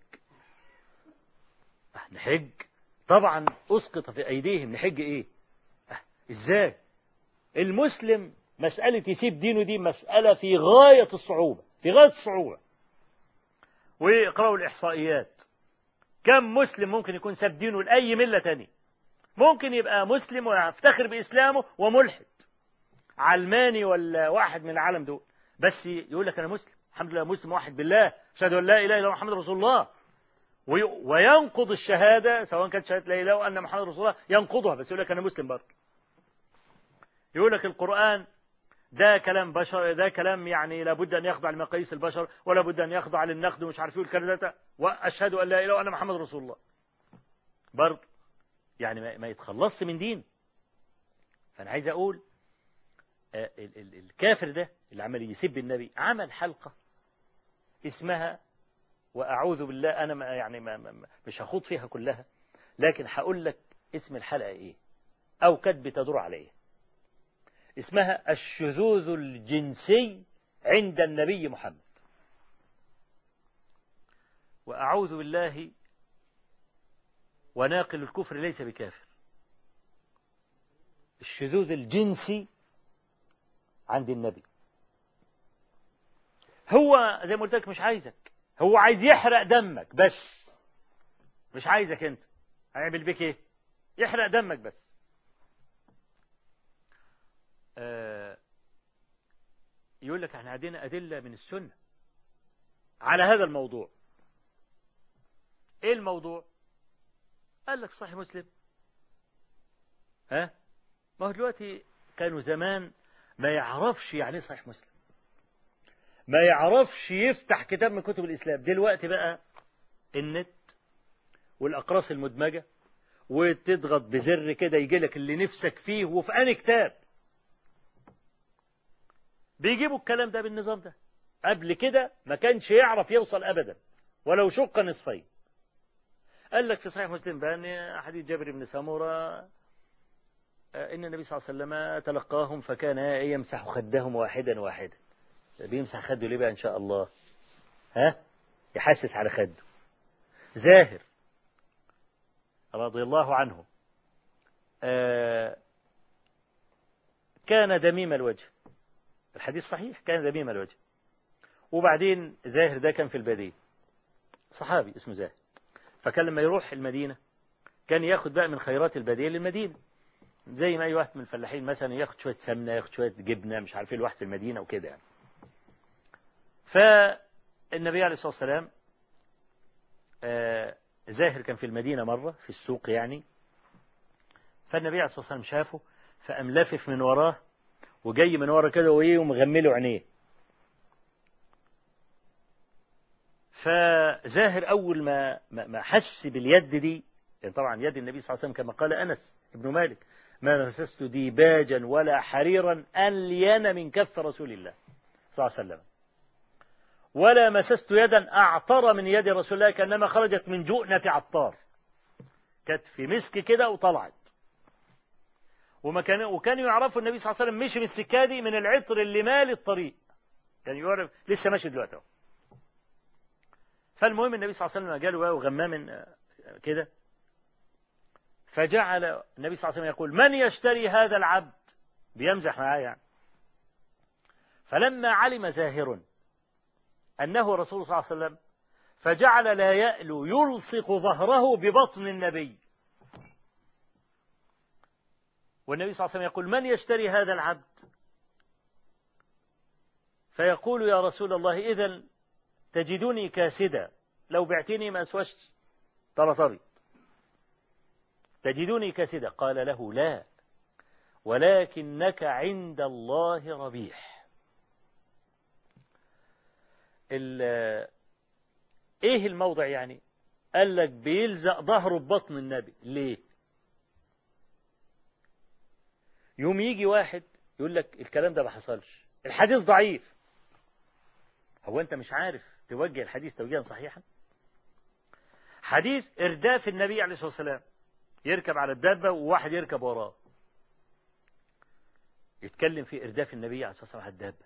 نحج طبعا اسقط في ايديهم، نحج ايه ازاي؟ المسلم مساله يسيب دينه دي مساله في غايه الصعوبه في غايه الصعوبه. ويقرأوا الاحصائيات كم مسلم ممكن يكون ساب دينه لاي مله تانية، ممكن يبقى مسلم ويفتخر بإسلامه وملحد علماني ولا واحد من العالم دول، بس يقول لك أنا مسلم الحمد لله مسلم واحد بالله أشهد أن لا إله إلا الله محمد رسول الله، وينقض الشهادة سواء كانت شهادة لا إله وأن محمد رسول الله ينقضها، بس يقول لك أنا مسلم برضه. يقول لك القرآن ده كلام بشر، ده كلام يعني لابد أن يخضع لمقاييس البشر ولا بد أن يخضع للنقد ومش عارف ايه الكلام ده، وأشهد أن لا إله إلا وأنا محمد رسول الله. برضه يعني ما يتخلصش من دين. فأنا عايز أقول الكافر ده اللي عمل يسب النبي عمل حلقة اسمها، وأعوذ بالله أنا ما يعني ما ما مش هخوض فيها كلها، لكن هقول لك اسم الحلقة إيه أو كانت بتدور على إيه. اسمها الشذوذ الجنسي عند النبي محمد. وأعوذ بالله، وناقل الكفر ليس بكافر. الشذوذ الجنسي عند النبي، هو زي ما قلت لك مش عايزك، هو عايز يحرق دمك بس، مش عايزك انت. هيعمل بك ايه؟ يحرق دمك بس. آه يقول لك احنا عندنا أدلة من السنة على هذا الموضوع. ايه الموضوع؟ قال لك صحيح مسلم. ها ما هو دلوقتي كانوا زمان ما يعرفش يعني صحيح مسلم، ما يعرفش يفتح كتاب من كتب الإسلام. دلوقتي بقى النت والأقراص المدمجة، وتضغط بزر كده يجي لك اللي نفسك فيه وفي أي كتاب. بيجيبوا الكلام ده بالنظام ده. قبل كده ما كانش يعرف يوصل أبدا ولو شق نصفين. قال لك في صحيح مسلم بأن حديث جابر بن سمرة إن النبي صلى الله عليه وسلم تلقاهم فكان يمسح خدهم واحدا واحدا. بيمسح خده ليه بقى إن شاء الله؟ ها يحسس على خده. زاهر رضي الله عنه آه كان دميم الوجه، الحديث صحيح، كان دميم الوجه. وبعدين زاهر ده كان في البادية، صحابي اسمه زاهر. فكان لما يروح المدينة كان ياخد بقى من خيرات البادية للمدينة، زي ما أي واحد من الفلاحين مثلا ياخد شوية سمنة، ياخد شوية جبنة، مش عارف ايه الواحد في المدينة وكده يعني. فالنبي عليه الصلاة والسلام آه زاهر كان في المدينة مرة في السوق يعني، فالنبي عليه الصلاة والسلام شافه فقام لافف من وراه وجاي من ورا كده وإيه ومغمله عينيه. فزاهر أول ما ما حس باليد دي، يعني طبعا يد النبي صلى الله عليه وسلم كما قال أنس بن مالك ما مسست ديباجا ولا حريرا ألين من كف رسول الله صلى الله عليه وسلم، ولا مسست يدا أعطر من يد رسول الله كأنما خرجت من جؤنة عطار، كانت في مسك كده وطلعت. وما كان وكانوا يعرفوا النبي صلى الله عليه وسلم مشي من السكادي من العطر اللي مال الطريق، كان يعني يعرف لسه ماشي دلوقتي. فالمهم النبي صلى الله عليه وسلم جاله بقى وغماه من كده، فجعل النبي صلى الله عليه وسلم يقول من يشتري هذا العبد، بيمزح معاه يعني. فلما علم زاهر أنه رسول صلى الله عليه وسلم فجعل لا يألو يلصق ظهره ببطن النبي، والنبي صلى الله عليه وسلم يقول من يشتري هذا العبد، فيقول يا رسول الله إذن تجدني كاسدا، لو بعتني ما أسوش طرطري، تجدني كاسدا. قال له لا، ولكنك عند الله ربيح. ايه الموضع يعني؟ قال لك بيلزق ظهره ببطن النبي. ليه؟ يوم يجي واحد يقول لك الكلام ده ما حصلش، الحديث ضعيف. هو انت مش عارف توجه الحديث توجيها صحيحا؟ حديث ارداف النبي عليه الصلاة والسلام، يركب على الدابة وواحد يركب وراه، يتكلم في ارداف النبي عليه الصلاة والسلام على الدابة.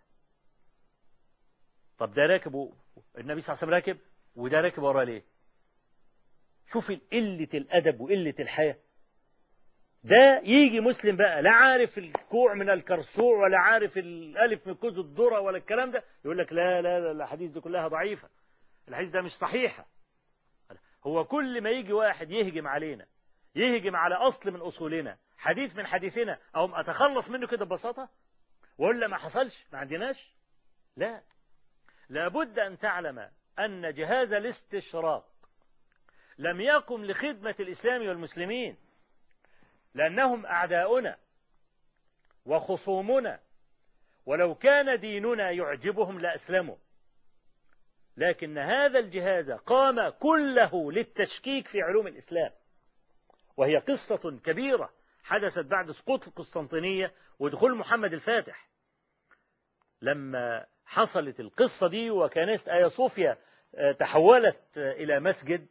طب ده راكب و... النبي صلى الله عليه وسلم راكب وده راكب وراه ليه؟ شوف قلة الأدب وقلة الحياة. ده يجي مسلم بقى لا عارف الكوع من الكرسوع ولا عارف الألف من كوز الذرة ولا الكلام ده، يقول لك لا لا لا الحديث دي كلها ضعيفة، الحديث ده مش صحيحة. هو كل ما يجي واحد يهجم علينا، يهجم على أصل من أصولنا، حديث من حديثنا، أو أتخلص منه كده ببساطة ولا ما حصلش ما عندناش؟ لا، لابد أن تعلم أن جهاز الاستشراق لم يقم لخدمة الإسلام والمسلمين، لأنهم أعداؤنا وخصومنا ولو كان ديننا يعجبهم لأسلموا، لكن هذا الجهاز قام كله للتشكيك في علوم الإسلام، وهي قصة كبيرة حدثت بعد سقوط القسطنطينية ودخول محمد الفاتح. لما حصلت القصة دي وكنيسة آيا صوفيا تحولت إلى مسجد،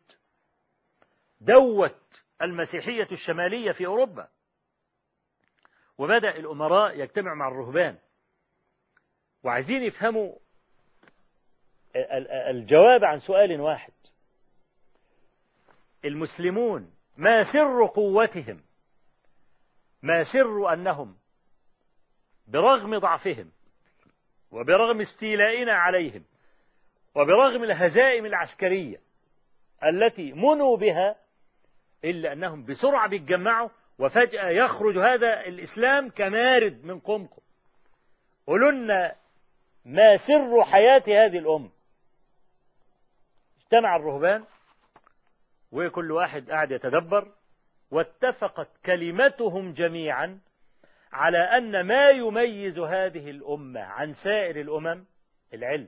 دوت المسيحية الشمالية في أوروبا، وبدأ الأمراء يجتمعوا مع الرهبان وعايزين يفهموا الجواب عن سؤال واحد: المسلمون ما سر قوتهم؟ ما سر أنهم برغم ضعفهم وبرغم استيلائنا عليهم وبرغم الهزائم العسكرية التي منوا بها، إلا أنهم بسرعة بيتجمعوا وفجأة يخرج هذا الإسلام كمارد من قمقم؟ قولوا لنا ما سر حياة هذه الأمة. اجتمع الرهبان وكل واحد قاعد يتدبر، واتفقت كلمتهم جميعا على أن ما يميز هذه الأمة عن سائر الأمم العلم،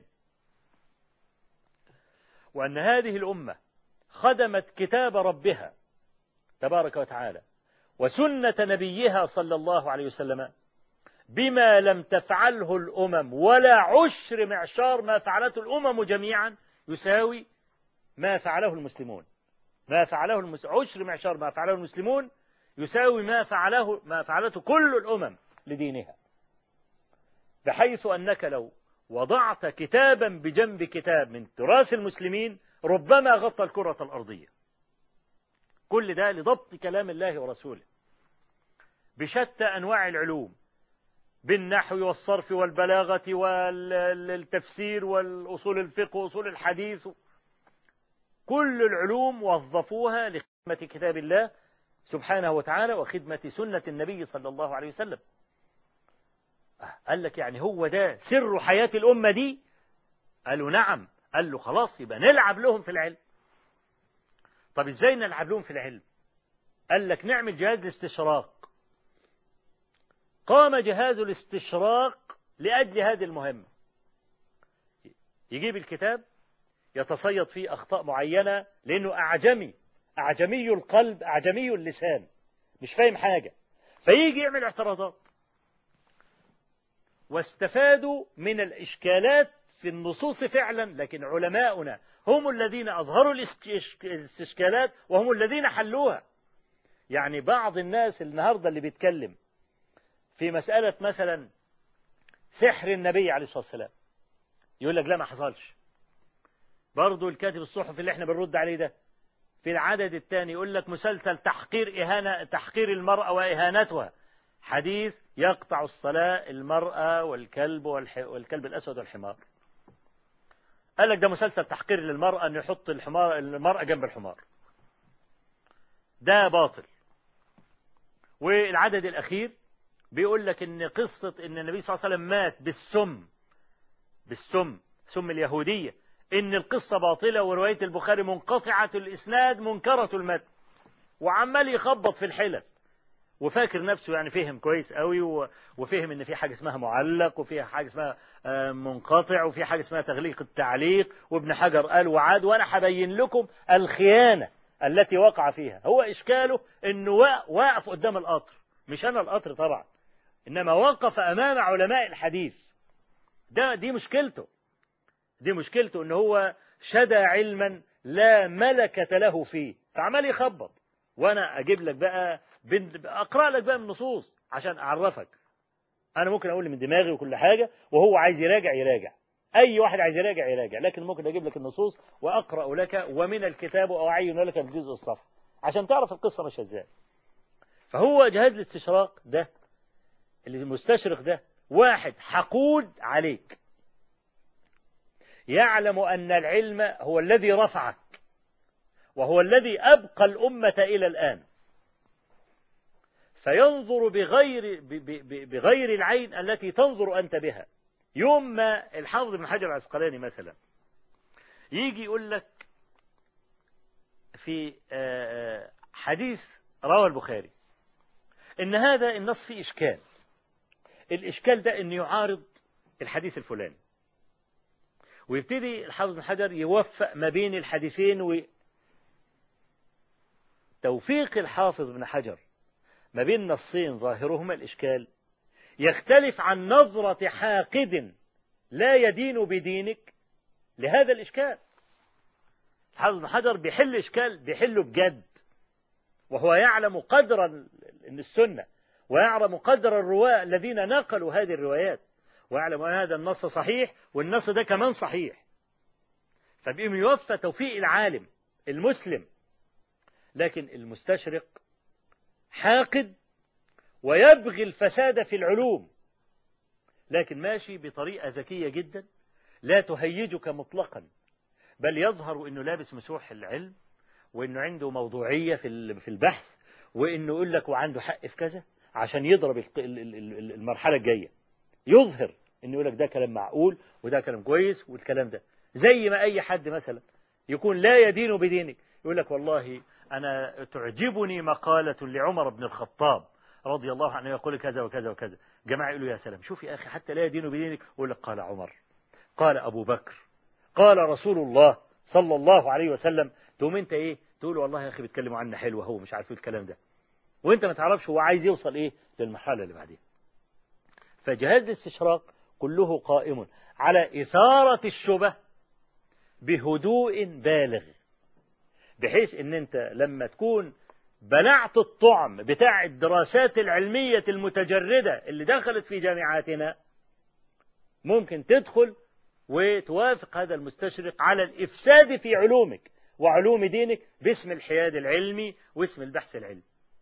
وأن هذه الأمة خدمت كتاب ربها تبارك وتعالى وسنة نبيها صلى الله عليه وسلم بما لم تفعله الأمم ولا عشر معشار ما فعلته الأمم جميعا يساوي ما فعله المسلمون. ما فعله المس... عشر معشار ما فعله المسلمون يساوي ما فعله ما فعلته كل الأمم لدينها، بحيث أنك لو وضعت كتابا بجنب كتاب من تراث المسلمين ربما غطى الكرة الأرضية. كل ده لضبط كلام الله ورسوله بشتى أنواع العلوم، بالنحو والصرف والبلاغة والتفسير والأصول الفقه وأصول الحديث. كل العلوم وظفوها لخدمة كتاب الله سبحانه وتعالى وخدمة سنة النبي صلى الله عليه وسلم. قال لك يعني هو ده سر حياة الأمة دي؟ قالوا نعم. قال له خلاص يبقى نلعب لهم في العلم. طب ازاي نلعب لهم في العلم؟ قال لك نعمل جهاز الاستشراق. قام جهاز الاستشراق لأجل هذه المهمة. يجيب الكتاب يتصيد فيه أخطاء معينة لأنه أعجمي، أعجمي القلب أعجمي اللسان، مش فاهم حاجة، فيجي يعمل اعتراضات. واستفادوا من الإشكالات في النصوص فعلا، لكن علماؤنا هم الذين أظهروا الاستشكالات وهم الذين حلوها. يعني بعض الناس النهاردة اللي بيتكلم في مسألة مثلا سحر النبي عليه الصلاة والسلام يقول لك لا ما حصلش. برضو الكاتب الصحفي اللي احنا بنرد عليه ده في العدد الثاني يقول لك مسلسل تحقير إهانة تحقير المرأة وإهانتها، حديث يقطع الصلاة المرأة والكلب والح... والكلب الأسود والحمار. قال لك ده مسلسل تحقير للمرأة أن يحط الحمار المرأة جنب الحمار. ده باطل. والعدد الأخير بيقول لك إن قصة إن النبي صلى الله عليه وسلم مات بالسم بالسم سم اليهودية، إن القصة باطلة ورواية البخاري منقطعة الإسناد منكرة المتن، وعمال يخبط في الحلل وفاكر نفسه يعني فهم كويس قوي، وفهم إن في حاجة اسمها معلق وفي حاجة اسمها منقطع وفي حاجة اسمها تغليق التعليق، وابن حجر قال وعاد، وأنا هبين لكم الخيانة التي وقع فيها. هو إشكاله إنه واقف قدام القطر، مش أنا القطر طبعا، إنما وقف أمام علماء الحديث. ده دي مشكلته دي مشكلته إن هو شدى علما لا ملكة له فيه، فعمال يخبط. وأنا أجيب لك بقى أقرأ لك بقى من النصوص عشان أعرفك. أنا ممكن أقول من دماغي وكل حاجة، وهو عايز يراجع يراجع، أي واحد عايز يراجع يراجع، لكن ممكن أجيب لك النصوص وأقرأ لك ومن الكتاب أو أعين لك الجزء الصفحة عشان تعرف القصة ماشية إزاي. فهو جهاز الاستشراق ده اللي المستشرق ده واحد حقود عليك، يعلم أن العلم هو الذي رفعك وهو الذي أبقى الأمة إلى الآن، فينظر بغير بغير العين التي تنظر أنت بها. يوم ما الحافظ ابن حجر العسقلاني مثلا يجي يقول لك في حديث رواه البخاري إن هذا النص فيه إشكال، الإشكال ده إنه يعارض الحديث الفلاني، ويبتدي الحافظ بن حجر يوفق ما بين الحديثين. وتوفيق الحافظ بن حجر ما بين نصين ظاهرهما الإشكال يختلف عن نظرة حاقد لا يدين بدينك لهذا الإشكال. الحافظ بن حجر بيحل إشكال بيحله بجد، وهو يعلم قدر إن السنة، ويعلم قدر الرواة الذين نقلوا هذه الروايات، ويعلم أن هذا النص صحيح والنص ده كمان صحيح، فبيقوم يوفى توفيق العالم المسلم. لكن المستشرق حاقد ويبغي الفساد في العلوم، لكن ماشي بطريقة ذكية جدا لا تهيجك مطلقا، بل يظهر أنه لابس مسوح العلم، وأنه عنده موضوعية في البحث، وأنه يقول لك وعنده حق في كذا عشان يضرب المرحلة الجاية. يظهر أنه يقول لك ده كلام معقول وده كلام كويس والكلام ده، زي ما أي حد مثلا يكون لا يدين بدينك يقول لك والله أنا تعجبني مقالة لعمر بن الخطاب رضي الله عنه يقول كذا وكذا وكذا. جماعة يقولوا يا سلام، شوف يا أخي حتى لا يدين بدينك، يقول لك قال عمر، قال أبو بكر، قال رسول الله صلى الله عليه وسلم. تقوم أنت إيه تقول والله يا أخي بيتكلموا عنه حلو، هو مش عارف الكلام ده، وأنت ما تعرفش هو عايز يوصل إيه للمرحلة اللي بعدين. فجهاز الاستشراق كله قائم على إثارة الشبه بهدوء بالغ، بحيث ان انت لما تكون بلعت الطعم بتاع الدراسات العلمية المتجردة اللي دخلت في جامعاتنا، ممكن تدخل وتوافق هذا المستشرق على الإفساد في علومك وعلوم دينك باسم الحياد العلمي واسم البحث العلمي.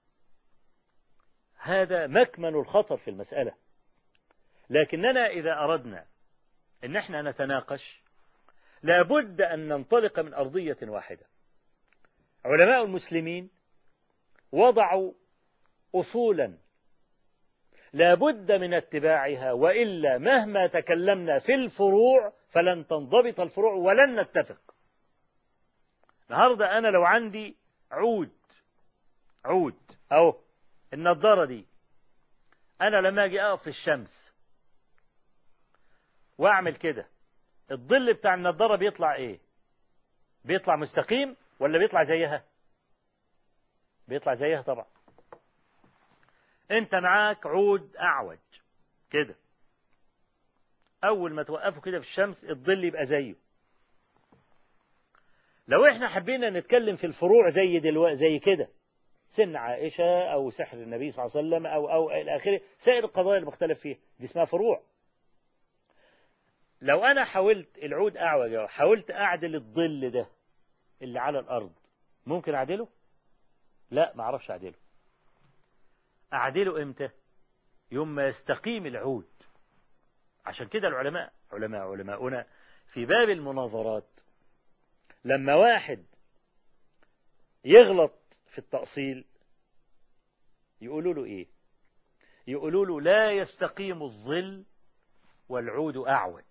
هذا مكمن الخطر في المسألة. لكننا إذا أردنا أن احنا نتناقش لابد أن ننطلق من أرضية واحدة. علماء المسلمين وضعوا أصولا لابد من اتباعها، وإلا مهما تكلمنا في الفروع فلن تنضبط الفروع ولن نتفق. النهاردة أنا لو عندي عود عود أو النظارة دي، أنا لما أجي أقف في الشمس وأعمل كده، الظل بتاع النظارة بيطلع إيه؟ بيطلع مستقيم ولا بيطلع زيها؟ بيطلع زيها طبعا. انت معاك عود اعوج كده، اول ما توقفه كده في الشمس الظل يبقى زيه. لو احنا حبينا نتكلم في الفروع زي دلوقتي زي كده، سن عائشة او سحر النبي صلى الله عليه وسلم او او الى اخره، سائر القضايا المختلف فيها دي اسمها فروع. لو انا حاولت العود اعوج حاولت اعدل الظل ده اللي على الارض، ممكن اعدله؟ لا، ما اعرفش اعدله. اعدله امتى؟ يوم ما يستقيم العود. عشان كده العلماء علماء علماؤنا في باب المناظرات لما واحد يغلط في التأصيل يقولوا له ايه؟ يقولوا له لا يستقيم الظل والعود اعوج.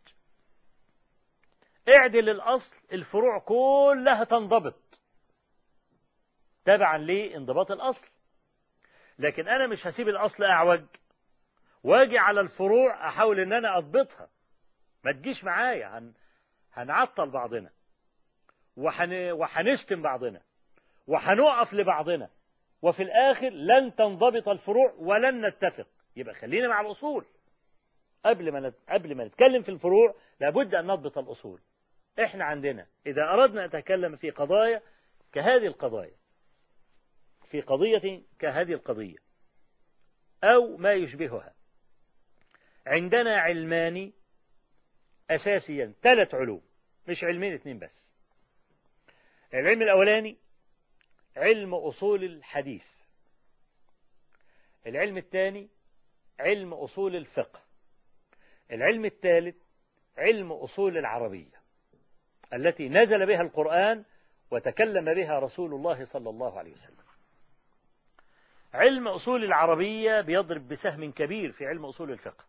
اعدل الاصل، الفروع كلها تنضبط تبعا لانضباط الاصل. لكن انا مش هسيب الاصل اعوج واجي على الفروع احاول ان انا اضبطها. ما تجيش معايا، هن... هنعطل بعضنا وحن... وحنشتم بعضنا وحنقف لبعضنا، وفي الاخر لن تنضبط الفروع ولن نتفق. يبقى خلينا مع الاصول. قبل ما نت... قبل ما نتكلم في الفروع لابد ان نضبط الاصول. احنا عندنا اذا اردنا ان نتكلم في قضايا كهذه القضايا، في قضية كهذه القضية أو ما يشبهها، عندنا علمان أساسيا، ثلاث علوم، مش علمين اثنين بس. العلم الأولاني علم أصول الحديث، العلم الثاني علم أصول الفقه، العلم الثالث علم أصول العربية التي نزل بها القرآن وتكلم بها رسول الله صلى الله عليه وسلم. علم أصول العربية بيضرب بسهم كبير في علم أصول الفقه.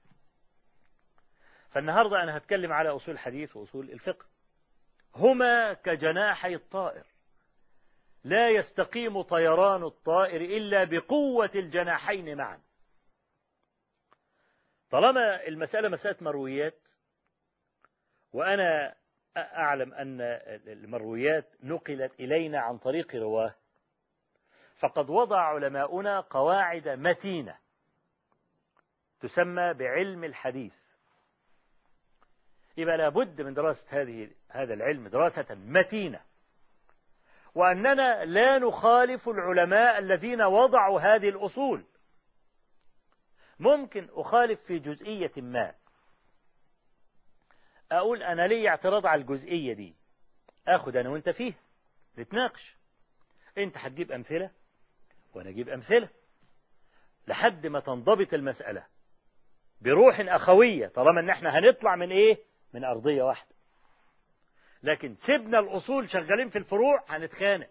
فالنهاردة أنا هتكلم على أصول الحديث وأصول الفقه، هما كجناحي الطائر، لا يستقيم طيران الطائر إلا بقوة الجناحين معا. طالما المسألة مسألة مرويات، وأنا أعلم أن المرويات نقلت إلينا عن طريق رواه، فقد وضع علماؤنا قواعد متينة تسمى بعلم الحديث. يبقى لابد من دراسة هذه هذا العلم دراسة متينة، وأننا لا نخالف العلماء الذين وضعوا هذه الأصول. ممكن أخالف في جزئية ما، أقول أنا لي اعتراض على الجزئية دي، أخذ أنا وأنت فيه نتناقش، أنت هتجيب أمثلة وأنا أجيب أمثلة لحد ما تنضبط المسألة بروح أخوية، طالما أن احنا هنطلع من إيه؟ من أرضية واحدة. لكن سيبنا الأصول شغالين في الفروع هنتخانق،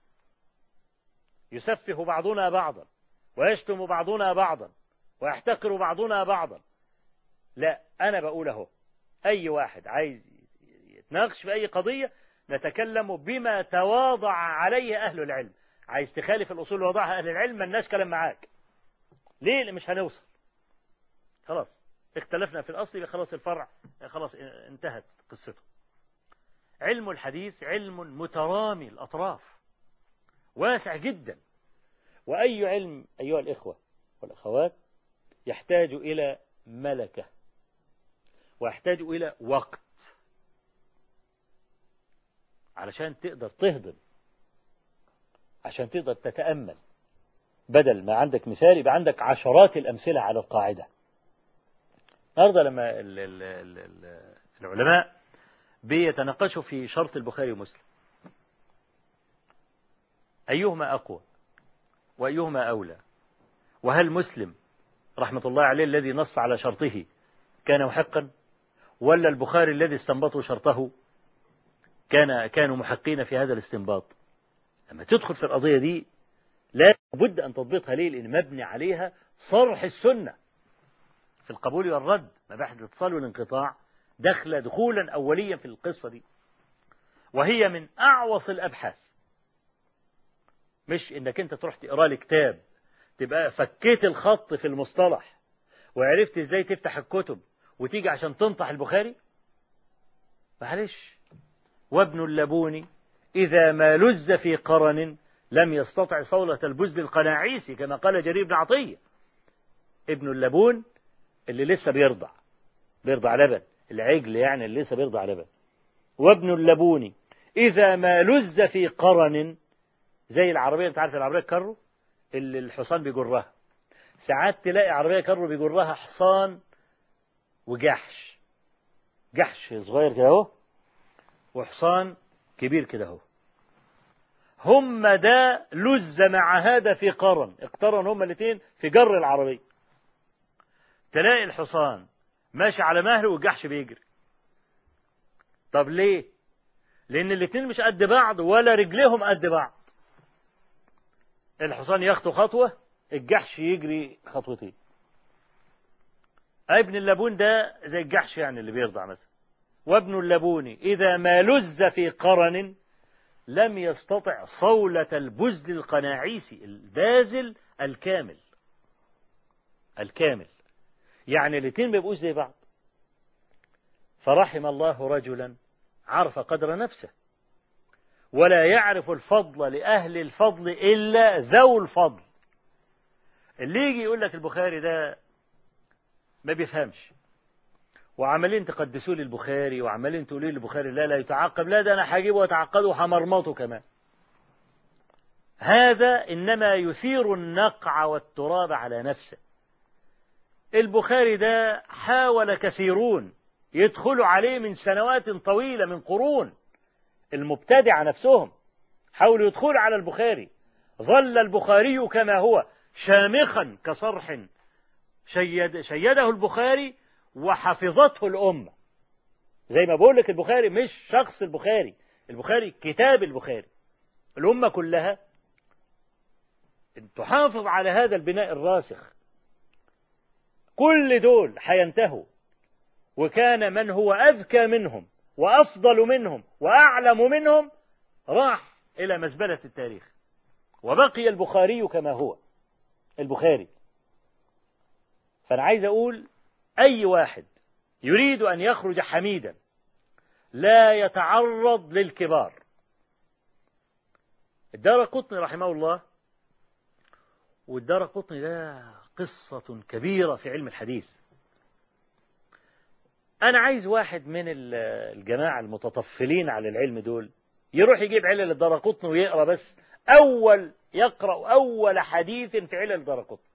يسفه بعضنا بعضا ويشتم بعضنا بعضا ويحتقر بعضنا بعضا. لا، أنا بقول أهو، أي واحد عايز يتناقش في أي قضية نتكلم بما تواضع عليه أهل العلم. عايز تخالف الأصول اللي وضعها أهل العلم ملناش كلام معاك. ليه؟ اللي مش هنوصل. خلاص اختلفنا في الأصل، خلاص الفرع خلاص انتهت قصته. علم الحديث علم مترامي الأطراف، واسع جدا، وأي علم أيها الإخوة والأخوات يحتاج إلى ملكة، ويحتاج إلى وقت علشان تقدر تهضم، عشان تقدر تتأمل. بدل ما عندك مثال يبقى عندك عشرات الأمثلة على القاعدة. النهارده لما ال ال ال العلماء بيتناقشوا في شرط البخاري ومسلم، أيهما أقوى وأيهما أولى، وهل مسلم رحمة الله عليه الذي نص على شرطه كان محقا، ولا البخاري الذي استنبطوا شرطه كان كانوا محقين في هذا الاستنباط؟ لما تدخل في القضية دي لا بد أن تضبطها. ليه؟ لأن مبني عليها صرح السنة في القبول والرد، مباحث الاتصال والانقطاع دخل دخولا أوليا في القصة دي، وهي من أعوص الأبحاث. مش إنك أنت تروح تقرأ لي كتاب تبقى فكيت الخط في المصطلح وعرفت إزاي تفتح الكتب وتيجي عشان تنطح البخاري. معلش، وابن اللبون إذا ما لز في قرن لم يستطع صولة البزل القناعيسي كما قال جرير بن عطية. ابن اللبون اللي لسه بيرضع بيرضع لبن، العجل يعني اللي لسه بيرضع لبن. وابن اللبون إذا ما لز في قرن، زي العربية، انت عارف العربية الكارو اللي الحصان بيجرها، ساعات تلاقي عربية كارو بيجرها حصان وجحش، جحش صغير كده اهو وحصان كبير كده اهو، هم ده لز مع هذا في قرن، اقترن هم الاثنين في جر العربية. تلاقي الحصان ماشي على مهله والجحش بيجري. طب ليه؟ لأن الاثنين مش قد بعض ولا رجليهم قد بعض. الحصان يخطو خطوة، الجحش يجري خطوتين. ابن اللبون ده زي الجحش يعني اللي بيرضع مثلا. وابن اللبون إذا ما لز في قرن لم يستطع صولة البزل القناعيسي، البازل الكامل الكامل، يعني الاثنين ما يبقوش زي بعض. فرحم الله رجلا عرف قدر نفسه، ولا يعرف الفضل لأهل الفضل إلا ذو الفضل. اللي يجي يقول لك البخاري ده ما بيفهمش، وعمالين تقدسوا لي البخاري وعمالين تقولوا لي البخاري لا لا يتعقب، لا ده أنا هجيبه وأتعقده وهمرمطه كمان. هذا إنما يثير النقع والتراب على نفسه. البخاري ده حاول كثيرون يدخلوا عليه من سنوات طويلة، من قرون. المبتدع نفسهم حاولوا يدخلوا على البخاري، ظل البخاري كما هو شامخا كصرح شيد شيده البخاري وحفظته الأمة. زي ما بقول لك البخاري مش شخص البخاري، البخاري كتاب البخاري. الأمة كلها تحافظ على هذا البناء الراسخ. كل دول حينتهوا، وكان من هو أذكى منهم وأفضل منهم وأعلم منهم راح إلى مزبلة التاريخ، وبقي البخاري كما هو البخاري. فأنا عايز أقول أي واحد يريد أن يخرج حميدا لا يتعرض للكبار. الدارقطني رحمه الله، والدارقطني ده قصة كبيرة في علم الحديث. أنا عايز واحد من الجماعة المتطفلين على العلم دول يروح يجيب علل الدارقطني ويقرأ بس أول يقرأ أول حديث في علل الدارقطني،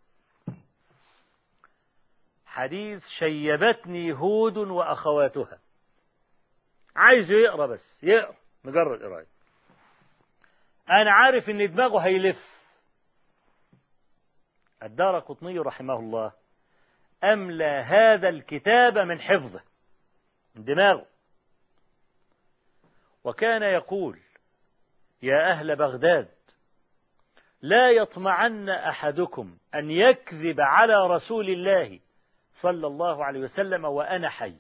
حديث شيبتني هود وأخواتها. عايزه يقرأ بس، يقرأ مجرد قراءة. أنا عارف إن دماغه هيلف. الدارقطني رحمه الله أملى هذا الكتاب من حفظه، من دماغه. وكان يقول: يا أهل بغداد، لا يطمعن أحدكم أن يكذب على رسول الله صلى الله عليه وسلم وأنا حي،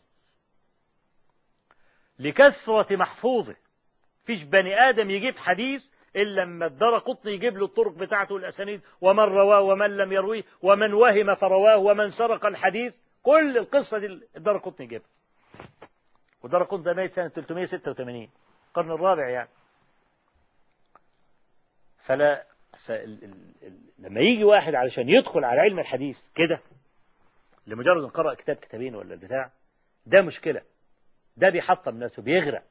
لكثرة محفوظه. فيش بني آدم يجيب حديث إلا لما الدارقطني يجيب له الطرق بتاعته والأسانيد، ومن رواه ومن لم يرويه، ومن وهم فرواه، ومن سرق الحديث. كل القصة دي الدارقطني يجيبها. والدارقطني ده ميت سنة ثلاثمائة وستة وثمانين، القرن الرابع يعني. فلا فال... ال... ال... لما يجي واحد علشان يدخل على علم الحديث كده لمجرد ان قرأ كتاب كتابين ولا البتاع، ده مشكلة، ده بيحطم نفسه، بيغرق.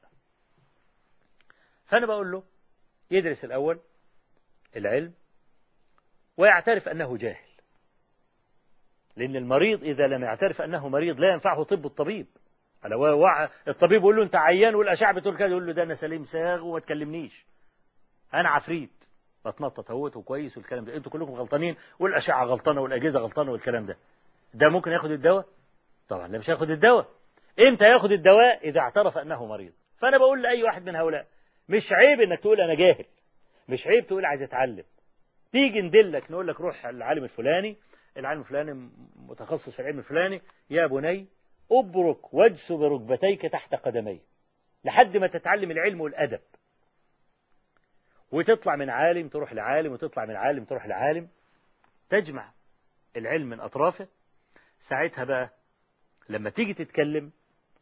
فأنا بقول له يدرس الأول العلم ويعترف أنه جاهل، لأن المريض إذا لم يعترف أنه مريض لا ينفعه طب الطبيب. الطبيب يقول له أنت عيان والأشعة بتقول كده، يقول له ده أنا سليم ساغ وما تكلمنيش، أنا عفريت بتنطط اهوت وكويس والكلام ده، أنتوا كلكم غلطانين والأشعة غلطانة والأجهزة غلطانة والكلام ده. ده ممكن ياخد الدواء؟ طبعا لا، مش هياخد الدواء. إمتى ياخد الدواء؟ إذا اعترف أنه مريض. فأنا بقول لأي واحد من هؤلاء مش عيب إنك تقول أنا جاهل، مش عيب تقول عايز أتعلم. تيجي ندلك نقول لك روح العالم الفلاني، العالم الفلاني متخصص في العلم الفلاني، يا بني أبرك واجس بركبتيك تحت قدمي لحد ما تتعلم العلم والأدب، وتطلع من عالم تروح لعالم، وتطلع من عالم تروح لعالم، تجمع العلم من أطرافه. ساعتها بقى لما تيجي تتكلم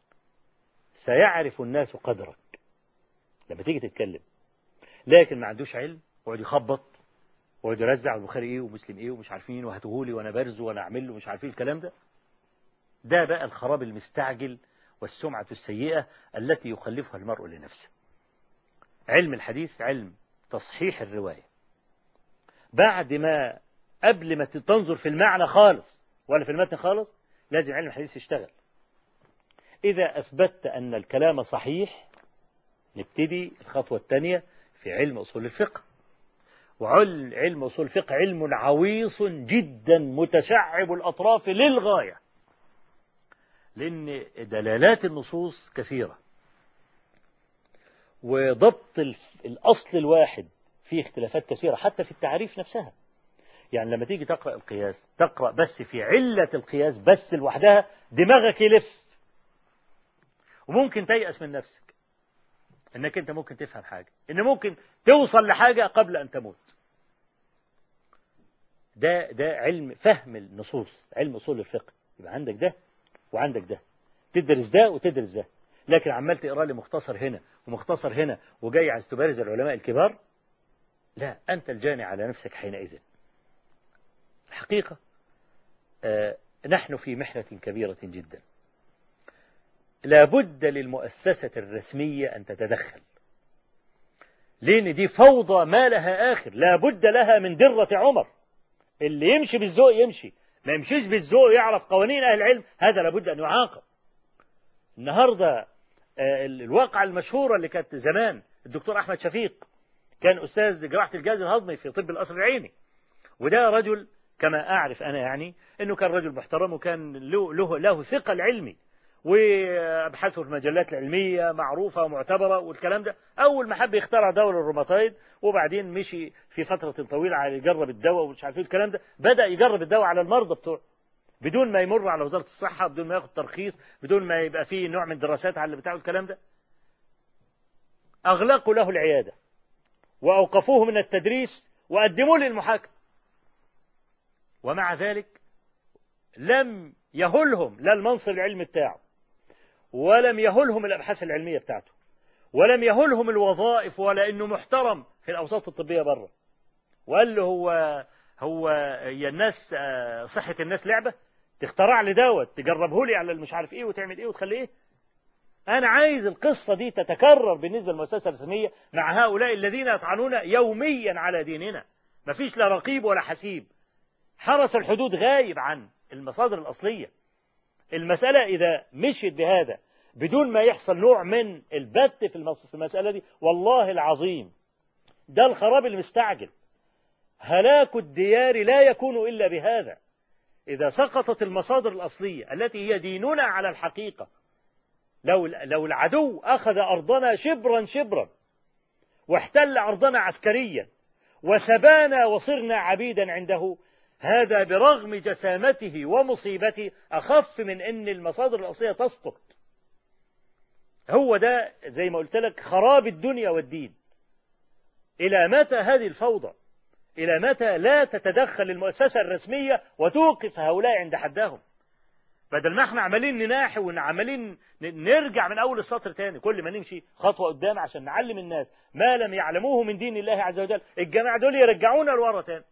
سيعرف الناس قدرك لما تيجي تتكلم. لكن ما عندوش علم ويقعد يخبط ويقعد يرزع البخاري ايه ومسلم ايه ومش عارفين وهاتهولي وانا برزه وانا اعمل له مش عارفين الكلام ده. ده بقى الخراب المستعجل والسمعة السيئة التي يخلفها المرء لنفسه. علم الحديث علم تصحيح الرواية. بعد ما قبل ما تنظر في المعنى خالص ولا في المتن خالص، لازم علم الحديث يشتغل. إذا أثبتت أن الكلام صحيح، نبتدي الخطوة الثانية في علم أصول الفقه. وعلم أصول الفقه علم عويص جدا متشعب الأطراف للغاية، لأن دلالات النصوص كثيرة، وضبط الأصل الواحد فيه اختلافات كثيرة حتى في التعريف نفسها. يعني لما تيجي تقرأ القياس تقرأ بس في علة القياس بس لوحدها، دماغك يلف وممكن تيأس من نفسك انك انت ممكن تفهم حاجة، ان ممكن توصل لحاجة قبل ان تموت. ده ده علم فهم النصوص، علم اصول الفقه. يبقى عندك ده وعندك ده، تدرس ده وتدرس ده. لكن عمال تقرا لي مختصر هنا ومختصر هنا وجاي عايز تبارز العلماء الكبار، لا، انت الجاني على نفسك حينئذ. الحقيقة آه نحن في محنة كبيرة جدا. لا بد للمؤسسة الرسمية أن تتدخل، لأن دي فوضى ما لها آخر. لا بد لها من درة عمر. اللي يمشي بالذوق يمشي، ما يمشيش بالذوق يعرف قوانين أهل العلم، هذا لابد أن يعاقب. النهاردة الواقعة المشهورة اللي كانت زمان، الدكتور أحمد شفيق كان أستاذ جراحة الجهاز الهضمي في طب القصر العيني، وده رجل كما أعرف أنا يعني أنه كان رجل محترم وكان له, له, له ثقل علمي، وأبحاثه في المجلات العلمية معروفة ومعتبرة والكلام ده. أول ما حب يخترع دواء الروماتويد، وبعدين مشي في فترة طويلة على يجرب الدواء ومش عارفين الكلام ده، بدأ يجرب الدواء على المرضى بتوعه بدون ما يمر على وزارة الصحة، بدون ما ياخد ترخيص، بدون ما يبقى فيه نوع من دراسات على اللي بتاعه الكلام ده. أغلقوا له العيادة وأوقفوه من التدريس وقدموه للمحاكمة، ومع ذلك لم يهلهم لا المنصب العلمي بتاعه، ولم يهلهم الأبحاث العلمية بتاعته، ولم يهلهم الوظائف، ولا إنه محترم في الأوساط الطبية بره، وقال له هو هو هي الناس صحة الناس لعبة تخترع لي دوت تجربه لي على مش عارف إيه وتعمل إيه وتخلي إيه. أنا عايز القصة دي تتكرر بالنسبة للمؤسسة الرسمية مع هؤلاء الذين يطعنون يوميا على ديننا. مفيش لا رقيب ولا حسيب. حرس الحدود غايب عن المصادر الأصلية. المسألة إذا مشيت بهذا بدون ما يحصل نوع من البت في المسألة دي، والله العظيم ده الخراب المستعجل. هلاك الديار لا يكون إلا بهذا. إذا سقطت المصادر الأصلية التي هي ديننا على الحقيقة، لو لو العدو أخذ أرضنا شبرا شبرا واحتل أرضنا عسكريا وسبانا وصرنا عبيدا عنده، هذا برغم جسامته ومصيبته أخف من أن المصادر الأصلية تسقط. هو ده زي ما قلت لك خراب الدنيا والدين. إلى متى هذه الفوضى؟ إلى متى لا تتدخل المؤسسة الرسمية وتوقف هؤلاء عند حدهم؟ بدل ما احنا عمالين نناحي وعمالين نرجع من أول السطر تاني، كل ما نمشي خطوة قدام عشان نعلم الناس ما لم يعلموه من دين الله عز وجل، الجماعة دول يرجعونا لورا تاني.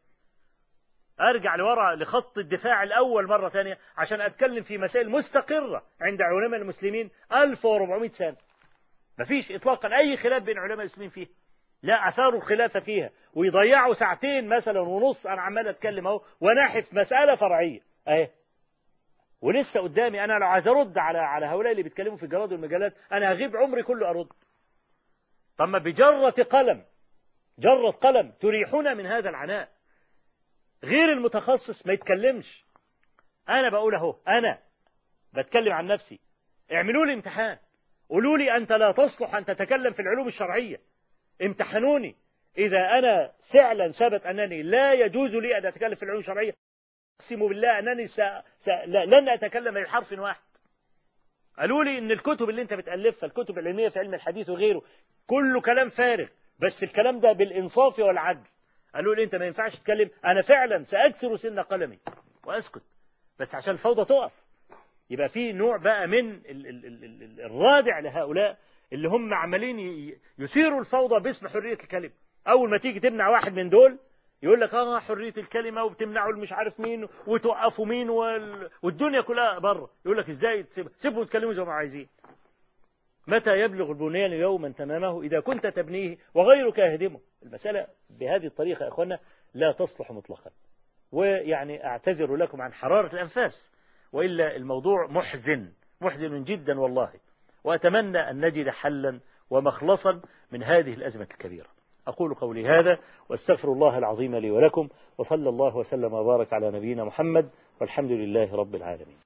أرجع لورا لخط الدفاع الأول مرة تانية عشان أتكلم في مسائل مستقرة عند علماء المسلمين ألف وأربعمائة سنة. مفيش إطلاقا أي خلاف بين علماء المسلمين فيها، لا أثاروا الخلاف فيها، ويضيعوا ساعتين مثلا ونص أنا عمال أتكلم أهو ونحف مسألة فرعية أهي. ولسه قدامي أنا لو عايز أرد على على هؤلاء اللي بيتكلموا في الجرائد والمجلات أنا هغيب عمري كله أرد. طب ما بجرة قلم جرة قلم تريحنا من هذا العناء. غير المتخصص ما يتكلمش. أنا بقول أهو، أنا بتكلم عن نفسي. اعملوا لي امتحان، قولوا لي أنت لا تصلح أن تتكلم في العلوم الشرعية، امتحنوني. إذا أنا فعلا ثبت أنني لا يجوز لي أن أتكلم في العلوم الشرعية، أقسم بالله أنني س... س... لن أتكلم بحرف واحد. قالوا لي إن الكتب اللي أنت بتألفها، الكتب العلمية في علم الحديث وغيره، كله كلام فارغ، بس الكلام ده بالإنصاف والعدل. قالوا لي أنت ما ينفعش تتكلم. أنا فعلا سأكسر سن قلمي وأسكت، بس عشان الفوضى تقف. يبقى في نوع بقى من ال... ال... ال... الرادع لهؤلاء اللي هم عمالين يثيروا الفوضى باسم حرية الكلمة. أول ما تيجي تمنع واحد من دول يقول لك اه حرية الكلمة وبتمنعوا مش عارف مين وتوقفوا مين وال... والدنيا كلها بره. يقول لك ازاي تسيب سيبهم يتكلموا زي ما عايزين. متى يبلغ البنيان يوما تمامه إذا كنت تبنيه وغيرك يهدمه؟ المسألة بهذه الطريقة يا أخوانا لا تصلح مطلقا. ويعني أعتذر لكم عن حرارة الأنفاس، وإلا الموضوع محزن محزن جدا والله. وأتمنى أن نجد حلا ومخلصا من هذه الأزمة الكبيرة. أقول قولي هذا واستغفر الله العظيم لي ولكم، وصلى الله وسلم وبارك على نبينا محمد، والحمد لله رب العالمين.